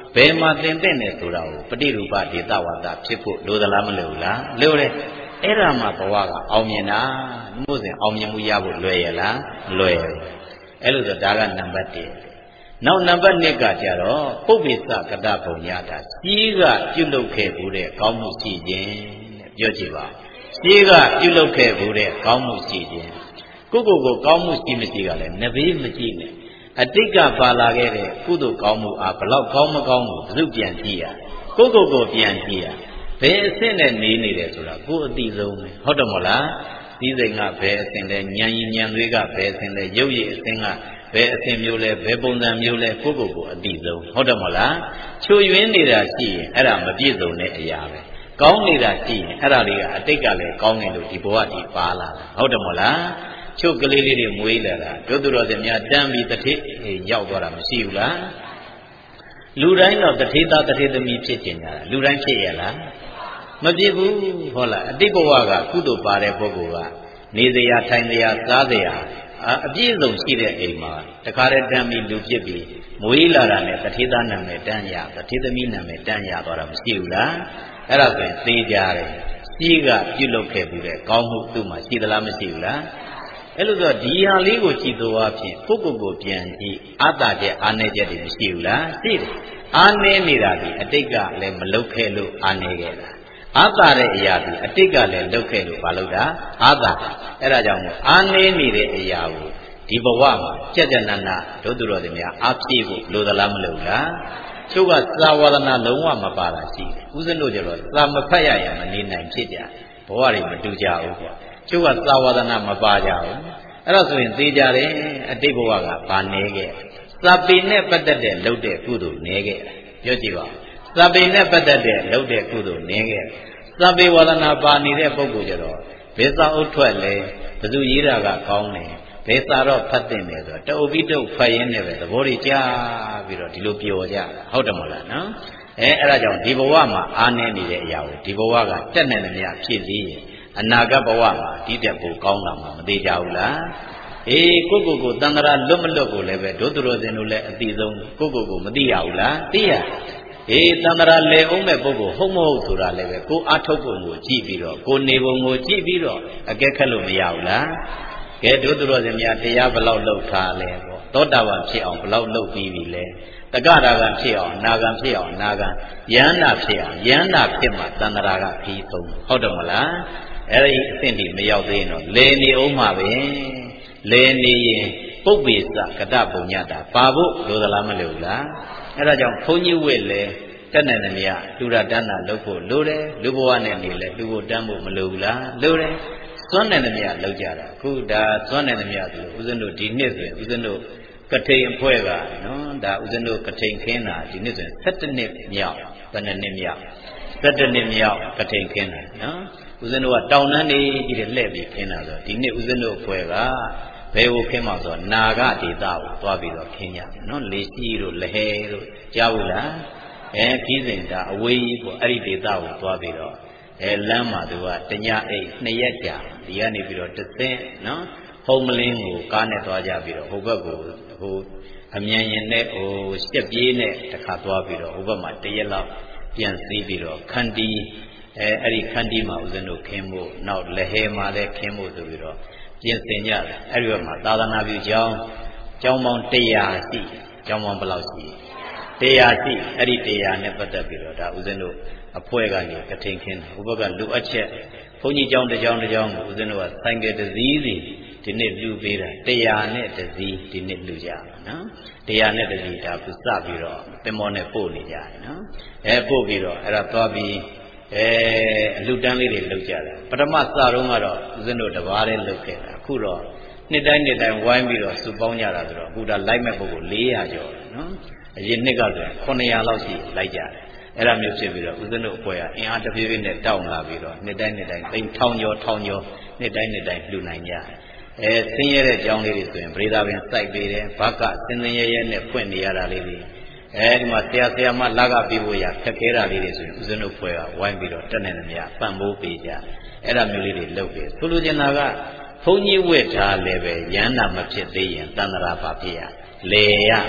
ဘယ်မှာသင်တဲ့နေဆိုတာကိုပฏิရူပဒေသဝါဒဖြစ်ဖို့လိုသလားမလိုဘူးလားလိုတယ်အဲ့ဒါမှဘဝကအောင်မြင်တာမို့စဉ်အောင်မြင်မှုရဖို့လွယ်ရလားလွယ်တယ်အဲ့လိုဆိုဒါကနံပါတ်တစ်နောက်နံပါတ်နှစ်ကကြတော့ပုပ္ပိသကတပုံညတာကြီးကပြုလုပ်ခဲ့ဘူးတဲ့ကောင်းမှုရှိခြင်းတဲ့ပြောကြည့်ပါကြီးကပြုလုပ်ခဲ့ဘူးတဲ့ကောင်းမှုရှိခြင်းကိုကိုကိုကောင်းမှုရှိမရှိကလည်းနဘေးမကြည့်နဲ့အတိတ်ကပါလာခဲ့တဲ့ကုသိုလ်ကောင်းမှုအားဘလောက်ကောင်းမကောင်းကိုဘယ်သူပြန်ကြည့်ရကိုကိုကိုပြန်ကြည့်ရဘယ်အဆင့်နဲ့နေနေတယ်ဆိုတာကိုအတိဆုံးပဲဟုတ်တယ်မဟုတ်လားဒီစိတ်ကဘယ်အဆင့်လဲဉာဏ်ကြီးဉာဏ်သွေးကဘယ်အဆင့်လဲရုပ်ရည်အဆင့်ကဘယ်အဆင့်မျိုးလဲဘယ်ပုံစံမျိုးလဲကိုကိုကိုအတိဆုံးဟုတ်တယ်မဟုတ်လားချိုယွင်းနေတာရှိရင်အဲ့ဒါမပြည့်စုံတဲ့အရာပဲကောင်းနေတာရှိရင်အဲ့ဒါလေးကအတိတ်ကလည်းကောင်းနေလို့ဒီဘဝဒီပါလာတာဟုတ်တယ်မဟုတ်လားချုပ်ကလေးလေးတွေမွေးလာတာတို့သူတော်စင်များတန်းပြီးတထေးရောက်သွားတာမရှိဘူးလားလူတိုင်းတော့တထေးသားတထေးသမီးဖြစ်ကျင်ကြတာလူတိုင်းဖြစ်ရလားမဖြစ်ဘူးဟုတ်လားအတိတ်ဘဝကကုသိုလ်ပါတဲ့ပုဂ္ဂိုလ်ကနေတရားထိုင်တရားစားတရားအပြည့်စုံရှိတဲ့အိမ်မှာတခါတည်းတန်းပြီးလူဖြစ်ပြီးမွေးလာတာနဲ့တထေးသားနာမည်တန်းရတထေးသမီးနာမည်တန်းရသွားတာမရှိဘူးလားအဲ့ဒါဆိုရင်သိကြတယ်ကြီးကပြုလုပ်ခဲ့ပြီးတဲ့ကောင်းမှုသူ့မှာရှိသလားမရှိဘူးလားအဲ့လိုဆိုဒီဟာလေးကိုကြည့်သောအဖြစ်ကိုကိုကိုပြန်ကြည့်အာတချက်အာနေချက်တွေမရှိဘူးလားရှိတယ်အာနေနေတာဒီအတိတ်ကလည်းမလုတ်ခဲ့လို့အာနေခဲ့တာအာတာတဲ့အရာဒီအတိတ်ကလည်းလုတ်ခဲ့လို့မလုပ်တာအာတာအဲ့ဒါကြောင့်မို့အာနေနေတဲ့အရာကိုဒီဘဝမှာကြက်ကြနနဒုသူတော်တွေများအပြည့်ဖို့လိုသလားမလိုလားကျုပ်ကသာဝရဏလုံးဝမပါတာရှိတယ်ဦးဇင်းတို့ကျတော့သာမဖတ်ရရင်မနေနိုင်ဖြစ်ကြဘဝတွေမတူကြဘူးပေါ့ကျုပ်ကသာဝရဏမပါကြဘူးအဲ့ဒါဆိုရင်သိကြတယ်အတိတ်ဘဝကဘာနေခဲ့သဗ္ဗေနဲ့ပတ်သက်တဲ့လှုပ်တဲ့ကုသိုလ်နေခဲ့ပြောကြည့်ပါသဗ္ဗေနဲ့ပတ်သက်တဲ့လှုပ်တဲ့ကုသိုလ်နေခဲ့သဗ္ဗေဝရဏပါနေတဲ့ပုဂ္ဂိုလ်ကျတော့ဘယ်သာဥထွက်လဲဘယ်သူရေးတာကကောင်းတယ်ဘယ်သာတော့ဖတ်တင်တယ်ဆိုတော့တအုပ်ပြီးတုတ်ဖတ်ရင်းနဲ့ပဲသဘောတွေကြားပြီးတော့ဒီလိုပျော်ကြဟုတ်တယ်မဟုတ်လားနော်အဲအဲ့ဒါကြောင့်ဒီဘဝမှာအာနေနေတဲ့အရာကိုဒီဘဝကတက်နေတယ်များဖြစ်သေးရင်အနာဂတ်ဘဝမှာဒီတက်ကိုကောင်းတာမှမသေးကြဘူးလားအေးကိုကိုကိုတန်ត្រာလွတ်မလွတ်ကိုလည်းပဲဒုသူတော်စင်တို့လည်းအတိဆုံးကိုကိုကိုမသိရဘူးလားသိရအေးတန်ត្រာလေအောင်မဲ့ပုဂ္ဂိုလ်ဟုတ်မဟုတ်ဆိုတာလည်းပဲကိုအားထုတ်ပုံကိုကြည့်ပြီးတော့ကိုနေပုံကိုကြည့်ပြီးတော့အကဲခတ်လို့မရဘူးလားကဲဒုသူတော်စင်များတရားဘယ်လောက်လောက်ထားလဲပေါ့သောတာပန်ဖြစ်အောင်ဘယ်လောက်လုပ်ပြီးပြီလဲတက္ကရာကဖြစ်အောင်နာဂံဖြစ်အောင်နာဂံယန္နာဖြစ်အောင်ယန္နာဖြစ်မှတန်ត្រာကခီးသုံးဟုတ်တယ်မလားအဲ့ဒီအဆင့်ဒီမရောက်သေးရင်တော့လေနေအောင်မှာပဲလေနေရင်ပုပ္ပိသကတပုံညတာပါဖို့လိုသလားမလိုဘူးလားအဲ့ဒါကြောင့်ဘုန်းကြီးဝိလေတက်နေတယ်မြတ်လူရတန်းတာလုပ်ဖို့လိုတယ်လူဘဝနဲ့နေလဲလူကိုတန်းဖို့မလိုဘူးလားလိုတယ်စွန့်နေတယ်မြတ်လောက်ကြတာအခုဒါစွန့်နေတယ်မြတ်ဆိုဦးဇင်းတို့ဒီနှစ်ဆိုရင်ဦးဇင်းတို့ကထိန်အဖွဲ့ကနော်ဒါဦးဇင်းတို့ကထိန်ခင်းတာဒီနှစ်ဆိုရင်၁၇နှစ်မြောက်ဘယ်နှစ်နှစ်မြောက်၁၇နှစ်မြောက်ကထိန်ခင်းတာနော်ဦးဇင်းတို့ကတောင်တန်းနေကြီးတဲ့လှည့်ပြီးခင်းတာဆိုဒီနှစ်ဦးဇင်းတို့အဖွဲ့ကဘယ်ကိုခင်းမှာဆိုတော့နာဂဒေသကိုသွားပြီးတော့ခင်းကြတယ်နော်လေစီတို့လဟဲတို့ကြားဘူးလားအဲခီးစဉ်ဒါအဝေးကြီးပေါ့အဲ့ဒီဒေသကိုသွားပြီးတော့အဲလမ်းမှာသူကတညအိတ်နှစ်ရက်ကြာဒီကနေပြီးတော့တသင်းနော်ဟုံမလင်းကိုကားနဲ့သွားကြပြီးတော့ဟိုဘက်ကိုဟိုအမြန်ရင်နဲ့ဟိုရှက်ပြေးနဲ့တခါသွားပြီးတော့ဟိုဘက်မှာတရက်လောက်ပြန်စီးပြီးတော့ခန္တီအဲအဲ့ဒီခန္တီမှာဦးဇင်းတို့ခင်းဖို့နောက်လဟဲမှာလည်းခင်းဖို့ဆိုပြီးတော့ပြင်ဆင်ကြတယ်အဲ့ဒီဘက်မှာသာသနာပြုကျောင်းကျောင်းပေါင်း၁၀၀ရှိကျောင်းပေါင်းဘယ်လောက်ရှိ၁၀၀ရှိအဲ့ဒီ၁၀၀နဲ့ပတ်သက်ပြီးတော့ဒါဦးဇင်းတို့အဖွဲ့ကနေကထိန်ခင်းတယ်ဟိုဘက်ကလူအပ်ချက်ဘုန်းကြီးကျောင်းတစ်ကျောင်းတစ်ကျောင်းကိုဦးဇင်းတို့ကဆိုင်ကယ်တစ်စီးစီဒီနေ့လူပေးတာ၁၀၀နဲ့တစ်စီးဒီနေ့လူကြပါနော်၁၀၀နဲ့တစ်စီးဒါခုစပြီးတော့တင်မောနဲ့ပို့နေကြတယ်နော်အဲပို့ပြီးတော့အဲ့ဒါသွားပြီးအဲအလူတန်းလေးတွေလုပ်ကြတယ်ပထမစတော့ကတော့ဦးဇင်းတို့တပါးတည်းလုပ်ခဲ့တာအခုတော့နှစ်တိုင်းနှစ်တိုင်းဝိုင်းပြီးတော့စုပေါင်းကြတာဆိုတော့အခုဒါလိုက်မဲ့ပုဂ္ဂိုလ်၄ရာကျော်တယ်နော်အရင်နှစ်ကဆိုရင်ခုနှစ်ရာလောက်ရှိလိုက်ကြတယ်အဲ့ဒါမျိုးဖြစ်ပြီးတော့ဦးဇင်းတို့အဖွဲ့ကအင်အားတစ်ပြေးပြေးနဲ့တောင်းလာပြီးတော့နှစ်တိုင်းနှစ်တိုင်းသိန်းထောင်ကျော်ထောင်ကျော်နှစ်တိုင်းနှစ်တိုင်းလှူနိုင်ကြတယ်အဲဆင်းရဲတဲ့ကြောင်းလေးတွေဆိုရင်ပရိသာပင်စိုက်ပေးတယ်ဘကစင်းစင်းရဲရဲနဲ့ဖွင့်နေရတာလေးတွေအဲဒီမှာဆရာဆရာမလာကပြီးဖို့ရခက်ခဲတာလေးတွေဆိုရင်ဦးဇင်းတို့ဖွဲ့ကဝိုင်းပြီးတော့တက်နေတယ်များပံ့ပိုးပေးကြအဲ့ဒါမျိုးလေးတွေလုပ်ပြီးဆိုလိုချင်တာကဘုန်းကြီးဝတ်ထားလည်းပဲရဟန္တာမဖြစ်သေးရင်တန်ត្រာပါဖြစ်ရလေရ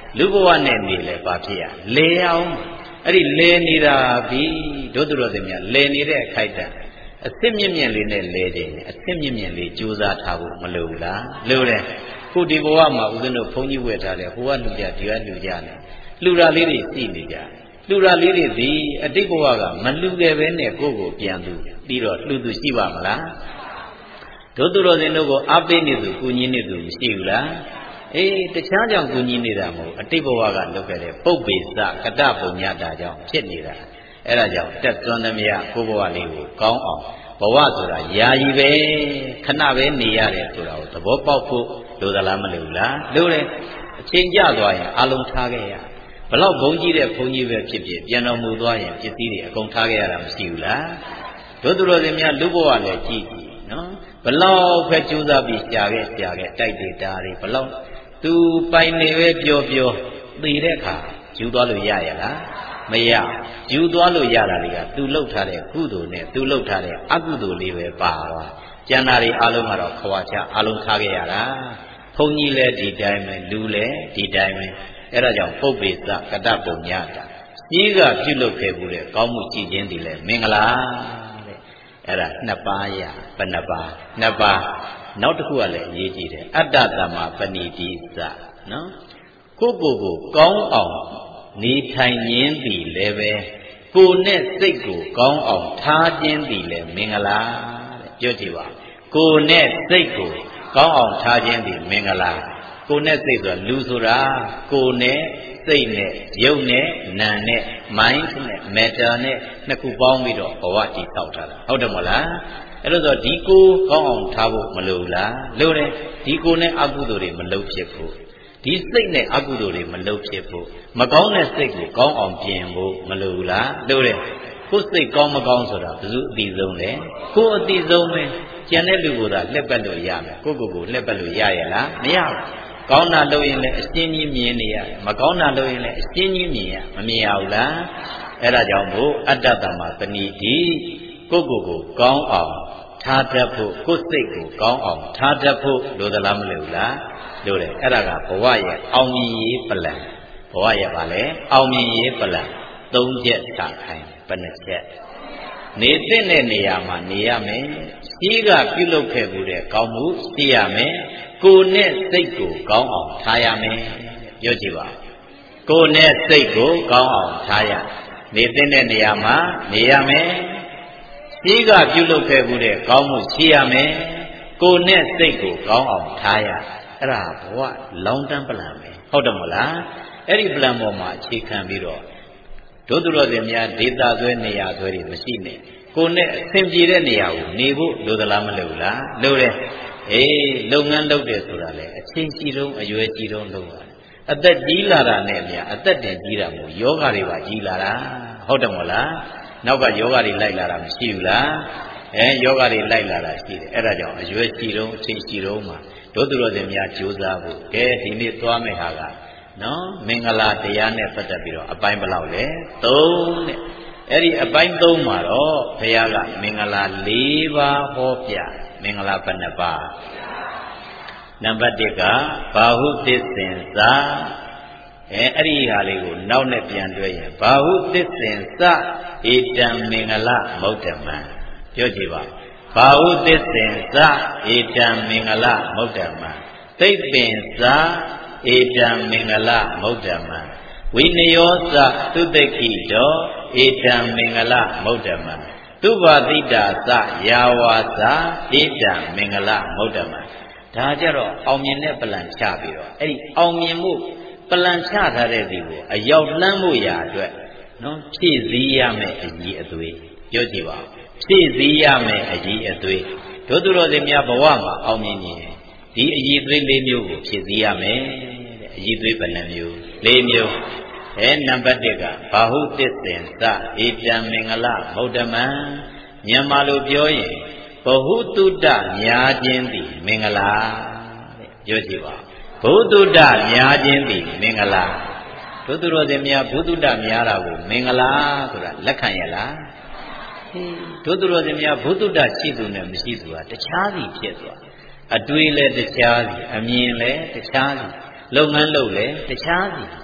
လူဘဝနဲ့နေလဲဘာဖြစ်ရလဲအောင်အဲ့ဒီလဲနေတာပြီတို့သူတော်စင်များလဲနေတဲ့အခိုက်တန့်အစ်စ်မြင့်မြင့်လေးနဲ့လဲတယ်အစ်စ်မြင့်မြင့်လေးကြိုးစားထားဖို့မလိုဘူးလားလိုတယ်ခုဒီဘဝမှာဦးဇင်းတို့ဘုန်းကြီးဝယ်ထားတယ်ဟိုကလူကြဒီကလူကြနဲ့လူရာလေးတွေစီနေကြလူရာလေးတွေဒီအတိတ်ဘဝကမလူခဲ့ပဲနဲ့ကိုယ့်ကိုပြန်သူပြီးတော့လှူသူရှိပါမလားတို့သူတော်စင်တို့ကိုအားပေးနေသူကူညီနေသူမရှိဘူးလားအေးတခြားကြောင့်ကူညီနေတာမဟုတ်အတိတ်ဘဝကလုပ်ခဲ့တဲ့ပုပ္ပေစကတပုံညတာကြောင့်ဖြစ်နေတာအဲ့ဒါကြောင့်တက်သွန်းသမျှကိုယ့်ဘဝလေးကိုကောင်းအောင်ဘဝဆိုတာယာယီပဲခဏပဲနေရတယ်ဆိုတာကိုသဘောပေါက်ဖို့လိုသလားမလိုဘူးလားလိုတယ်အချိန်ကျသွားရင်အလုံးထားခဲ့ရဘလောက်ဘုံကြီးတဲ့ဘုံကြီးပဲဖြစ်ဖြစ်ပြန်တော်မူသွားရင်ပစ္စည်းတွေအကုန်ထားခဲ့ရတာမရှိဘူးလားတို့သူတော်စင်များလူဘဝလည်းကြည့်ကြည့်နော်ဘလောက်ပဲကြိုးစားပြီးရှာခဲ့ရှာခဲ့တိုက်တွေတားတွေဘလောက်သူပိုင်နေပဲပြောပြောသိတဲ့အခါယူသွားလို့ရရလားမရယူသွားလို့ရတာတွေကသူလှုပ်ထားတဲ့ကုသိုလ်နဲ့သူလှုပ်ထားတဲ့အကုသိုလ်လေးပဲပါသွားကျန်တာတွေအလုံးကတော့ခွာချအလုံးထားခဲ့ရတာဘုန်းကြီးလည်းဒီတိုင်းပဲလူလည်းဒီတိုင်းပဲအဲ့ဒါကြောင့်ပုပ္ပေစကတပုံညတာကြီးကပြုလုပ်ခဲ့မှုတဲ့ကောင်းမှုကြည်ခြင်းဒီလဲမင်္ဂလာတဲ့အဲ့ဒါနှစ်ပါးရဘယ်နှစ်ပါးနှစ်ပါးနောက်တစ်ခုကလည်းအရေးကြီးတယ်အတ္တသမ္မာပဏိတိစနော်ကိုကိုကိုကောင်းအောင်နေထိုင်ခြင်းသည်လည်းပဲကိုယ်နဲ့စိတ်ကိုကောင်းအောင်ထားခြင်းသည်လည်းမင်္ဂလာတဲ့ပြောကြည့်ပါကိုယ်နဲ့စိတ်ကိုကောင်းအောင်ထားခြင်းသည်မင်္ဂလာကိုယ်နဲ့စိတ်ဆိုတာလူဆိုတာကိုယ်နဲ့စိတ်နဲ့ရုပ်နဲ့နာမ်နဲ့ mind နဲ့ matter နဲ့နှစ်ခုပေါင်းပြီးတော့ဘဝတည်ဆောက်ထားတာဟုတ်တယ်မလားအဲ့လိုဆိုဒီကိုကောင်းအောင်ထားဖို့မလိုလားလိုတယ်ဒီကိုနဲ့အကုသိုလ်တွေမလုပ်ဖြစ်ဖို့ဒီစိတ်နဲ့အကုသိုလ်တွေမလုပ်ဖြစ်ဖို့မကောင်းတဲ့စိတ်ကိုကောင်းအောင်ပြင်ဖို့မလိုဘူးလားလိုတယ်ကိုယ်စိတ်ကောင်းမကောင်းဆိုတာဘယ်သူအတိဆုံးလဲကိုယ်အတိဆုံးပဲကျန်တဲ့လူကသာလက်ပတ်လို့ရမယ်ကိုယ့်ကိုယ်ကိုလက်ပတ်လို့ရရလားမရဘူးကောင်းတာလုပ်ရင်လည်းအရှင်းကြီးမြင်နေရတယ်မကောင်းတာလုပ်ရင်လည်းအရှင်းကြီးမြင်ရမမြင်ရဘူးလားအဲ့ဒါကြောင့်မို့အတ္တတမပဏိတိကိုယ့်ကိုယ်ကိုကောင်းအောင်ထားတတ်ဖို့ကိုယ်စိတ်ကိုကောင်းအောင်ထားတတ်ဖို့လိုသလားမလိုဘူးလားလိုတယ်အဲ့ဒါကဘဝရဲ့အောင်မြင်ရေးပလန်ဘဝရဲ့ပါလေအောင်မြင်ရေးပလန်သုံးချက်ချခိုင်းဘယ်နှချက်နေတဲ့နေရာမှာနေရမယ်ကြီးကပြုလုပ်ခဲ့မှုတဲ့ကောင်းမှုသိရမယ်ကိုယ်နဲ့စိတ်ကိုကောင်းအောင်ထားရမယ်ပြောကြည့်ပါကိုယ်နဲ့စိတ်ကိုကောင်းအောင်ထားရနေတဲ့နေရာမှာနေရမယ်ကြီးကပြုလုပ်ခဲ့မှုတဲ့ကောင်းမှုရှိရမယ်ကိုယ်နဲ့စိတ်ကိုကောင်းအောင်ထားရအဲ့ဒါဘဝလောင်တန်းပလန်ပဲဟုတ်တယ်မလားအဲ့ဒီပလန်ပေါ်မှာအခြေခံပြီးတော့ဒုသူတော်စင်များဒေတာဆွဲနေရာဆွဲတွေမရှိနဲ့ကိုယ်နဲ့အဆင်ပြေတဲ့နေရာကိုနေဖို့လိုသလားမလိုဘူးလားလိုတယ်အေးလုပ်ငန်းလုပ်တယ်ဆိုတာလေအချင်းကြီးတုံးအရွယ်ကြီးတုံးလုပ်ရတယ်အသက်ကြီးလာတာနဲ့များအသက်တင်ကြီးတာမဟုတ်ယောဂတွေပါကြီးလာတာဟုတ်တယ်မလားနောက်ကယောဂတွေလိုက်လာတာမရှိဘူးလားအဲယောဂတွေလိုက်လာတာရှိတယ်အဲ့ဒါကြောင့်အရွယ်ကြီးတုံးအချင်းကြီးတုံးမှာဒုသူတော်စင်များကြိုးစားဖို့ကဲဒီနေ့သွားမယ့်ဟာကနော်မင်္ဂလာတရားနဲ့ပတ်သက်ပြီးတော့အပိုင်းဘယ်လောက်လဲသုံးတဲ့အဲ့ဒီအပိုင်းသုံးမှာတော့ဘုရားကမင်္ဂလာ၄ပါးဟောပြမင်္ဂလာဘယ်နှပါးနံပါတ်တစ်ကဘာဟုသစ္စင်စာအဲအဲ့ဒီဟာလေးကိုနောက်နဲ့ပြန်တွဲရင်ဘာဟုသစ္စင်စဧတံမင်္ဂလမௌတ္တမံပြောကြည့်ပါဘာဟုသစ္စင်စဧတံမင်္ဂလမௌတ္တမံသိပ္ပင်စာဧတံမင်္ဂလမௌတ္တမံဝိနယောသသုတကိတောဧတံမင်္ဂလမௌတ္တမံသုဘာတိတာသယာဝါစာဧတံမင်္ဂလမௌတ္တမံဒါကြတော့အောင်မြင်တဲ့ပလန်ချပြီးတော့အဲ့ဒီအောင်မြင်မှုပလန်ချထားတဲ့ဒီကိုအရောက်လှမ်းမှုရာအတွက်နော်ဖြည့်စည်းရမယ်အကြီးအသွေးပြောကြည့်ပါဖြည့်စည်းရမယ်အကြီးအသွေးဒုသူတော်စင်များဘဝမှာအောင်မြင်ရင်ဒီအကြီးသွေးလေးမျိုးကိုဖြည့်စည်းရမယ်တဲ့အကြီးသွေးဘယ်နှမျိုးလေးမျိုးအဲနံပါတ်တစ်ကဘာဟုသစ္စင်စဧတံမင်္ဂလမௌတ္တမံမြန်မာလိုပြောရင်ဘဟုတုတ္တများခြင်းသည်မင်္ဂလာတဲ့ပြောကြည့်ပါဘုတုတ္တများခြင်းသည်မင်္ဂလာဒုသူတော်စင်များဘုတုတ္တများတာကိုမင်္ဂလာဆိုတာလက်ခံရလားဒုသူတော်စင်များဘုတုတ္တရှိသူနဲ့မရှိသူကတခြားစီဖြစ်သွားအတွေ့လဲတခြားစီအမြင်လဲတခြားစီလုပ်ငန်းလုပ်လဲတခြားစီ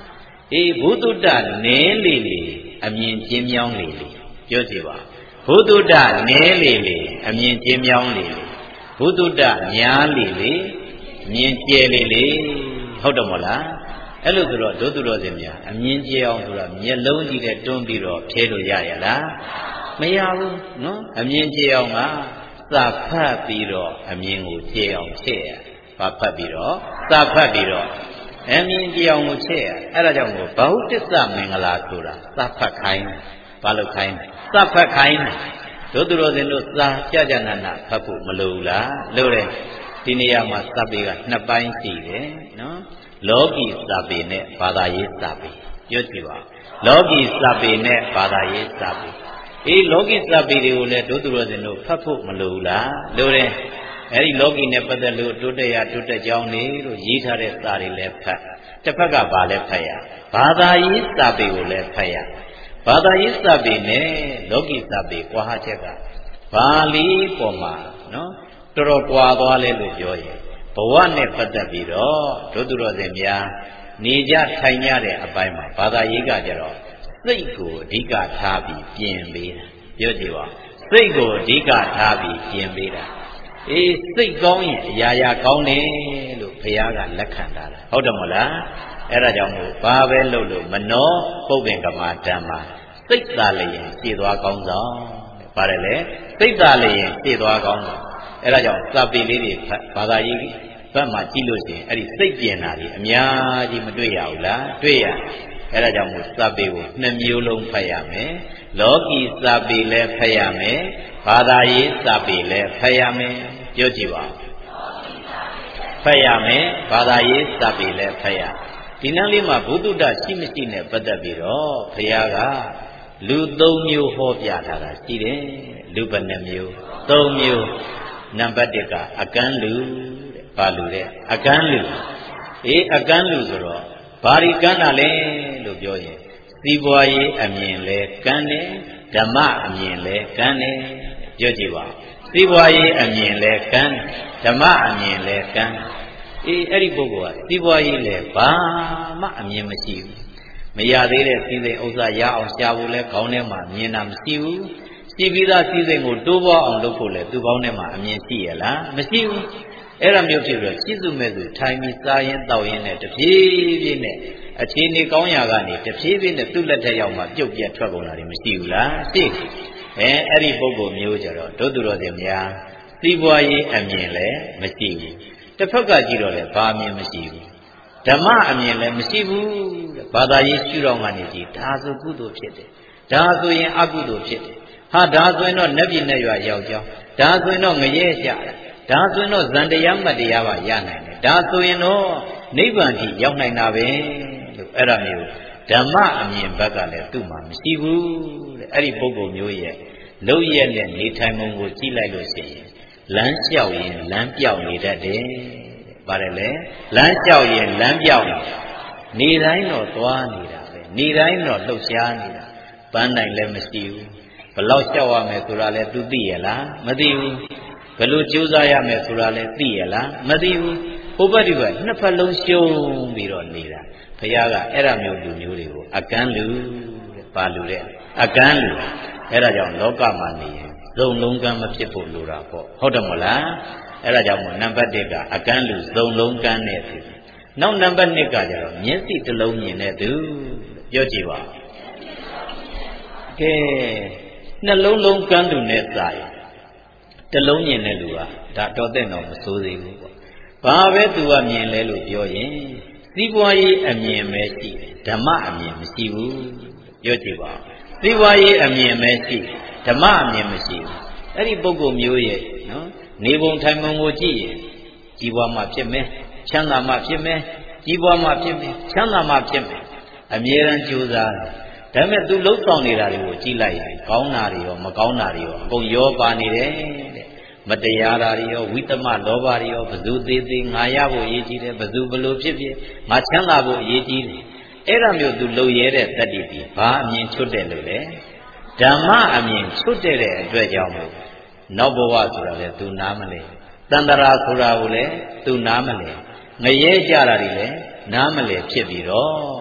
အေးဘုဒ္ဓတနဲလေလေအမြင်ကျင်းမြောင်းလေလေပြောကြည့်ပါဘုဒ္ဓတနဲလေလေအမြင်ကျင်းမြောင်းလေလေဘုဒ္ဓတများလေလေမြင်ကျဲလေလေဟုတ်တယ်မဟုတ်လားအဲ့လိုဆိုတော့ဒုသူတော်စင်များအမြင်ကျဲအောင်ဆိုတော့မျက်လုံးကြီးနဲ့တွန်းပြီးတော့ဖြဲလို့ရရလားမရဘူးနော်အမြင်ကျဲအောင်ကစာဖတ်ပြီးတော့အမြင်ကိုကျဲအောင်ဖြဲရဘာဖတ်ပြီးတော့စာဖတ်ပြီးတော့အမြင်ကျဲအောင်ကိုဖြဲရအဲ့ဒါကြောင့်မို့ဘာဟုတစ္ဆမင်္ဂလာဆိုတာစာဖတ်ခိုင်းဘာလို့ခိုင်းစာဖတ်ခိုင်းဒုသူတော်စင်တို့စာကြကြနာနာဖတ်ဖို့မလိုဘူးလားလိုတယ်ဒီနေရာမှာစာပေကနှစ်ပိုင်းရှိတယ်နော်လောကီစာပေနဲ့ဘာသာရေးစာပေပြောကြည့်ပါလောကီစာပေနဲ့ဘာသာရေးစာပေအေးလောကီစာပေတွေကိုလည်းဒုသူတော်စင်တို့ဖတ်ဖို့မလိုဘူးလားလိုတယ်အဲဒီလောကီနဲ့ပတ်သက်လို့တိုးတက်ရတိုးတက်ကြောင်းနေလို့ရေးထားတဲ့စာတွေလည်းဖတ်တစ်ဖက်ကဘာလဲဖတ်ရဘာသာရေးစာပေကိုလည်းဖတ်ရဘာသာရေးစာပေနဲ့လောကီစာပေကွာဟချက်ကဘာလေးပေါ်မှာနော်တော်တော်ကွာသွားလဲလို့ပြောရင်ဘဝနဲ့ပတ်သက်ပြီးတော့ဒုသူတော်စင်များနေကြထိုင်ကြတဲ့အပိုင်းမှာဘာသာရေးကကြတော့စိတ်ကိုအဓိကထားပြီးပြင်ပေးတာပြောကြည့်ပါစိတ်ကိုအဓိကထားပြီးပြင်ပေးတာအေးစိတ်ကောင်းရင်အရာရာကောင်းတယ်လို့ဘုရားကလက်ခံတာဟုတ်တယ်မဟုတ်လားအဲ့ဒါကြောင့်မို့ဘာပဲလုပ်လို့မနောပုပ္ပင်ကမာဓမ္မစိတ်သာလျင်ရှည်သွားကောင်းဆောင်ပါတယ်လေစိတ်သာလျင်ရှည်သွားကောင်းဆောင်အဲ့ဒါကြောင့်စာပေလေးတွေဘာသာရေးဘက်မှာကြည့်လို့ရှိရင်အဲ့ဒီစိတ်ပြင်တာကြီးအများကြီးမတွေ့ရဘူးလားတွေ့ရအဲ့ဒါကြောင့်မို့စာပေကိုနှစ်မျိုးလုံးဖတ်ရမယ်လောကီစာပေလည်းဖတ်ရမယ်ဘာသာရေးစာပေလည်းဖတ်ရမယ်ပြောကြည့်ပါဖတ်ရမယ်ဘာသာရေးစာပေလည်းဖတ်ရဒီနန်းလေးမှာဘုဒ္ဓတရှိမရှိနဲ့ပတ်သက်ပြီးတော့ဘုရားကလူသုံးမျိုးဟောပြထားတာရှိတယ်လူဘယ်နှမျိုးသုံးမျိုးနံပါတ်တစ်ကအကန်းလူတဲ့ဘာလူတဲ့အကန်းလူအေးအကန်းလူဆိုတော့ဘာရီကန်းတာလဲလို့ပြောရင်စီးပွားရေးအမြင်လဲကန်းတယ်ဓမ္မအမြင်လဲကန်းတယ်ပြောကြည့်ပါစီးပွားရေးအမြင်လဲကန်းဓမ္မအမြင်လဲကန်းအေးအဲ့ဒီပုဂ္ဂိုလ်ကစီးပွားရေးလဲဘာမှအမြင်မရှိဘူးမရသေးတဲ့စီးစိမ်ဥစ္စာရအောင်ရှာဖို့လဲခေါင်းထဲမှာမြင်တာမရှိဘူးရှိပြီးသားစီးစိမ်ကိုတိုးပွားအောင်လုပ်ဖို့လဲသူ့ခေါင်းထဲမှာအမြင်ရှိရလားမရှိဘူးအဲ့ဒါမျိုးဖြစ်ပြီးတော့ရှိစုမဲ့သူထိုင်ပြီးစားရင်တောက်ရင်နဲ့တဖြည်းဖြည်းနဲ့အခြေအနေကောင်းရာကနေတဖြည်းဖြည်းနဲ့သူ့လက်ထက်ရောက်မှပြုတ်ပြတ်ထွက်ကုန်တာတွေမရှိဘူးလားရှိအဲအဲ့ဒီပုဂ္ဂိုလ်မျိုးကြတော့ဒုသူတော်စင်များစီးပွားရေးအမြင်လည်းမရှိဘူးတစ်ဖက်ကကြည့်တော့လည်းဘာအမြင်မရှိဘူးဓမ္မအမြင်လည်းမရှိဘူးတဲ့ဘာသာရေးရှုထောင့်ကနေကြည့်ဒါဆိုကုသိုလ်ဖြစ်တယ်ဒါဆိုရင်အကုသိုလ်ဖြစ်တယ်ဟာဒါဆိုရင်တော့နတ်ပြည်နဲ့ရွာရောက်ကြောင်းဒါဆိုရင်တော့ငရဲရှာဒါဆိုရင်တော့ဇန်တရားမတ်တရားပါရနိုင်တယ်ဒါဆိုရင်တော့နိဗ္ဗာန်ကြီးရောက်နိုင်တာပဲလို့အဲ့ဒါမျိုးဓမ္မအမြင်ဘက်ကလည်းသူ့မှာမရှိဘူးတဲ့အဲ့ဒီပုဂ္ဂိုလ်မျိုးရဲ့လုံရက်နဲ့နေထိုင်ပုံကိုကြည့်လိုက်လို့ရှိရင်လမ်းလျှောက်ရင်လမ်းပြောက်နေတတ်တယ်ပါတယ်လေလမ်းလျှောက်ရင်လမ်းပြောက်နေတိုင်းတော့သွားနေတာပဲနေတိုင်းတော့လှုပ်ရှားနေတာပန်းနိုင်လည်းမရှိဘူးဘလောက်လျှောက်ရမယ်ဆိုတာလဲသူသိရလားမသိဘူးဘယ်လိုကြိုးစားရမယ်ဆိုတာလဲသိရလားမသိဘူးဟိုဘက်ဒီဘက်နှစ်ဖက်လုံးရှုံးပြီးတော့နေတာဘုရားကအဲ့ဒါမျိုးလူမျိုးတွေကိုအကန်းလူတဲ့ပါလူတဲ့အကန်းလူအဲ့ဒါကြောင့်လောကမှာနေရင်ဇုံလုံးကမ်းမဖြစ်ဖို့လိုတာပေါ့ဟုတ်တယ်မဟုတ်လားအဲ့ဒါကြောင့်မို့နံပါတ်တစ်ကအကန်းလူဇုံလုံးကမ်းတဲ့သူနောက်နံပါတ်နှစ်ကကျတော့မျက်စိတစ်လုံးမြင်တဲ့သူပြောကြည့်ပါကဲနှလုံးလုံးကမ်းသူနဲ့စာရင်တစ်လုံးမြင်တဲ့လူကဒါတော့တဲ့တော့မစိုးသေးဘူးပေါ့ဘာပဲသူကမြင်လဲလို့ပြောရင်စီးပွားရေးအမြင်ပဲရှိတယ်ဓမ္မအမြင်မရှိဘူးပြောကြည့်ပါစီးပွားရေးအမြင်ပဲရှိဓမ္မအမြင်မရှိဘူးအဲ့ဒီပုဂ္ဂိုလ်မျိုးရဲ့နော်နေပုံထိုင်ပုံကိုကြည့်ရင်ကြီးပွားမှဖြစ်မယ်ချမ်းသာမှဖြစ်မယ်ကြီးပွားမှဖြစ်မယ်ချမ်းသာမှဖြစ်မယ်အမြဲတမ်းကြိုးစားတယ်ဒါပေမဲ့သူလှုပ်ဆောင်နေတာတွေကိုကြည့်လိုက်ရင်ကောင်းတာတွေရောမကောင်းတာတွေရောအကုန်ရောပါနေတယ်တဲ့မတရားတာတွေရောဝိသမလောဘတွေရောဘဇုသေးသေးငါရဖို့အရေးကြီးတယ်ဘဇုဘလို့ဖြစ်ဖြစ်ငါချမ်းသာဖို့အရေးကြီးတယ်အဲ့ဒါမျိုးသူလုံရဲတဲ့တတ္တိဒီဘာအမြင်ချွတ်တယ်လို့လဲဓမ္မအမြင်ချွတ်တဲ့အတွက်ကြောင့်မို့နောက်ဘဝဆိုတာလေသူနားမလဲတန္တရာဆိုတာကိုလည်းသူနားမလဲငရဲကြတာတွေလည်းနားမလဲဖြစ်ပြီးတော့စ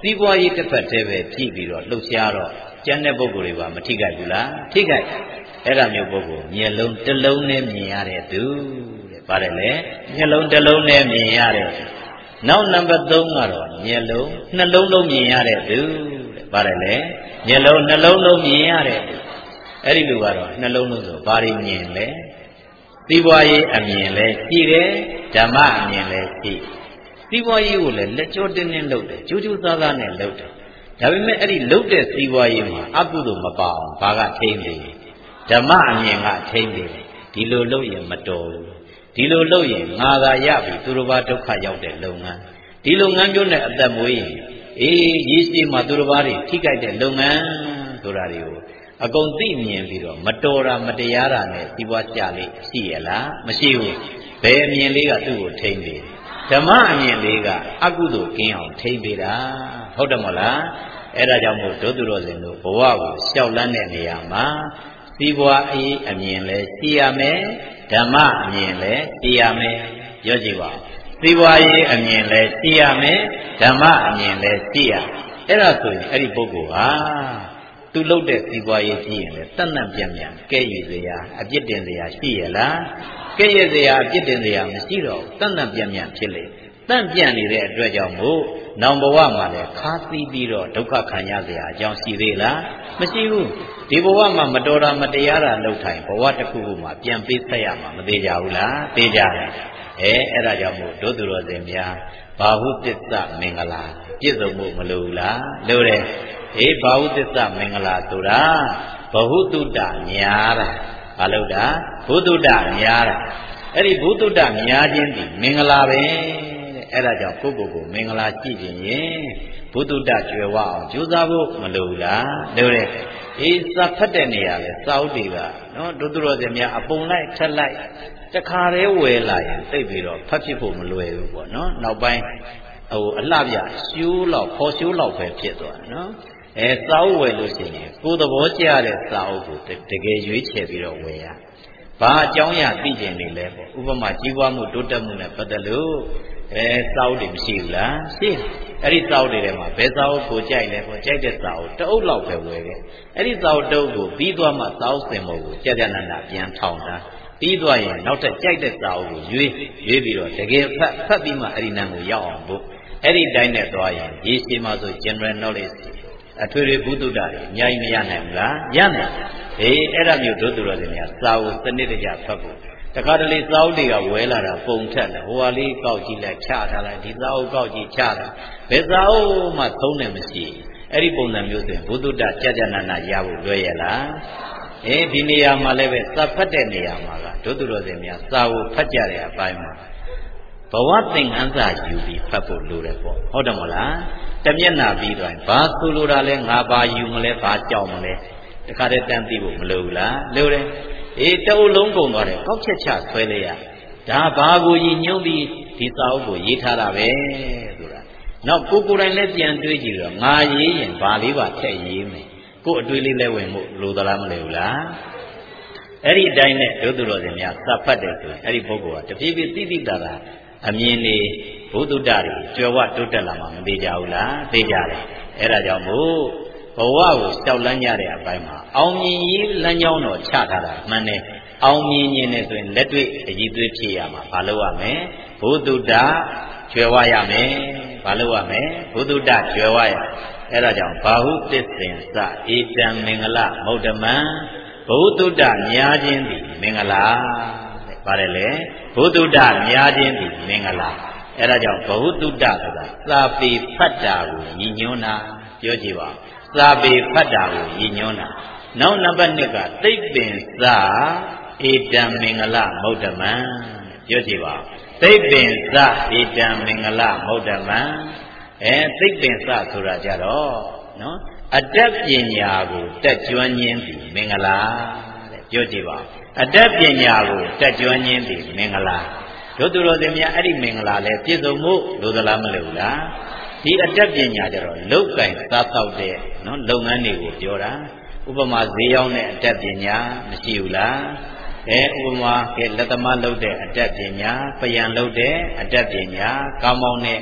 စီးပွားရေးတစ်ဖက်တည်းပဲဖြည့်ပြီးတော့လှုပ်ရှားတော့ကျန်တဲ့ပုဂ္ဂိုလ်တွေကမထိခိုက်ဘူးလားထိခိုက်အဲ့ဒါမျိုးပုဂ္ဂိုလ်မျက်လုံးတစ်လုံးနဲ့မြင်ရတဲ့သူတဲ့ပါတယ်လေမျက်လုံးတစ်လုံးနဲ့မြင်ရတဲ့နောက်နံပါတ်သုံးကတော့မျက်လုံးနှလုံးလုံးမြင်ရတဲ့သူတဲ့ပါတယ်လေမျက်လုံးနှလုံးလုံးမြင်ရတဲ့အဲ့ဒီလူကတော့နှလုံးလုံးဆိုဘာတွေမြင်လဲစီးပွားရေးအမြင်လဲရှိတယ်ဓမ္မအမြင်လဲရှိစီးပွားရေးကိုလည်းလက်ကျောတင်းတင်းလုပ်တယ်ကြိုးကြိုးစားစားနဲ့လုပ်တယ်ဒါပေမဲ့အဲ့ဒီလုပ်တဲ့စီးပွားရေးမှာအကုသိုလ်မပါအောင်ဘာကထိမ့်တယ်ဓမ္မအမြင်ကထိမ့်တယ်ဒီလိုလုပ်ရင်မတော်ဘူးဒီလိုလုပ်ရင်ငါသာရပြီသူတို့ဘာဒုက္ခရောက်တဲ့လုပ်ငန်းဒီလုပ်ငန်းမျိုးနဲ့အသက်မွေးရင်အေးရေးရှိမှသူတို့ဘာတွေထိခိုက်တဲ့လုပ်ငန်းဆိုတာတွေကိုအကုန်သိမြင်ပြီးတော့မတော်တာမတရားတာနဲ့စီးပွားကြလေးရှိရလားမရှိဘူးဘယ်အမြင်လေးကသူ့ကိုထိမ့်တယ်ဓမ္မအမြင်လေးကအကုသိုလ်ကင်းအောင်ထိမ့်ပေးတာဟုတ်တယ်မဟုတ်လားအဲ့ဒါကြောင့်မို့ဒုသူတော်စင်တို့ဘဝကိုရှောက်လန်းတဲ့နေရာမှာစီးပွားရေးအမြင်လဲရှိရမယ်ဓမ္မအမြင်လဲရှိရမယ်ပြောကြည့်ပါစီးပွားရေးအမြင်လဲရှိရမယ်ဓမ္မအမြင်လဲရှိရအဲ့ဒါဆိုရင်အဲ့ဒီပုဂ္ဂိုလ်ဟာသူလုပ်တဲ့စီးပွားရေးကြည့်ရင်လေတတ်တတ်ပြန်ပြန်ကဲရည်စရာအပြစ်တင်စရာရှိရလားကဲရည်စရာအပြစ်တင်စရာမရှိတော့တတ်တတ်ပြန်ပြန်ဖြစ်လေတန့်ပြန့်နေတဲ့အတွက်ကြောင့်မို့နောင်ဘဝမှာလည်းခါးသီးပြီးတော့ဒုက္ခခံရစရာအကြောင်းရှိသေးလားမရှိဘူးဒီဘဝမှာမတော်တာမတရားတာလုပ်ထိုင်ဘဝတစ်ခုခုမှာပြန်ပေးဆက်ရမှာမသေးကြဘူးလားသိကြတယ်အဲအဲ့ဒါကြောင့်မို့ဒုသူတော်စင်များဘာဟုတစ္ဆမင်္ဂလာပြည့်စုံမှုမလိုဘူးလားလိုတယ်အေးဘာဟုတစ္ဆမင်္ဂလာဆိုတာဘဟုတုတ္တများတာဘာလို့တာဘုတုတ္တများတာအဲ့ဒီဘုတုတ္တများခြင်းဒီမင်္ဂလာပဲအဲ့ဒါကြောင့်ကိုယ့်ကိုယ်ကိုမင်္ဂလာကြည့်ခြင်းရင်ဘုတုတ္တကျွယ်ဝအောင်ကြိုးစားဖို့မလိုဘူးလားလိုတယ်အေးစာဖတ်တဲ့နေရာလဲစာအုပ်တွေကနော်ဒုသူတော်စင်များအပုံလိုက်ထက်လိုက်တခါတည်းဝယ်လာရင်သိပြီးတော့ဖတ်ဖြစ်ဖို့မလွယ်ဘူးပေါ့နော်နောက်ပိုင်းဟိုအလှပြရှိုးလောက်ခေါ်ရှိုးလောက်ပဲဖြစ်သွားတယ်နော်အဲစာအုပ်ဝယ်လို့ရှိရင်ကိုယ်သဘောကျတဲ့စာအုပ်ကိုတကယ်ရွေးချယ်ပြီးတော့ဝယ်ရဘာအကြောင်းအရာသိကျင်နေလဲပေါ့ဥပမာကြီးပွားမှုတိုးတက်မှုနဲ့ပတ်သက်လို့အဲစာအုပ်တွေမရှိဘူးလားရှိအဲ့ဒီစာအုပ်တွေထဲမှာဘယ်စာအုပ်ကိုကြိုက်လဲပေါ့ကြိုက်တဲ့စာအုပ်တအုပ်လောက်ပဲဝယ်ခဲ့အဲ့ဒီစာအုပ်တအုပ်ကိုပြီးသွားမှစာအုပ်စင်ပေါ်ကိုကြာကြာနာနာပြန်ထောင်တာပြီးသွားရင်နောက်ထပ်ကြိုက်တဲ့စာအုပ်ကိုရွေးရွေးပြီးတော့တကယ်ဖတ်ဖတ်ပြီးမှအဲ့ဒီနံကိုရောက်အောင်ဖို့အဲ့ဒီတိုင်းနဲ့သွားရင်ရေရှည်မှာဆို general knowledge အထွေထွေဘုဒ္ဓတာတွေအများကြီးမရနိုင်ဘူးလားရနိုင်အေးအဲ့ဒါမျိုးဒုသူတော်စင်များစာအုပ်စနစ်တကျဖတ်ဖို့တခါတလေစာအုပ်တွေကဝဲလာတာပုံထက်တယ်ဟိုဟာလေးကောက်ကြည့်လိုက်ချထားလိုက်ဒီစာအုပ်ကောက်ကြည့်ချတာဘယ်စာအုပ်မှသုံးတယ်မရှိအဲ့ဒီပုံစံမျိုးဆိုရင်ဘုဒ္ဓတာကြာကြာနာနာရဖို့လွယ်ရလားအေးဒီနေရာမှာလည်းပဲစာဖတ်တဲ့နေရာမှာကဒုသူတော်စင်များစာအုပ်ဖတ်ကြတဲ့အပိုင်းမှာဘဝသင်္ကန်းစာယူပြီးဖတ်ဖို့လိုတယ်ပေါ့ဟုတ်တယ်မလားတမျက်နှာပြီးတော့ဘာဆိုလိုတာလဲငါဘာယူမလဲဘာကြောက်မလဲတခါတည်းတန်းသိဖို့မလိုဘူးလားလိုတယ်အေးတအုပ်လုံးကုန်သွားတယ်ကောက်ချက်ချဆွဲလိုက်ရဒါဘာကိုရည်ညွှန်းပြီးဒီစာအုပ်ကိုရေးထားတာပဲဆိုတာနောက်ကိုကိုယ်တိုင်လည်းပြန်တွေးကြည့်တော့ငါရေးရင်ဘာလေးပါထည့်ရေးမယ်ကို့အတွေးလေးလည်းဝင်ဖို့လိုသလားမလိုဘူးလားအဲ့ဒီအတိုင်းနဲ့ဒုသူတော်စင်များစာဖတ်တယ်ဆိုရင်အဲ့ဒီပုဂ္ဂိုလ်ကတပြေးပြေးသိသိတာတာအမြင်တွေဘုဒ္ဓတာတွေကြွယ်ဝတိုးတက်လာမှမသေးကြဘူးလားသိကြတယ်အဲ့ဒါကြောင့်မို့ဘဝကိုရှောက်လန်းကြတဲ့အပိုင်းမှာအောင်မြင်ရေးလမ်းကြောင်းတော်ချထားတာမှန်တယ်အောင်မြင်ခြင်းနဲ့ဆိုရင်လက်တွေ့အည်သွေးဖြစ်ရမှာဘာလို့ရမလဲဘုဒ္ဓတာကျွယ်ဝရမယ်ဘာလို့ရမလဲဘုဒ္ဓတာကျွယ်ဝရအဲ့ဒါကြောင့်ဘာဟုတစ္ဆင်စဧတံမင်္ဂလမௌဒ္ဓမံဘုဒ္ဓတာများခြင်းသည်မင်္ဂလာတဲ့ပါတယ်လေဘုဒ္ဓတာများခြင်းသည်မင်္ဂလာအဲ့ဒါကြောင့်ဘဟုတုတ္တဆိုတာသာပေဖတ်တာကိုညီညွန်းတာပြောကြည့်ပါသာပေဖတ်တာကိုညီညွန်းတာနောက်နံပါတ်နှစ်ကသိပ္ပင်စာဧတံမင်္ဂလမௌဒ္ဓမံပြောကြည့်ပါသိပ္ပင်စာဧတံမင်္ဂလမௌဒ္ဓမံအဲသိပ္ပင်စာဆိုတာကြတော့နော်အတတ်ပညာကိုတက်ကျွမ်းခြင်းသည်မင်္ဂလာတဲ့ပြောကြည့်ပါအတတ်ပညာကိုတက်ကျွမ်းခြင်းသည်မင်္ဂလာဒုသူတော်စင်များအဲ့ဒီမင်္ဂလာလဲပြည့်စုံမှုလိုသလားမလိုဘူးလားဒီအတတ်ပညာကြတော့လောက်ကင်စားတော့တဲ့နော်လုပ်ငန်းတွေကိုပြောတာဥပမာဈေးရောက်တဲ့အတတ်ပညာမရှိဘူးလားအဲဥပမာကဲလက်သမားလုပ်တဲ့အတတ်ပညာပယံလုပ်တဲ့အတတ်ပညာကောင်းမောင်းတဲ့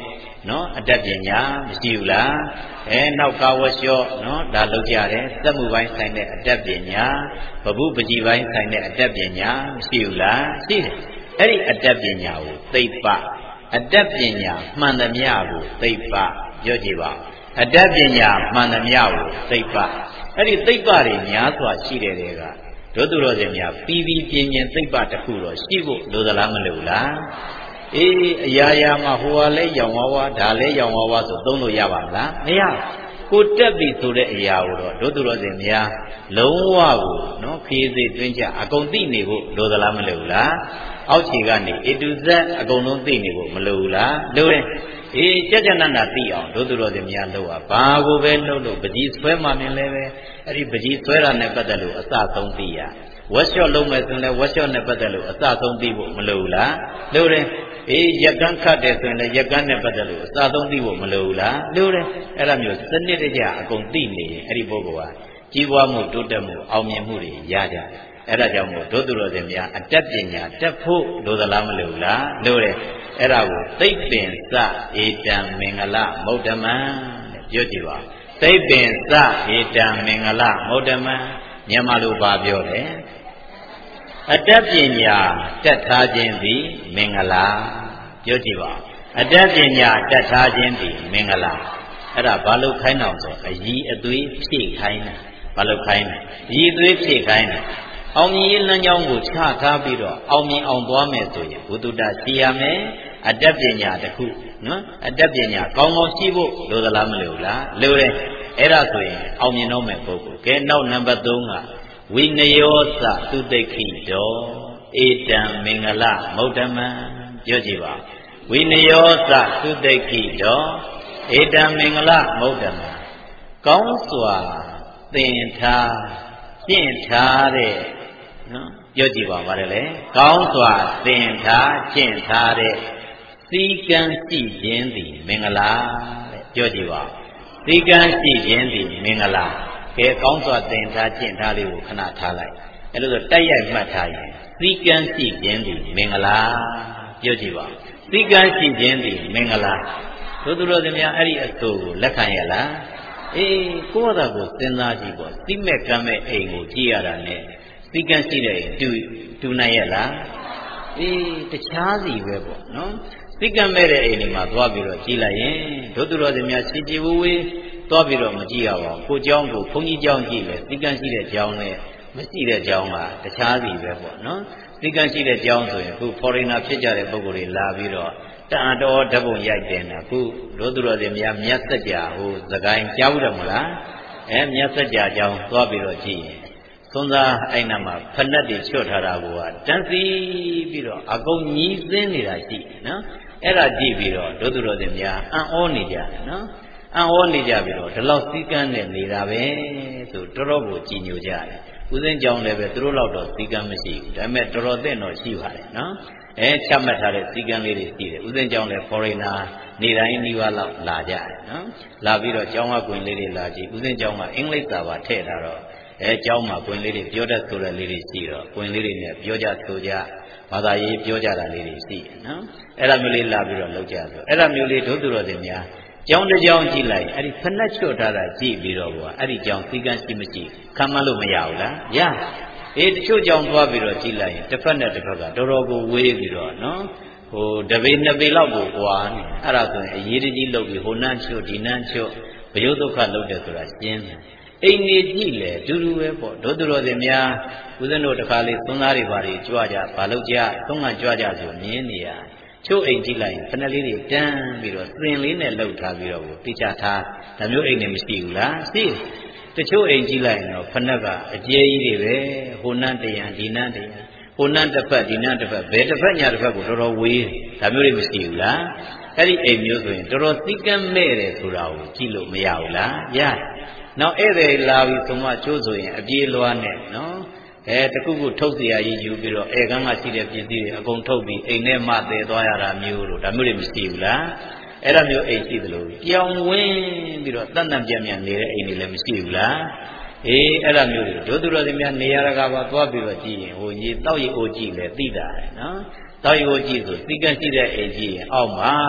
နော်အတတ်ပညာမရှိဘူးလားအဲနောက်ကာဝရှော့နော်ဒါလောက်ကြတယ်စက်မှုပိုင်းဆိုင်တဲ့အတတ်ပညာဘဘုပကြီးပိုင်းဆိုင်တဲ့အတတ်ပညာမရှိဘူးလားရှိတယ်အဲ့ဒီအတတ်ပညာကိုသိပ္ပအတတ်ပညာမှန်သမျှကိုသိပ္ပပြောကြည့်ပါအတတ်ပညာမှန်သမျှကိုသိပ္ပအဲ့ဒီသိပ္ပတွေများစွာရှိတယ်တဲ့ကတို့သူတော်စင်များပြီးပြီးပြင်းပြင်းသိပ္ပတစ်ခုတော့ရှိဖို့လိုသလားမလိုလားအေးအရာရာမှာဟိုဟာလဲရောင်ဝါးဝါဒါလဲရောင်ဝါးဝါဆိုသုံးလို့ရပါမလားမရကိုတက်ပြီဆိုတဲ့အရာကိုတော့တို့သူတော်စင်များလုံးဝကိုနော်ခရီးစိတ်တွင်းကြအကုန်သိနေဖို့လိုသလားမလိုလားအောက်ခြေကနေ A to Z အကုန်လုံးသိနေဖို့မလိုဘူးလားလိုတယ်အေးကြကြနနသိအောင်တို့သူတော်စင်များလုပ်ပါဘာကိုပဲလုပ်လို့ပကြီးဆွဲမှမြင်လဲပဲအဲ့ဒီပကြီးဆွဲတာနဲ့ပတ်သက်လို့အစဆုံးသိရဝက်ရှော့လုံးမယ်ဆိုရင်လည်းဝက်ရှော့နဲ့ပတ်သက်လို့အစဆုံးသိဖို့မလိုဘူးလားလိုတယ်အေးရက်ကန်းခတ်တယ်ဆိုရင်လည်းရက်ကန်းနဲ့ပတ်သက်လို့အစဆုံးသိဖို့မလိုဘူးလားလိုတယ်အဲ့လိုမျိုးစနစ်တကျအကုန်သိနေရင်အဲ့ဒီပုဂ္ဂိုလ်ဟာကြီးပွားမှုတိုးတက်မှုအောင်မြင်မှုတွေရကြတယ်အဲ့ဒါကြောင့်မို့ဒုသူတော်စင်များအတတ်ပညာတက်ဖို့လိုသလားမလိုဘူးလားလိုတယ်အဲ့ဒါကိုသိပ္ပင်စဧတံမင်္ဂလမௌဓမံတဲ့ပြောကြည့်ပါသိပ္ပင်စဧတံမင်္ဂလမௌဓမံမြန်မာလိုပါပြောတယ်အတတ်ပညာတက်ထားခြင်းသည်မင်္ဂလာပြောကြည့်ပါအတတ်ပညာတက်ထားခြင်းသည်မင်္ဂလာအဲ့ဒါဘာလို့ခိုင်းတော့ဆိုအည်အသွေးဖြည့်ခိုင်းတာဘာလို့ခိုင်းလဲအည်အသွေးဖြည့်ခိုင်းတယ်အောင်မြင်ရေးလမ်းကြောင်းကိုချထားပြီးတော့အောင်မြင်အောင်သွားမယ်ဆိုရင်ဘုဒ္ဓတာရှိရမယ်အတတ်ပညာတစ်ခုနော်အတတ်ပညာကောင်းကောင်းရှိဖို့လိုသလားမလိုလားလိုတယ်အဲ့ဒါဆိုရင်အောင်မြင်တော့မယ်ပုဂ္ဂိုလ်ကဲနောက်နံပါတ်သုံးကဝိနယောသသုတိခိတောဧတံမင်္ဂလမௌဓမံပြောကြည့်ပါဝိနယောသသုတိခိတောဧတံမင်္ဂလမௌဓမံကောင်းစွာသင်ထားကျင့်ထားတဲ့နော်ပြောကြည့်ပါပါတယ်လေကောင်းစွာသင်ထားကျင့်ထားတဲ့သီကံရှိခြင်းသည်မင်္ဂလာတဲ့ပြောကြည့်ပါသီကံရှိခြင်းသည်မင်္ဂလာကဲကောင်းစွာသင်ထားကျင့်ထားလေးကိုခဏထားလိုက်အဲ့လိုဆိုတိုက်ရိုက်မှတ်ထားရင်သီကံရှိခြင်းသည်မင်္ဂလာပြောကြည့်ပါသီကံရှိခြင်းသည်မင်္ဂလာတို့သူတို့တို့များအဲ့ဒီအဆိုကိုလက်ခံရလားအေးကိုယ့်အသာကိုစဉ်းစားကြည့်ပေါ့သိမဲ့ကမ်းမဲ့အိမ်ကိုကြည့်ရတာနဲ့သီကံရှိတဲ့အိမ်တူတူနိုင်ရလားအေးတခြားစီပဲပေါ့နော်သီကံမဲ့တဲ့အိမ်ဒီမှာသွားပြီးတော့ကြည့်လိုက်ရင်တို့သူတော်စင်များစီကြည်ဝေးဝေးသွားပြီးတော့မကြည့်ရပါဘူးကိုเจ้าကိုဘုန်းကြီးเจ้าကြည့်လေသီကံရှိတဲ့เจ้าနဲ့မရှိတဲ့เจ้าကတခြားစီပဲပေါ့နော်သီကံရှိတဲ့เจ้าဆိုရင်အခု foreigner ဖြစ်ကြတဲ့ပုဂ္ဂိုလ်တွေလာပြီးတော့တန်တော်ဓပုံရိုက်တယ်နော်အခုတို့သူတော်စင်များမြတ်စကြာဟိုသခိုင်းကြားဘူးတယ်မလားအဲမြတ်စကြာเจ้าသွားပြီးတော့ကြည့်ရင်သွန်သားအဲ့နာမှာဖက်တွေချွတ်ထားတာကတန်းစီပြီးတော့အကုန်ညီးစင်းနေတာရှိနော်အဲ့ဒါကြည့်ပြီးတော့တို့သူတော်စင်များအံ့ဩနေကြတယ်နော်အံ့ဩနေကြပြီးတော့ဒီလောက်စည်းကမ်းနဲ့နေတာပဲဆိုတော်တော်ကိုကြည်ညိုကြတယ်ဦးစင်းကြောင့်လည်းပဲသူတို့လောက်တော့စည်းကမ်းမရှိဘူးဒါပေမဲ့တော်တော်သိတော့ရှိပါတယ်နော်အဲချမှတ်ထားတဲ့စည်းကမ်းလေးတွေရှိတယ်ဦးစင်းကြောင့်လည်း foreigner နေတိုင်းနှီးပါးလောက်လာကြတယ်နော်လာပြီးတော့ကျောင်းကကွင်လေးတွေလာကြည့်ဦးစင်းကျောင်းကအင်္ဂလိပ်စာပါထည့်ထားတော့အဲကျောင်းမှာကွင်လေးတွေပြောတတ်ဆိုတဲ့လေးတွေရှိတော့ကွင်လေးတွေနဲ့ပြောကြဆိုကြဘာသာရေးပြောကြတာလေးတွေရှိတယ်နော်အဲ့ဒါမျိုးလေးလာပြီးတော့လောက်ကြဆိုအဲ့ဒါမျိုးလေးဒုသူတော်တွေများကျောင်းတစ်ကျောင်းကြည့်လိုက်အဲ့ဒီဖက်နှက်ချွတ်ထားတာကြည့်ပြီးတော့ကွာအဲ့ဒီကျောင်းစည်းကမ်းရှိမရှိခံမလို့မရဘူးလားရအေးတချို့ကျောင်းသွားပြီးတော့ကြည့်လိုက်ရင်တစ်ဖက်နဲ့တစ်ဖက်ကတော်တော်ကိုဝေးပြီးတော့နော်ဟိုတပေနှစ်ပေလောက်ကိုကွာနေအဲ့ဒါဆိုရင်အရေးတကြီးလုပ်ပြီးဟိုနှမ်းချွတ်ဒီနှမ်းချွတ်ဘယုဒုက္ခလုပ်တယ်ဆိုတာရှင်းတယ်အိမ်နေကြည့်လေအတူတူပဲပေါ့ဒုသူတော်စင်များဦးဇင်းတို့တစ်ခါလေးသုံးသားတွေဘာတွေကြွကြဘာလုပ်ကြသုံးကကြွကြဆိုမြင်နေရချို့အိမ်ကြည့်လိုက်ရင်ဖက်လေးတွေတန်းပြီးတော့စင်လေးနဲ့လှုပ်ထားပြီးတော့ကိုတိကျထားဒါမျိုးအိမ်နေမရှိဘူးလားရှိတချို့အိမ်ကြည့်လိုက်ရင်တော့ဖက်ကအကျဲကြီးတွေပဲဟိုနှမ်းတရံဒီနှမ်းတရံဟိုနှမ်းတစ်ဖက်ဒီနှမ်းတစ်ဖက်ဘယ်တစ်ဖက်ညာတစ်ဖက်ကိုတော်တော်ဝေးဒါမျိုးတွေမရှိဘူးလားအဲ့ဒီအိမ်မျိုးဆိုရင်တော်တော်သိကမ်းမဲ့တယ်ဆိုတာကိုကြည့်လို့မရဘူးလားရတယ်နောက်ဧည့်သည်လာပြီးဆိုမှကျိုးဆိုရင်အပြေးလွှားနဲ့နော်အဲတခုခုထုတ်เสียရည်ယူပြီးတော့ဧကန်းကရှိတဲ့ပစ္စည်းတွေအကုန်ထုတ်ပြီးအိမ်ထဲမှတည်သွားရတာမျိုးလို့ဒါမျိုးတွေမရှိဘူးလားအဲ့ဒါမျိုးအိမ်ရှိသလိုပြောင်းဝင်းပြီးတော့တန်တန်ပြန်ပြန်နေတဲ့အိမ်တွေလည်းမရှိဘူးလားအေးအဲ့ဒါမျိုးတွေဒုသူတော်စင်များနေရာကပါသွားပြီးတော့ကြည့်ရင်ဟိုရေတောက်ရီအိုကြည့်လဲသိတာနော်တောက်ရီအိုကြည့်ဆိုစီကံရှိတဲ့အိမ်ကြည့်ရင်အောက်မှာ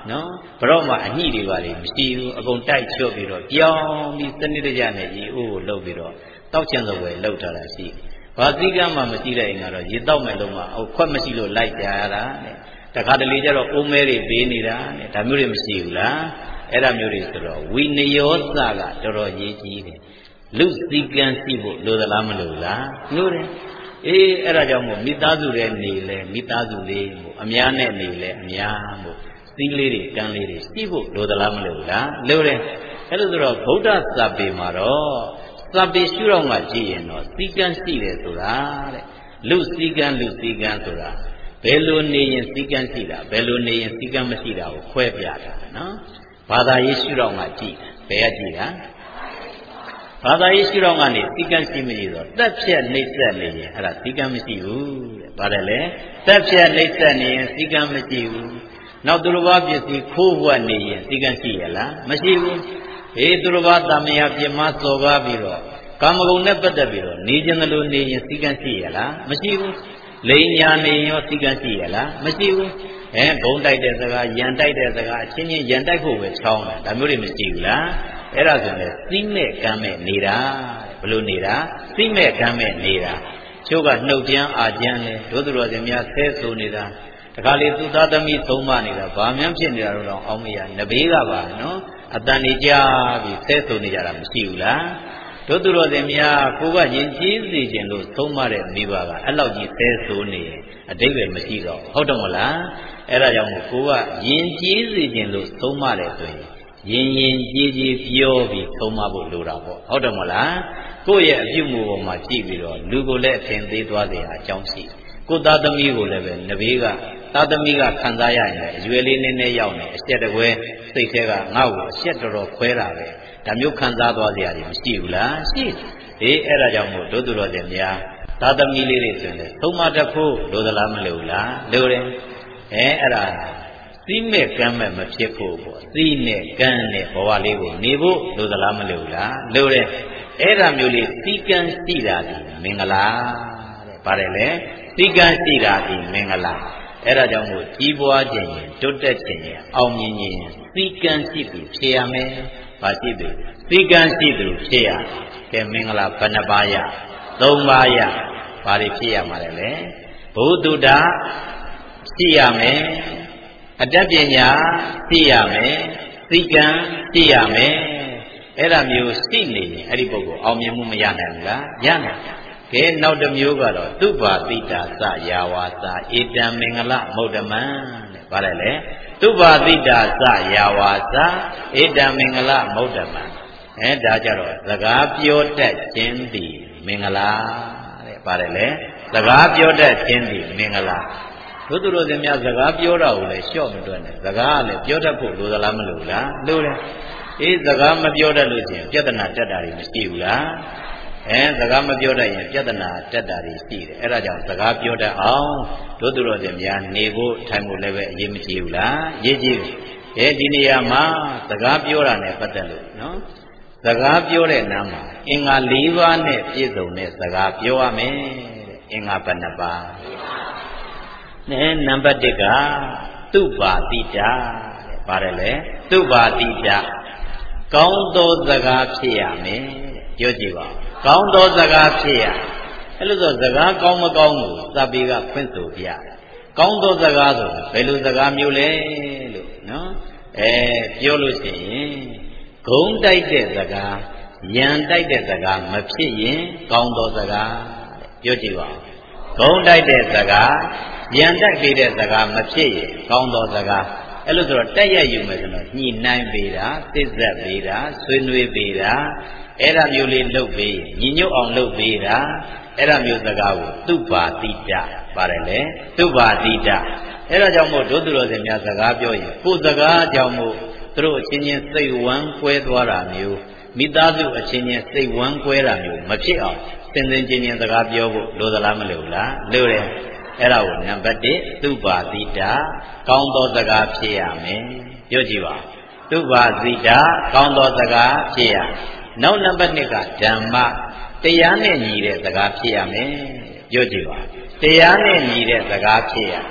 နော်ဘရော့မှာအညှိတွေပါလေမရှိဘူးအကုန်တိုက်ချော့ပြီးတော့ကြောင်းပြီးစနစ်တကျနဲ့ရေအိုးကိုလှုပ်ပြီးတော့တောက်ချင်တဲ့ဝယ်လှုပ်ထားတာရှိဘာစည်းကမ်းမှမရှိတဲ့အိမ်ကတော့ရေတောက်မဲ့လုံးမှာဟိုခွက်မရှိလို့လိုက်ကြရတာတဲ့တခါတလေကျတော့အိုးမဲတွေပေးနေတာတဲ့ဒါမျိုးတွေမရှိဘူးလားအဲ့ဒါမျိုးတွေဆိုတော့ဝိနယောစကတော်တော်ရေးကြီးတယ်လူစည်းကမ်းရှိဖို့လိုသလားမလိုလားလိုတယ်အေးအဲ့ဒါကြောင့်မို့မိသားစုတွေနေလဲမိသားစုလေးမို့အများနဲ့နေလဲအများမို့စည်းလေးတွေကမ်းလေးတွေရှိဖို့လိုသလားမလိုလားလိုတယ်အဲ့လိုဆိုတော့ဗုဒ္ဓစာပေမှာတော့စာပေရှုတော့မှကြည့်ရင်တော့စည်းကမ်းရှိတယ်ဆိုတာတဲ့လူစည်းကမ်းလူစည်းကမ်းဆိုတာဘယ်လိုနေရင်စည်းကမ်းရှိတာဘယ်လိုနေရင်စည်းကမ်းမရှိတာကိုခွဲပြတာနော်ဘာသာရေးရှုတော့မှကြည့်ဘယ်ကကြည့်တာဘာသာရေးရှုတော့ကနေစည်းကမ်းရှိမရှိဆိုတက်ဖြတ်နှိမ့်ဆက်နေရင်အဲ့ဒါစည်းကမ်းမရှိဘူးတဲ့ဘာလဲလဲတက်ဖြတ်နှိမ့်ဆက်နေရင်စည်းကမ်းမရှိဘူးနောက်သူတော်ဘာပစ္စည်းခိုးဝှက်နေရင်စည်းကမ်းရှိရလားမရှိဘူးအေးသူတော်ဘာတာမယာပြမစော်ကားပြီးတော့ကာမဂုဏ်နဲ့ပတ်သက်ပြီးတော့နေခြင်းလို့နေရင်စည်းကမ်းရှိရလားမရှိဘူးလိန်ညာနေရောစည်းကမ်းရှိရလားမရှိဘူးအဲဘုံတိုက်တဲ့စကားယံတိုက်တဲ့စကားအချင်းချင်းယံတိုက်ဖို့ပဲချောင်းတာဒါမျိုးတွေမရှိဘူးလားအဲ့ဒါဆိုရင်စီးမဲ့ကမ်းမဲ့နေတာဘလို့နေတာစီးမဲ့ကမ်းမဲ့နေတာချို့ကနှုတ်ကြမ်းအာကြမ်းလဲဒုသူတော်စင်များဆဲဆိုနေတာတခါလေသူသားသမီးသုံးမနေတာဘာမှန်းဖြစ်နေတာတော့အောင်းမရနဘေးကပါနော်အတန်နေကြပြီးဆဲဆိုနေကြတာမရှိဘူးလားဒုသူတော်စင်များကိုကယဉ်ကျေးစေခြင်းလို့သုံးမတဲ့မိဘကအဲ့လောက်ကြီးဆဲဆိုနေရင်အတိတ်ပဲမရှိတော့ဟုတ်တယ်မလားအဲ့ဒါကြောင့်မို့ကိုကယဉ်ကျေးစေခြင်းလို့သုံးမတယ်ဆိုရင်ရင်ရင်ကြည်ကြည်ပြောပြီးသုံးမဖို့လိုတာပေါ့ဟုတ်တယ်မလားကိုယ့်ရဲ့အပြုအမူပေါ်မှာကြည့်ပြီးတော့လူကိုလည်းအထင်သေးသွားတယ်အကြောင်းရှိကိုသားသမီးကိုလည်းပဲနဘေးကသားသမီးကခံစားရရင်လည်းအရွယ်လေးနည်းနည်းရောက်နေအချက်တကွဲစိတ်ထဲကငါ့ကိုအချက်တော်တော်ခွဲတာပဲဒါမျိုးခံစားသွားစရာတွေမရှိဘူးလားရှိအေးအဲ့ဒါကြောင့်မို့ဒုသူတော်တွေများသားသမီးလေးတွေဆိုရင်သုံးမတတ်ဖို့လိုသလားမလိုလားလိုတယ်အဲအဲ့ဒါစီးမဲ့ကမ်းမဲ့မဖြစ်ဖို့ပေါ့စီးနဲ့ကမ်းနဲ့ဘဝလေးကိုနေဖို့လိုသလားမလိုလားလိုတယ်အဲ့ဒါမျိုးလေးစီးကမ်းရှိတာဒီမင်္ဂလာတဲ့ပါတယ်လေစီးကမ်းရှိတာဒီမင်္ဂလာအဲ့ဒါကြောင့်မို့ကြီးပွားခြင်းရင်တိုးတက်ခြင်းရင်အောင်မြင်ခြင်းရင်စီးကမ်းရှိသူဖြစ်ရမယ်ဘာရှိသူစီးကမ်းရှိသူဖြစ်ရကဲမင်္ဂလာဘယ်နှပါးရသုံးပါးရဘာတွေဖြစ်ရမှာလဲလေဘုဒ္ဓတာရှိရမယ်အတ္တပညာသိရမယ်သိကံသိရမယ်အဲ့ဒါမျိုးရှိနေရင်အဲ့ဒီပုဂ္ဂိုလ်အောင်မြင်မှုမရနိုင်ဘူးလားရနိုင်ကဲနောက်တစ်မျိုးကတော့သုဘာတိတာသယာဝါစာဧတံမင်္ဂလမௌဒမံတဲ့ဗါတယ်လေသုဘာတိတာသယာဝါစာဧတံမင်္ဂလမௌဒမံအဲဒါကြတော့စကားပြောတတ်ခြင်းသည်မင်္ဂလာတဲ့ဗါတယ်လေစကားပြောတတ်ခြင်းသည်မင်္ဂလာဒုသူတော်စင်များစကားပြောတာကိုလည်းလျှော့မတွက်နဲ့စကားကလည်းပြောတတ်ဖို့လိုသလားမလိုလားလိုတယ်အေးစကားမပြောတတ်လို့ချင်းပြဿနာတက်တာတွေမရှိဘူးလားအဲစကားမပြောတတ်ရင်ပြဿနာတက်တာတွေရှိတယ်အဲ့ဒါကြောင့်စကားပြောတတ်အောင်ဒုသူတော်စင်များနေဖို့ထိုင်ဖို့လည်းပဲအရေးမကြီးဘူးလားရေးကြည့်အဲဒီနေရာမှာစကားပြောတာနဲ့ပတ်သက်လို့နော်စကားပြောတဲ့နားမှာအင်္ဂါ၄ပါးနဲ့ပြည့်စုံတဲ့စကားပြောရမယ်တဲ့အင်္ဂါဘယ်နှပါးနဲနံပါတ်တစ်ကသုဘာတိတာတဲ့ပါတယ်လေသုဘာတိတာကောင်းသောစကားဖြစ်ရမယ်တဲ့ပြောကြည့်ပါကောင်းသောစကားဖြစ်ရအဲ့လိုဆိုစကားကောင်းမကောင်းကိုသဗ္ဗေကဖွင့်ဆိုပြကောင်းသောစကားဆိုတာဘယ်လိုစကားမျိုးလဲလို့နော်အဲပြောလို့ရှိရင်ဂုံးတိုက်တဲ့စကားယံတိုက်တဲ့စကားမဖြစ်ရင်ကောင်းသောစကားတဲ့ပြောကြည့်ပါဂုံးတိုက်တဲ့စကားယံတိုက်ပေးတဲ့စကားမဖြစ်ရင်ကောင်းသောစကားအဲ့လိုဆိုတော့တက်ရယူမယ်ဆိုတော့ညှိနှိုင်းပေးတာသစ္စာပေးတာဆွေးနွေးပေးတာအဲ့ဒါမျိုးလေးလုပ်ပေးညီညွတ်အောင်လုပ်ပေးတာအဲ့ဒါမျိုးစကားကိုသုဘာတိတပါတယ်လေသုဘာတိတအဲ့ဒါကြောင့်မို့ဒုသူတော်စင်များစကားပြောရင်ကိုယ်စကားကြောင့်မို့သူတို့အချင်းချင်းစိတ်ဝမ်းကွဲသွားတာမျိုးမိသားစုအချင်းချင်းစိတ်ဝမ်းကွဲတာမျိုးမဖြစ်အောင်စင်စင်ချင်းချင်းစကားပြောဖို့လိုသလားမလိုလားလိုတယ်အဲ့ဒါကိုနံပါတ်တစ်သုဘာတိတကောင်းသောစကားဖြစ်ရမယ်ပြောကြည့်ပါသုဘာတိတကောင်းသောစကားဖြစ်ရနောက်နံပါတ်နှစ်ကဓမ္မတရားနဲ့ညီတဲ့စကားဖြစ်ရမယ်ပြောကြည့်ပါတရားနဲ့ညီတဲ့စကားဖြစ်ရ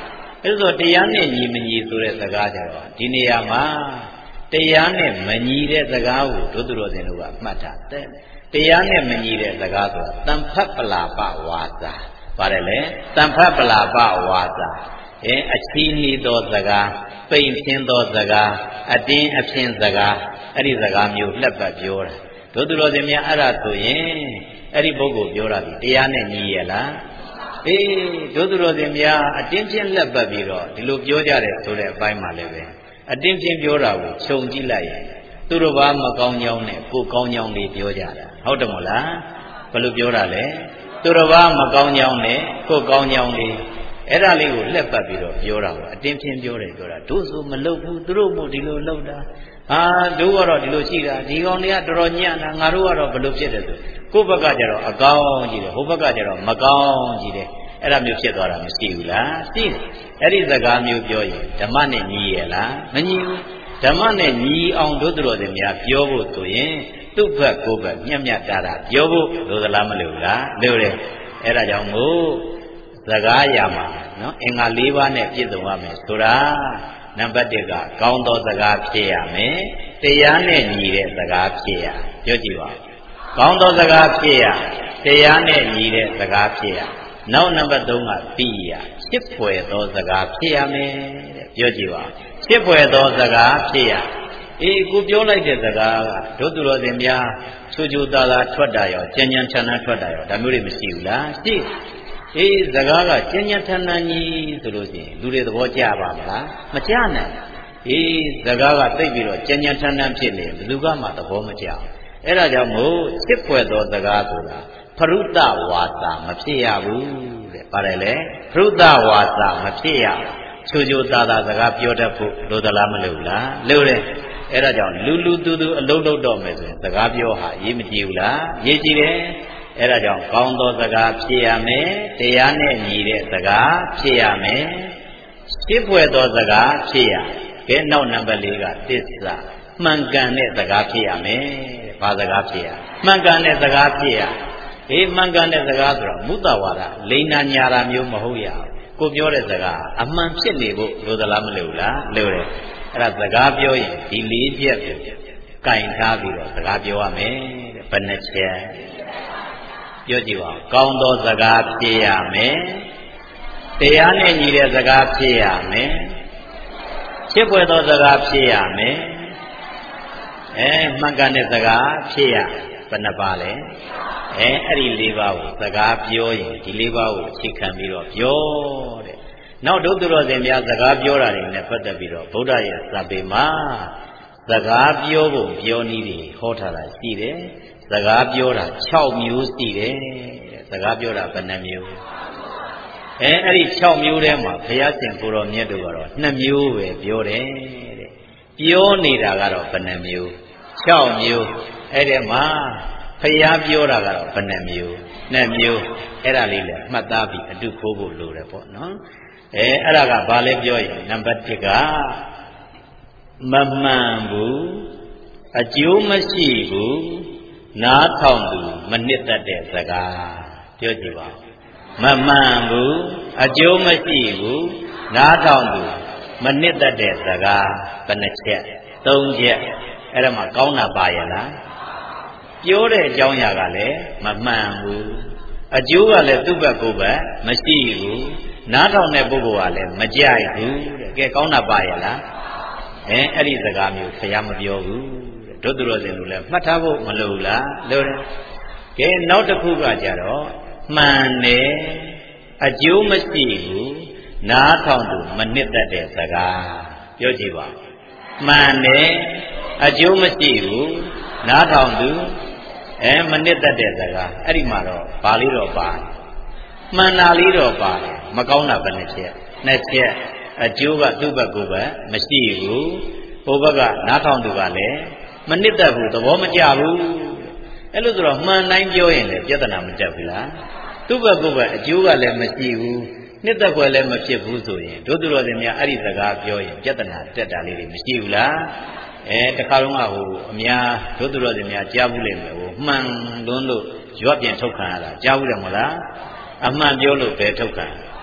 အဲ့ဆိုတရားနဲ့ညီမညီဆိုတဲ့စကားကြတော့ဒီနေရာမှာတရားနဲ့မညီတဲ့စကားကိုဒုသူတော်စင်တို့ကမှတ်ထားတယ်တရားနဲ့မညီတဲ့စကားဆိုတာတံဖတ်ပလာပဝါစာပါတယ်လေတံဖတ်ပလာပဝါစာအဲအချီးနှီးသောစကားပိန်ဖြင်းသောစကားအတင်းအဖြင်းစကားအဲ့ဒီစကားမျိုးလက်ပတ်ပြောတာဒုသူတော်စင်များအဲ့ဒါဆိုရင်အဲ့ဒီပုဂ္ဂိုလ်ပြောတာဒီတရားနဲ့ညီရဲ့လားအေးဒုသူတော်စင်များအတင်းဖြင်းလက်ပတ်ပြီးတော့ဒီလိုပြောကြတယ်ဆိုတဲ့အပိုင်းမှာလည်းပဲအတင်းဖြင်းပြောတာကိုခြုံကြည့်လိုက်ရင်သူတို့ဘာမကောင်းကြောင်းနဲ့ကိုကောင်းကြောင်းလေးပြောကြတာဟုတ်တယ်မို့လားဘယ်လိုပြောတာလဲသူတို့ဘာမကောင်းကြောင်းနဲ့ကိုကောင်းကြောင်းလေးအဲ့ဒါလေးကိုလက်ပတ်ပြီးတော့ပြောတာကိုအတင်းဖြင်းပြောတယ်ပြောတာတို့ဆိုမလုပ်ဘူးသူတို့မို့ဒီလိုလုပ်တာဟာတို့ကတော့ဒီလိုရှိတာဒီကောင်တွေကတော်တော်ညံ့တာငါတို့ကတော့ဘယ်လိုဖြစ်တယ်ဆိုကိုယ့်ဘက်ကကျတော့အကောင်းကြီးတယ်ဟိုဘက်ကကျတော့မကောင်းကြီးတယ်အဲ့ဒါမျိုးဖြစ်သွားတာမရှိဘူးလားရှိတယ်အဲ့ဒီစကားမျိုးပြောရင်ဓမ္မနဲ့ညီရဲ့လားမညီဘူးဓမ္မနဲ့ညီအောင်တို့တော်တွေများပြောဖို့ဆိုရင်သူ့ဘက်ကိုယ်ဘက်မျက်မျက်တာတာပြောဖို့လိုသလားမလိုဘူးလားလိုတယ်အဲ့ဒါကြောင့်မို့စကားရမှာနော်အင်္ဂါ၄ပါးနဲ့ပြည့်စုံရမယ်ဆိုတာနံပါတ်၁ကကောင်းသောစကားဖြစ်ရမယ်တရားနဲ့ညီတဲ့စကားဖြစ်ရပြောကြည့်ပါကောင်းသောစကားဖြစ်ရတရားနဲ့ညီတဲ့စကားဖြစ်ရနောက်နံပါတ်၃ကသိရချစ်ဖွယ်သောစကားဖြစ်ရမယ်တဲ့ပြောကြည့်ပါချစ်ဖွယ်သောစကားဖြစ်ရအေးကိုပြောလိုက်တဲ့စကားကဒုသူတော်စင်များချူချူသားသားထွက်တာရောကြံကြံထန်ထန်ထွက်တာရောဒါမျိုးတွေမရှိဘူးလားရှိအေးစကားကကြံကြံထန်ထန်ကြီးဆိုလို့ရှိရင်လူတွေသဘောကျပါမလားမကျနိုင်အေးစကားကသိပြီးတော့ကြံကြံထန်ထန်ဖြစ်နေဘယ်သူကမှသဘောမကျအဲ့ဒါကြောင့်မို့ချစ်ဖွယ်သောစကားဆိုတာဖရုဒဝါစာမဖြစ်ရဘူးတဲ့ပါတယ်လေဖရုဒဝါစာမဖြစ်ရချူချူသားသားစကားပြောတတ်ဖို့လိုသလားမလိုဘူးလားလိုတယ်အဲ့ဒါကြောင့်လူလူတူတူအလုံးလုံးတော့မယ်ဆိုရင်စကားပြောဟာရေးမကြည့်ဘူးလားရေးကြည့်တယ်အဲ့ဒါကြောင့်ကောင်းသောစကားဖြစ်ရမယ်တရားနဲ့ညီတဲ့စကားဖြစ်ရမယ်ရှင်းဖွယ်သောစကားဖြစ်ရကဲနောက်နံပါတ်၄ကသစ္စာမှန်ကန်တဲ့စကားဖြစ်ရမယ်ဘာစကားဖြစ်ရမှန်ကန်တဲ့စကားဖြစ်ရအေးမှန်ကန်တဲ့စကားဆိုတော့မုသဝါဒလိန်နာညာတာမျိုးမဟုတ်ရဘူးကိုပြောတဲ့စကားအမှန်ဖြစ်နေဖို့လိုသလားမလိုဘူးလားလိုတယ်အဲ့ဒါစကားပြောရင်ဒီလေးချက်ကိုကင်ထားပြီးတော့စကားပြောရမယ်တဲ့ဘယ်နှချက်ပြောကြည့်ပါကောင်းသောစကားဖြစ်ရမယ်တရားနဲ့ညီတဲ့စကားဖြစ်ရမယ်ချစ်ဖွယ်သောစကားဖြစ်ရမယ်အဲမှန်ကန်တဲ့စကားဖြစ်ရဘယ်နှပါလဲအဲအဲ့ဒီ၄ပါးကိုစကားပြောရင်ဒီ၄ပါးကိုအခြေခံပြီးတော့ပြောတဲ့နောက်ဒုသူတော်စင်များစကားပြောတာတွေနဲ့ပတ်သက်ပြီးတော့ဗုဒ္ဓရဲ့စာပေမှာစကားပြောဖို့ပြောနည်းတွေဟောထားတာရှိတယ်စကားပြောတာ၆မျိုးရှိတယ်တဲ့စကားပြောတာဘယ်နှမျိုးအဲအဲ့ဒီ၆မျိုးထဲမှာဘုရားရှင်ကိုတော်မြတ်တို့ကတော့၂မျိုးပဲပြောတယ်တဲ့ပြောနေတာကတော့ဘယ်နှမျိုး၆မျိုးအဲ့ဒီမှာဘုရားပြောတာကတော့ဘယ်နှမျိုး၂မျိုးအဲ့ဒါလေးလည်းမှတ်သားပြီးအတုခိုးဖို့လိုတယ်ပေါ့နော်အဲအဲ့ဒါကဘာလဲပြောရင်နံပါတ်၁ကမမှန်ဘူးအကျိုးမရှိဘူးနားထောင်သူမနှစ်သက်တဲ့စကားပြောကြည့်ပါမမှန်ဘူးအကျိုးမရှိဘူးနားထောင်သူမနှစ်သက်တဲ့စကားဘယ်နှချက်၃ချက်အဲ့ဒါမှကောင်းတာပါရဲ့လားပြောတဲ့အကြောင်းအရာကလည်းမမှန်ဘူးအကျိုးကလည်းသူ့ဘက်ကိုယ်ဘက်မရှိဘူးနားထောင်တဲ့ပုဂ္ဂိုလ်ကလည်းမကြိုက်ဘူးတဲ့ကဲကောင်းတာပါရဲ့လားအဲအဲ့ဒီစကားမျိုးဘုရားမပြောဘူးဒုသူတော်စင်တို့လည်းမှတ်ထားဖို့မလိုဘူးလားလိုတယ်ကဲနောက်တစ်ခုကကြတော့မှန်တယ်အကျိုးမရှိဘူးနားထောင်သူမနှစ်သက်တဲ့စကားပြောကြည့်ပါမှန်တယ်အကျိုးမရှိဘူးနားထောင်သူအဲမနှစ်သက်တဲ့စကားအဲ့ဒီမှာတော့ဘာလေးတော့ပါမှန်တာလေးတော့ပါတယ်မကောင်းတာဘယ်နှချက်နှစ်ချက်အကျိုးကသူ့ဘက်ကိုယ်ပဲမရှိဘူးဟိုဘက်ကနားထောင်သူကလည်းမနှစ်သက်ဘူးသဘောမကျဘူးအဲ့လိုဆိုတော့မှန်တိုင်းပြောရင်လည်းပြဿနာမတက်ဘူးလားသူ့ဘက်ကိုယ်ပဲအကျိုးကလည်းမရှိဘူးနှစ်သက်ွယ်လည်းမဖြစ်ဘူးဆိုရင်ဒုသူတော်စင်များအဲ့ဒီစကားပြောရင်ပြဿနာတက်တာလေးတွေမရှိဘူးလားအဲတခါတော့ဟိုအများဒုသူတော်စင်များကြားဘူးလိမ့်မယ်ဟိုမှန်လွန်းလို့ရွက်ပြန်ထုတ်ခံရတာကြားဘူးတယ်မဟုတ်လားအမှန်ပြောလို့ပဲထုတ်ခံ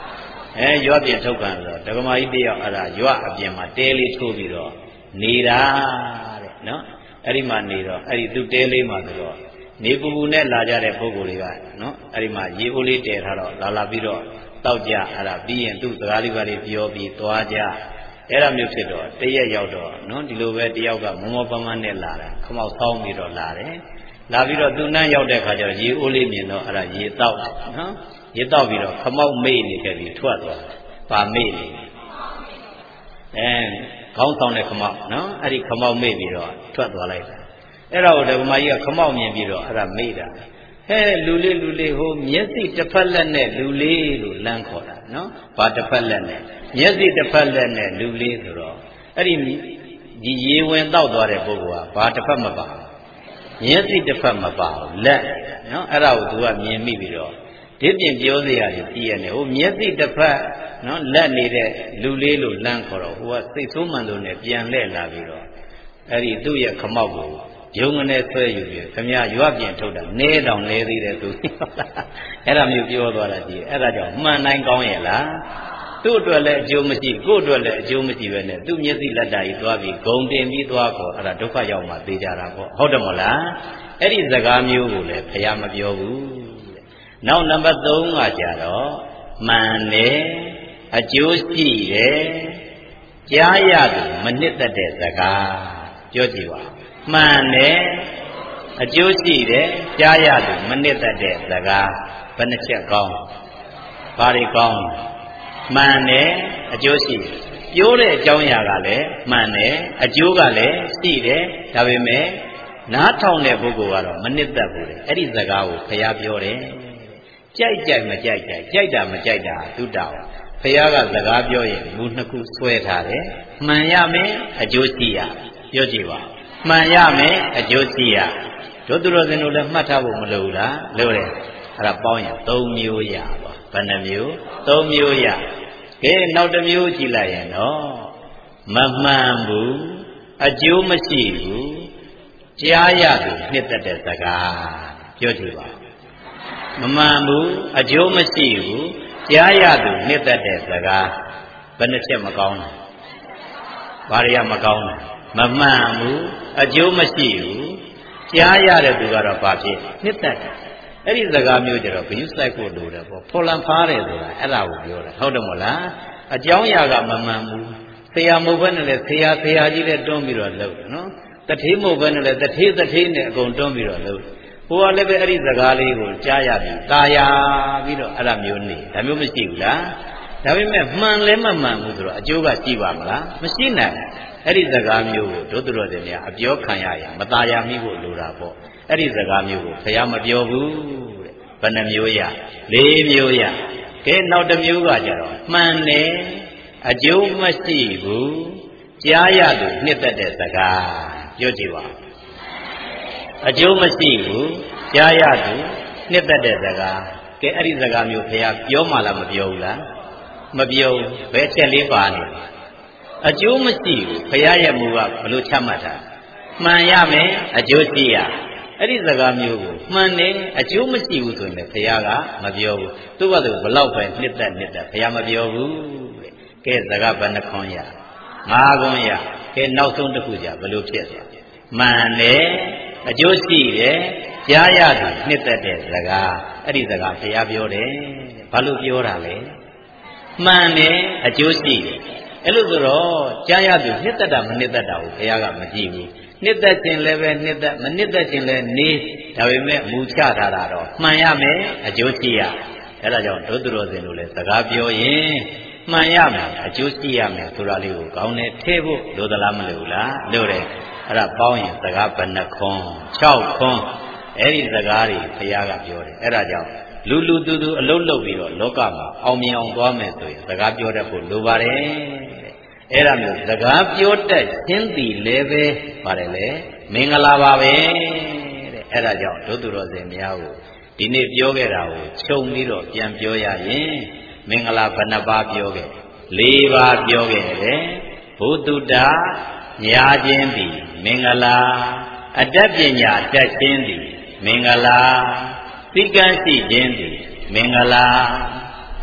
အဲရွာပြင်ထုတ်ကန်ဆိုတော့ဒကမာကြီးတယောက်အဲ့ဒါရွာအပြင်မှာတဲလေးထိုးပြီးတော့နေတာတဲ့နော်အဲ့ဒီမှာနေတော့အဲ့ဒီသူတဲလေးမှာဆိုတော့နေပူပူနဲ့လာကြတဲ့ပုဂ္ဂိုလ်တွေကနော်အဲ့ဒီမှာရေအိုးလေးတည်ထားတော့လာလာပြီးတော့တောက်ကြအဲ့ဒါပြီးရင်သူ့စကားလေးပါလေးပြောပြီးသွားကြအဲ့ဒါမျိုးဖြစ်တော့တရက်ရောက်တော့နော်ဒီလိုပဲတယောက်ကမောမောပန်းပန်းနဲ့လာတယ်ခမောက်ဆောင်းပြီးတော့လာတယ်လာပြီးတော့သူ့နန်းရောက်တဲ့ခါကျတော့ရေအိုးလေးမြင်တော့အဲ့ဒါရေတောက်နော်ရေတောက်ပြီးတော့ခမောက်မေ့နေခဲ့ပြီးထွက်သွားတယ်ပါမေ့နေအဲခေါင်းဆောင်တဲ့ခမောက်နော်အဲ့ဒီခမောက်မေ့ပြီးတော့ထွက်သွားလိုက်တာအဲ့ဒါကိုဓမ္မကြီးကခမောက်မြင်ပြီးတော့အဲ့ဒါမေ့တာဟဲလူလေးလူလေးဟိုမျက်စိတစ်ဖက်လက်နဲ့လူလေးလို့လမ်းခေါ်တာနော်ဘာတစ်ဖက်လက်နဲ့မျက်စိတစ်ဖက်လက်နဲ့လူလေးဆိုတော့အဲ့ဒီဒီရေဝင်တောက်သွားတဲ့ပုဂ္ဂိုလ်ကဘာတစ်ဖက်မပါမျက်စိတစ်ဖက်မပါဘူးလက်နော်အဲ့ဒါကိုသူကမြင်မိပြီးတော့ဒီပြင်ပြောစရာကြီးသိရတယ်ဟိုမျက်စိတစ်ဖက်နော်လက်နေတဲ့လူလေးလို့လမ်းခေါ်တော့ဟိုကစိတ်ဆိုးမှန်လို့နဲ့ပြန်လှည့်လာပြီးတော့အဲ့ဒီသူ့ရဲ့ခမောက်ကိုယုံနဲ့ဆွဲယူပြီးခမရရွာပြင်ထုတ်တာနဲတောင်နဲသေးတယ်သူအဲ့ဒါမျိုးပြောသွားတာကြီးအဲ့ဒါကြောင့်မှန်တိုင်းကောင်းရဲ့လားသူ့အတွက်လည်းအကျိုးမရှိကိုယ့်အတွက်လည်းအကျိုးမရှိပဲနဲ့သူ့မျက်စိလက်တာကြီးသွားပြီးဂုံတင်ပြီးသွားခေါ်အဲ့ဒါဒုက္ခရောက်မှသိကြတာပေါ့ဟုတ်တယ်မလားအဲ့ဒီစကားမျိုးကိုလည်းဘုရားမပြောဘူးတဲ့နောက်နံပါတ်သုံးကကြတော့မှန်တယ်အကျိုးရှိတယ်ကြားရသူမနှစ်သက်တဲ့စကားပြောကြည့်ပါမှန်တယ်အကျိုးရှိတယ်ကြားရသူမနှစ်သက်တဲ့စကားဘယ်နှချက်ကောင်းဘာတွေကောင်းမှန်တယ်အကျိုးရှိပြောတဲ့အကြောင်းအရာကလည်းမှန်တယ်အကျိုးကလည်းရှိတယ်ဒါပေမဲ့နားထောင်တဲ့ပုဂ္ဂိုလ်ကတော့မနှစ်သက်ဘူးလေအဲ့ဒီစကားကိုဘုရားပြောတယ်ကြိုက်ကြိုက်မကြိုက်ကြိုက်ကြိုက်တာမကြိုက်တာသူတောင်းဘုရားကစကားပြောရင်မူနှစ်ခုဆွဲထားတယ်မှန်ရမယ်အကျိုးရှိရပြောကြည့်ပါမှန်ရမယ်အကျိုးရှိရတို့သူတော်စင်တို့လည်းမှတ်ထားဖို့မလိုဘူးလားလိုတယ်အဲ့ဒါပေါင်းရင်သုံးမျိုးရပါဘယ်နှမျိုးသုံးမျိုးရကဲနောက်တစ်မျိုးကြည့်လိုက်ရင်တော့မမှန်ဘူးအကျိုးမရှိဘူးကြားရသူနှစ်သက်တဲ့စကားပြောကြည့်ပါမမှန်ဘူးအကျိုးမရှိဘူးကြားရသူနှစ်သက်တဲ့စကားဘယ်နှချက်မကောင်းလဲဘာတွေကမကောင်းလဲမမှန်ဘူးအကျိုးမရှိဘူးကြားရတဲ့သူကတော့ဘာဖြစ်နှစ်သက်တယ်အဲ့ဒီစကားမျိုးကြတော့ဘယုစိုက်ဖို့လိုတယ်ပေါ့ဖော်လံဖားတယ်ဆိုတာအဲ့ဒါကိုပြောတာဟုတ်တယ်မဟုတ်လားအကြောင်းအရာကမမှန်ဘူးဆရာမဟုတ်ဘဲနဲ့လေဆရာဆရာကြီးလည်းတွန်းပြီးတော့လုပ်တယ်နော်တထေးမဟုတ်ဘဲနဲ့လေတထေးတထေးနဲ့အကုန်တွန်းပြီးတော့လုပ်ဟိုကလည်းပဲအဲ့ဒီစကားလေးကိုကြားရပြီตาရပြီးတော့အဲ့ဒါမျိုးနေဒါမျိုးမရှိဘူးလားဒါပေမဲ့မှန်လဲမမှန်ဘူးဆိုတော့အကျိုးကရှိပါမလားမရှိနိုင်အဲ့ဒီစကားမျိုးကိုဒုသူတော်တွေများအပြောခံရရင်မตาရမိဖို့လိုတာပေါ့အဲ့ဒီစကားမျိုးကိုဘုရားမပြောဘူးတဲ့ဘယ်နှမျိုးရလေးမျိုးရကဲနောက်တစ်မျိုးကကြတော့မှန်တယ်အကျိုးမရှိဘူးကြားရသူနှစ်သက်တဲ့စကားပြောကြည့်ပါအကျိုးမရှိဘူးကြားရသူနှစ်သက်တဲ့စကားကဲအဲ့ဒီစကားမျိုးဘုရားပြောမှလားမပြောဘူးလားမပြောဘယ်ချက်လေးပါနေအကျိုးမရှိဘူးဘုရားရဲ့မူကဘလို့ချမှတ်တာမှန်ရမယ်အကျိုးရှိရအဲ့ဒီစကားမျိုးကိုမှန်တယ်အကျိုးမရှိဘူးဆိုရင်ဘုရားကမပြောဘူးသူ့ဘာသူဘလောက်ပဲနှစ်သက်နှစ်သက်ဘုရားမပြောဘူးတဲ့ကဲစကားဘယ်နှခွန်းရငါးခွန်းရကဲနောက်ဆုံးတစ်ခုကြဘလို့ဖြစ်သွားမှန်တယ်အကျိုးရှိတယ်ကြားရသူနှစ်သက်တဲ့စကားအဲ့ဒီစကားဘုရားပြောတယ်ဘာလို့ပြောတာလဲမှန်တယ်အကျိုးရှိတယ်အဲ့လိုဆိုတော့ကြားရသူနှစ်သက်တာမနှစ်သက်တာကိုဘုရားကမကြည့်ဘူးနှစ်သက်ခြင်းလည်းပဲနှစ်သက်မနှစ်သက်ခြင်းလည်းနေဒါပေမဲ့မူချထားတာတော့မှန်ရမယ်အကျိုးရှိရအဲ့ဒါကြောင့်ဒုသူတော်စင်တို့လည်းစကားပြောရင်မှန်ရမယ်အကျိုးရှိရမယ်ဆိုတာလေးကိုကောင်းတယ်ထည့်ဖို့လိုသလားမလိုလားလိုတယ်အဲ့ဒါပေါင်းရင်စကားဘယ်နှခွန်း၆ခွန်းအဲ့ဒီစကားတွေဘုရားကပြောတယ်အဲ့ဒါကြောင့်လူလူတူတူအလုံးလုံးပြီးတော့လောကမှာအောင်မြင်အောင်သွားမယ်ဆိုရင်စကားပြောတတ်ဖို့လိုပါတယ်အဲ့ဒါမျိုးစကားပြောတတ်ခြင်းသည်လည်းပဲပါတယ်လေမင်္ဂလာပါပဲတဲ့အဲ့ဒါကြောင့်ဒုသူတော်စင်များကိုဒီနေ့ပြောခဲ့တာကိုခြုံပြီးတော့ပြန်ပြောရရင်မင်္ဂလာဘယ်နှပါးပြောခဲ့၄ပါးပြောခဲ့တယ်ဘုသူတ္တညာခြင်းသည်မင်္ဂလာအတ္တပညာတတ်ခြင်းသည်မင်္ဂလာသိကံရှိခြင်းသည်မင်္ဂလာ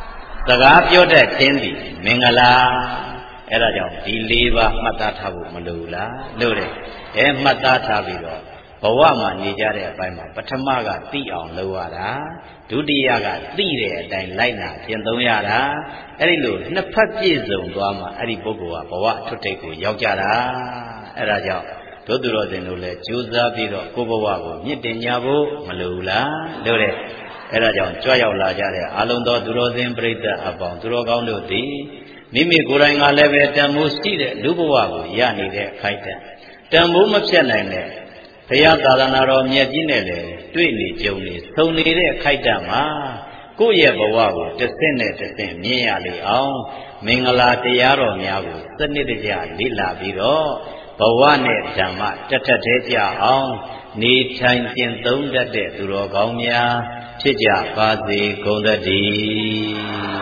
စကားပြောတတ်ခြင်းသည်မင်္ဂလာအဲ့ဒါကြောင့်ဒီလေးပါးမှတ်သားထားဖို့မလိုဘူးလားလို့တယ်အဲမှတ်သားထားပြီးတော့ဘဝမှာနေကြတဲ့အပိုင်းမှာပထမကသိအောင်လုပ်ရတာဒုတိယကသိတဲ့အတိုင်းလိုက်နာကျင့်သုံးရတာအဲ့ဒီလိုနှစ်ဖက်ပြည့်စုံသွားမှအဲ့ဒီပုဂ္ဂိုလ်ကဘဝထွတ်ထိပ်ကိုရောက်ကြတာအဲ့ဒါကြောင့်တို့သူတော်စင်တို့လည်းကြိုးစားပြီးတော့ကိုယ်ဘဝကိုမြင့်တင်ကြဖို့မလိုဘူးလားလို့တဲ့အဲ့ဒါကြောင့်ကြွရောက်လာကြတဲ့အာလုံတော်သူတော်စင်ပြိဿအပေါင်းသူတော်ကောင်းတို့သည်မိမိကိုယ်တိုင်ကလည်းပဲတန်ဖိုးရှိတဲ့လူဘဝကိုရနေတဲ့အခိုက်အတန့်တန်ဖိုးမဖြတ်နိုင်တဲ့ဘုရားသာသနာတော်မြတ်ကြီးနဲ့လည်းတွေ့နေကြုံနေဆုံနေတဲ့အခိုက်အတန့်မှာကိုယ့်ရဲ့ဘဝကိုတစ်ဆင့်နဲ့တစ်ဆင့်မြင်ရလေအောင်မင်္ဂလာတရားတော်များကိုစနစ်တကျလေ့လာပြီးတော့ဘဝနဲ့ဓမ္မတထက်သေးကြအောင်နေထိုင်ကျင့်သုံးတတ်တဲ့သူတော်ကောင်းများဖြစ်ကြပါစေကုန်သတည်း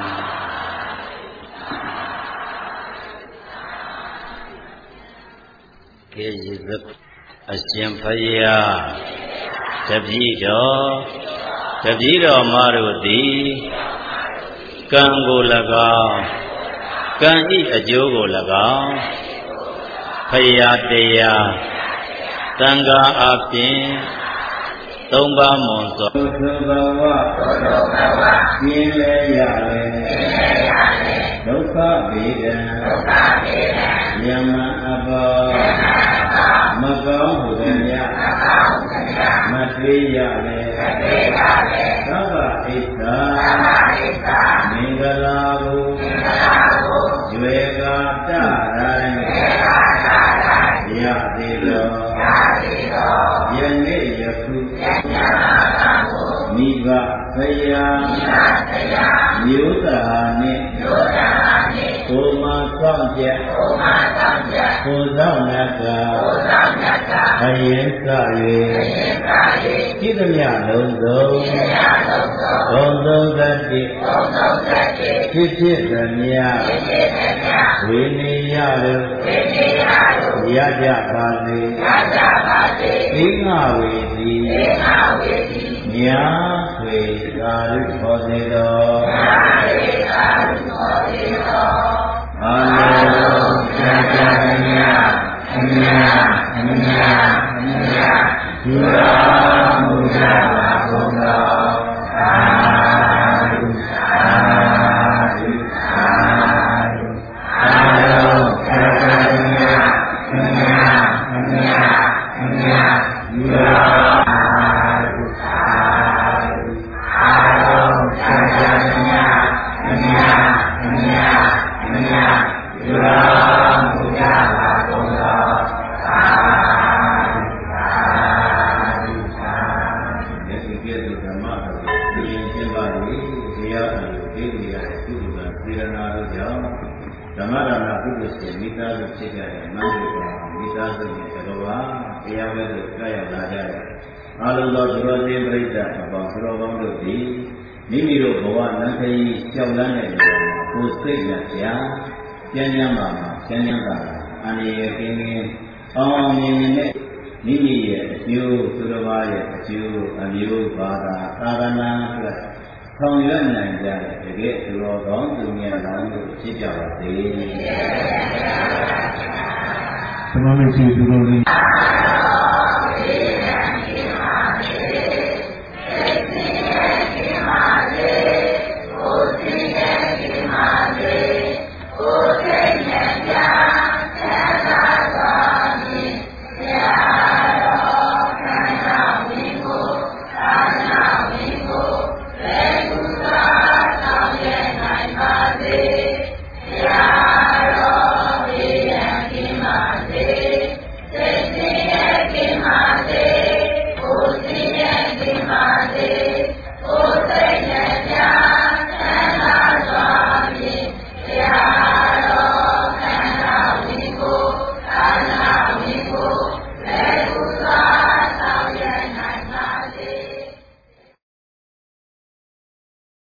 ကဲယေဇအရှင်ဖယားတပည့်တော်တပည့်တော်မတို့သည်ကံကို၎င်းကံဤအကျိုးကို၎င်းဖယားတရားသံဃာအပြင်သုံးပါးမွန်သောသုဘဝပြင်းလဲရလေဒုက္ခဗေဒံယမအဘောမကောင်းဟုသည်များမတွေ့ရလေသဗ္ဗဣစ္ဆာမင်္ဂလာကိုရွယ်ကာတတိုင်းရသေးတော်ယနေ့ယခုမိဘဖယားမျိုးသားနှင့်ကိုမဆောင်ကြကိုဆောင်နကအရင်စ၍ကြည်သမျှလုံးစုံဘုံသုံးသတိဖြစ်ဖြစ်သမျှဝိနည်းရလို့ရကြပါစေသိငါဝေသည်ညာဆွေသာရုခေါ်စေတော်အာလောသတ္တညအမြအမြအမြဒုရမုဒ္ဒဘာဘုံတော်အာရုအာရုအာရုအာလောသတ္တညအမြအမြအမြဒုရအာလုံတော်သူတော်စင်ပြိဿအပေါင်းသူတော်ကောင်းတို့သည်မိမိတို့ဘဝနတ်ခရီးကြောက်လန်းတဲ့နေရာမှာကိုယ်စိတ်နဲ့ကြာကျမ်းကျမ်းပါမှာကျမ်းကျမ်းပါအန္တရာယ်ကင်းကင်းအောင်အောင်မြင်မြင်နဲ့မိမိရဲ့အကျိုးသူတော်ဘာရဲ့အကျိုးအမျိုးဘာသာသာသနာအတွက်ဆောင်ရွက်နိုင်ကြတဲ့တကယ်သူတော်ကောင်းသူများကောင်းတို့ဖြစ်ကြပါစေ။သမမိတ်ရှိသူတော်ကြီး